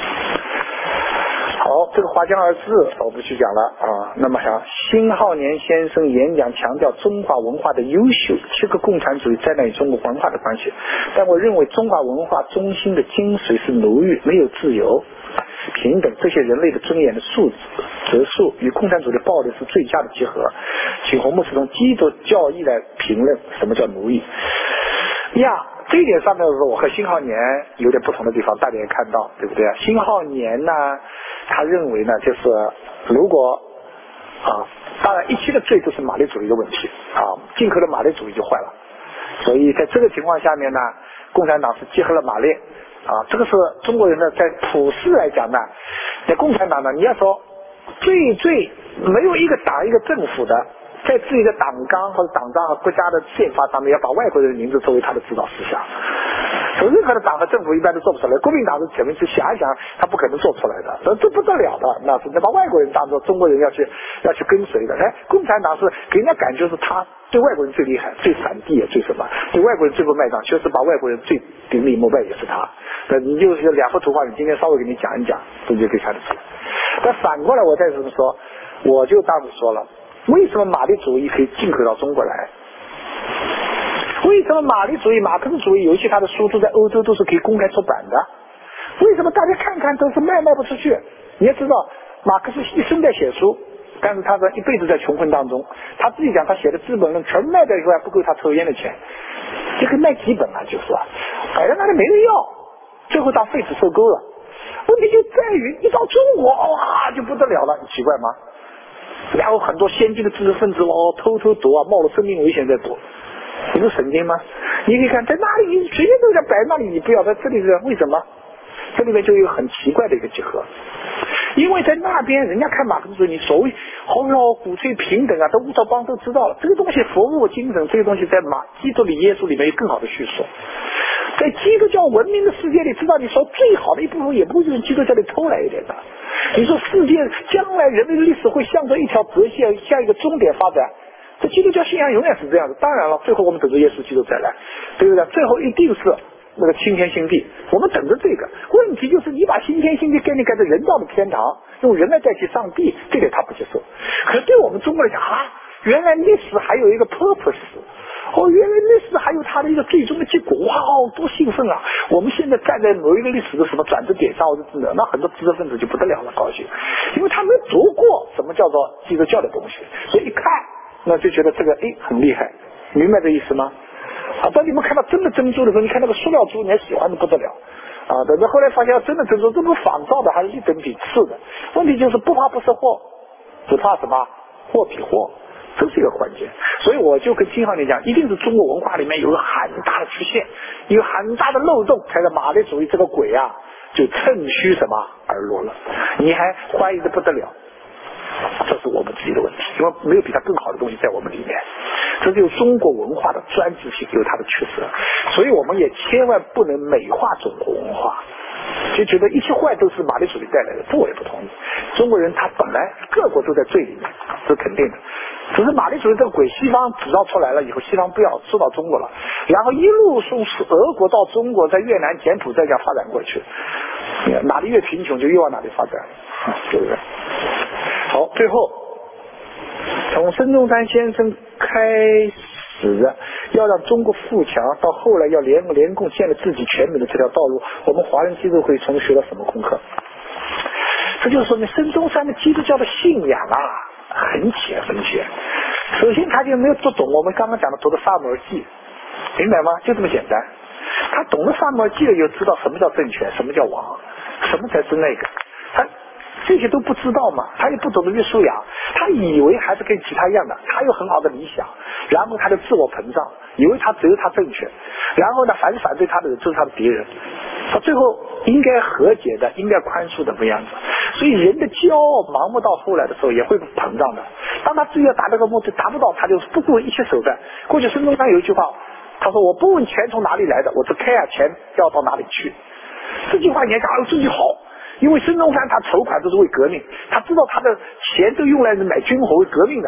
好，这个华江二字我不去讲了啊。那么像辛浩年先生演讲强调中华文化的优秀，这个共产主义灾难与中国文化的关系。但我认为中华文化中心的精髓是奴役，没有自由、平等这些人类的尊严的素质哲数与共产主义的暴力是最佳的结合。请红木是从基督教义来评论什么叫奴役呀。这一点上面我和辛浩年有点不同的地方，大家也看到，对不对？辛浩年呢，他认为呢，就是如果啊，当然一切的罪都是马列主义的问题啊，进口的马列主义就坏了。所以在这个情况下面呢，共产党是结合了马列啊，这个是中国人呢在普世来讲呢，在共产党呢，你要说最最没有一个党一个政府的。在自己的党纲或者党章和国家的宪法上面要把外国人的名字作为他的指导思想，所以任何的党和政府一般都做不出来。国民党是前面去想一想，他不可能做出来的，这这不得了的，那是把外国人当作中国人要去要去跟随的。哎，共产党是给人家感觉是他对外国人最厉害、最闪地也最什么，对外国人最不卖账，确实把外国人最顶礼膜拜也是他。那你就是两幅图画，你今天稍微给你讲一讲，这就可以看得出来。但反过来我再这么说，我就当你说了。为什么马列主义可以进口到中国来？为什么马列主义、马克思主义，尤其他的书都在欧洲都是可以公开出版的？为什么大家看看都是卖卖不出去？你要知道，马克思一生在写书，但是他在一辈子在穷困当中。他自己讲，他写的《资本论》全卖掉以后还不够他抽烟的钱，这个卖几本啊，就是啊，摆在那里没人要，最后当废纸收购了。问题就在于一到中国，哇，就不得了了，你奇怪吗？然后很多先进的知识分子哦，偷偷读啊，冒着生命危险在读，你是神经吗？你可以看在那里，你随便都在摆那里，你不要在这里是为什么？这里面就有很奇怪的一个结合，因为在那边人家看马克思主义，所谓哦哟鼓吹平等啊，都乌托邦都知道了，这个东西服务精神，这个东西在马基督里耶稣里面有更好的叙述。在基督教文明的世界里，知道你说最好的一部分也不是从基督教里偷来一点的。你说世界将来人类的历史会向着一条直线，向一个终点发展，这基督教信仰永远是这样的。当然了，最后我们等着耶稣基督再来，对不对？最后一定是那个新天新地，我们等着这个。问题就是你把新天新地概念改成人造的天堂，用人来代替上帝，这点他不接受。可对我们中国人讲啊，原来历史还有一个 purpose。哦，原来历史还有它的一个最终的结果，哇哦，多兴奋啊！我们现在站在某一个历史的什么转折点上，或者真的，那很多知识分子就不得了了，高兴，因为他没读过什么叫做基督教的东西，所以一看，那就觉得这个哎很厉害，明白这意思吗？啊，当你们看到真的珍珠的时候，你看那个塑料珠，你还喜欢的不得了啊！等到后来发现真的珍珠，这不是仿造的，还是一等比次的。问题就是不怕不是货，只怕什么货比货。这是一个关键，所以我就跟金浩年讲，一定是中国文化里面有个很大的缺陷，有很大的漏洞，才让马列主义这个鬼啊，就趁虚什么而落了。你还怀疑的不得了，这是我们自己的问题，因为没有比它更好的东西在我们里面。这就中国文化的专制性，有它的缺失，所以我们也千万不能美化中国文化。就觉得一切坏都是马列主义带来的，这我也不同意。中国人他本来各国都在罪里面，这是肯定的。只是马列主义这个鬼，西方制造出来了以后，西方不要收到中国了，然后一路从俄国到中国，在越南、柬埔寨这样发展过去，哪里越贫穷就越往哪里发展，对不对？好，最后从孙中山先生开始的要让中国富强，到后来要联联共建立自己全美的这条道路，我们华人基督会从学到什么功课？这就是说明孙中山的基督教的信仰啊很浅很浅。首先他就没有读懂我们刚刚讲的读的撒母耳记，明白吗？就这么简单。他懂了撒母耳记了，就知道什么叫政权，什么叫王，什么才是那个。他这些都不知道嘛，他也不懂得约书亚，他以为还是跟其他一样的，他有很好的理想，然后他就自我膨胀，以为他只有他正确，然后呢，凡是反对他的人就是他的敌人，到最后应该和解的，应该宽恕的不样子。所以人的骄傲盲目到后来的时候也会膨胀的，当他自己要达到个目的达不到，他就不顾一切手段。过去孙中山有一句话，他说我不问钱从哪里来的，我只看啊钱要到哪里去。这句话你还讲哦，这句好，因为孙中山他筹款都是为革命，他知道他的钱都用来买军火为革命的，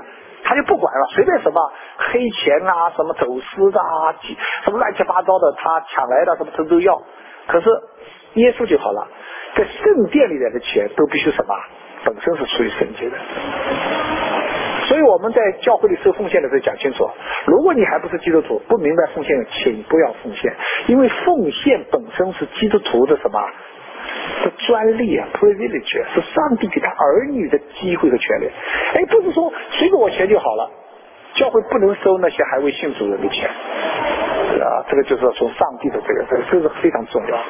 他就不管了，随便什么黑钱啊，什么走私的啊，什么乱七八糟的，他抢来的什么他都要。可是耶稣就好了，在圣殿里来的钱都必须什么，本身是属于圣洁的。所以我们在教会里收奉献的时候讲清楚，如果你还不是基督徒，不明白奉献，请不要奉献，因为奉献本身是基督徒的什么的专利啊 privilege， 是上帝给他儿女的机会和权利。哎，不是说随给我钱就好了，教会不能收那些还未信主人的钱啊，这个就是从上帝的这个这个这是非常重要。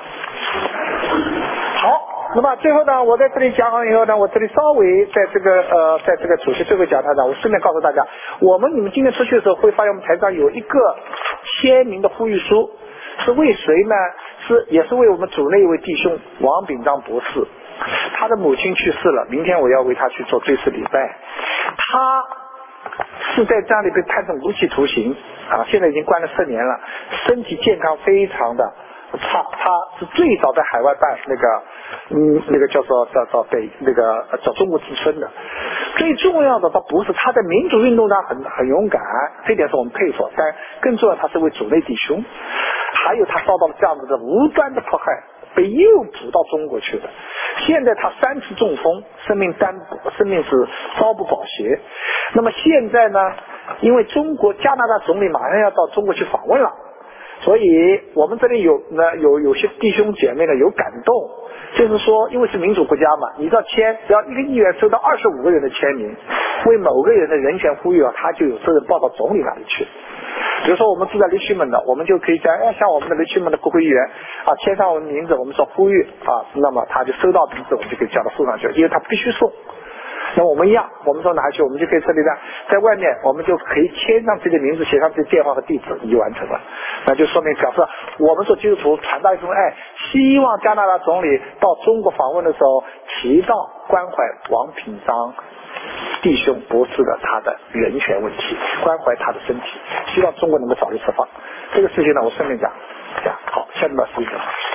好，那么最后呢，我在这里讲好以后呢，我这里稍微在这个呃，在这个主席最后讲台上，我顺便告诉大家，我们你们今天出去的时候会发现我们台上有一个签名的呼吁书，是为谁呢？是也是为我们组内一位弟兄王炳章博士，他的母亲去世了，明天我要为他去做追思礼拜。他是在家里被判成无期徒刑啊，现在已经关了四年了，身体健康非常的差，他是最早在海外办那个嗯那个叫做叫做北那个叫中国之春的。最重要的他不是他在民主运动上很很勇敢，这点是我们佩服，但更重要他是为主内弟兄，还有他遭到了这样子的无端的迫害，被诱捕到中国去的。现在他三次中风，生命单生命是朝不保歇。那么现在呢，因为中国加拿大总理马上要到中国去访问了，所以我们这里有呢有有些弟兄姐妹呢有感动，就是说因为是民主国家嘛，你知道签只要一个议员收到二十五个人的签名，为某个人的人权呼吁啊，他就有责任报到总理那里去。比如说我们住在雷区门的，我们就可以讲，哎，像我们的雷区门的国会议员啊，签上我们名字，我们说呼吁啊，那么他就收到名字，我们就可以叫他送上去，因为他必须送。那我们一样，我们说拿去，我们就可以这里呢，在外面我们就可以签上自己的名字，写上自己电话和地址，你就完成了。那就说明表示我们做基督徒传达一种爱，希望加拿大总理到中国访问的时候提到关怀王炳章弟兄博士的他的人权问题，关怀他的身体，希望中国能够早日释放。这个事情呢，我顺便讲讲。好，下面到十一个。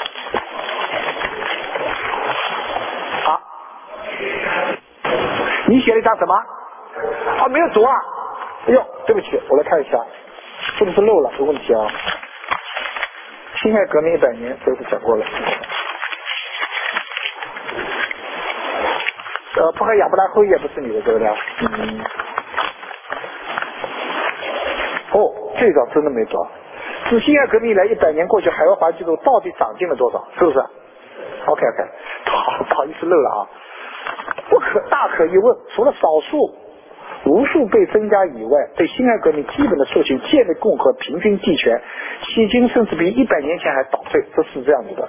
好，你写了一张什么？啊，没有读啊！哎呦，对不起，我来看一下，是不是漏了？有问题啊！辛亥革命一百年，这个是讲过了。呃，迫害亚伯拉罕也不是你的，对不对？嗯。哦，这张真的没读。自辛亥革命以来一百年过去，海外华基督到底长进了多少？是不是 ？OK OK， 好，不好意思漏了啊。不可大可一问，除了少数无数倍增加以外，对辛亥革命基本的诉求，建立共和、平均地权，迄今甚至比一百年前还倒退，这是这样子的。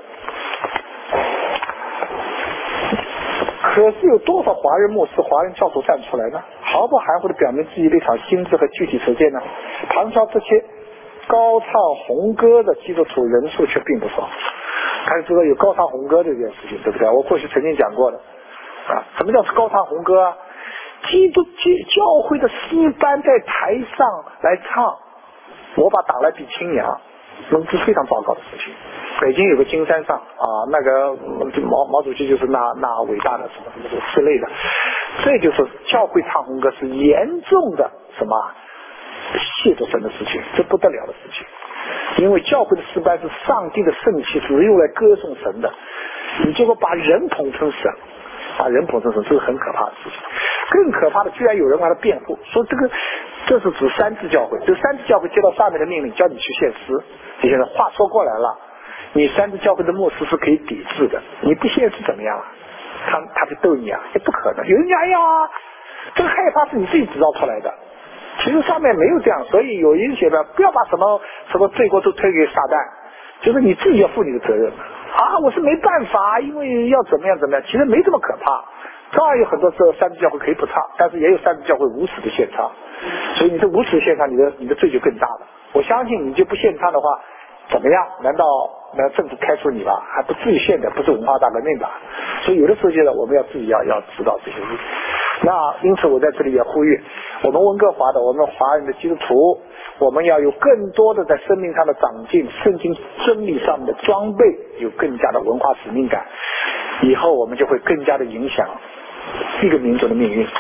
可是有多少华人牧师、华人教徒站出来呢？毫不含糊地表明自己立场、心智和具体实践呢？旁敲这些高唱红歌的基督徒人数却并不少。大家知道有高唱红歌这件事情，对不对？我过去曾经讲过的啊。什么叫高唱红歌啊？基督教会的诗班在台上来唱，我把党来比青羊，那是非常糟糕的事情。北京有个金山上啊，那个毛毛主席就是那那伟大的什么什么之类的，这就是教会唱红歌是严重的什么亵渎神的事情，这不得了的事情。因为教会的诗班是上帝的圣器，是用来歌颂神的，你结果把人捧成神，把人捧成神，这是很可怕的事情。更可怕的，居然有人为他辩护，说这个这是指三自教会，这三自教会接到上面的命令，叫你去献诗。你现在话说过来了，你三自教会的牧师是可以抵制的，你不献诗怎么样啊？他他就逗你啊？也不可能。有人讲，哎呀，这个害怕是你自己制造出来的。其实上面没有这样，所以有人写的不要把什么什么罪过都推给撒旦，就是你自己要负你的责任啊！我是没办法，因为要怎么样怎么样，其实没这么可怕。当然有很多时候三自教会可以不唱，但是也有三自教会无耻的献唱，所以你这无耻的献唱，你的你的罪就更大了。我相信你就不献唱的话，怎么样？难道那政府开除你吧？还不至于现在不是文化大革命吧？所以有的时候呢，我们要自己要要知道这些东西。那因此我在这里也呼吁我们温哥华的我们华人的基督徒，我们要有更多的在生命上的长进，圣经真理上的装备，有更加的文化使命感，以后我们就会更加的影响一个民族的命运。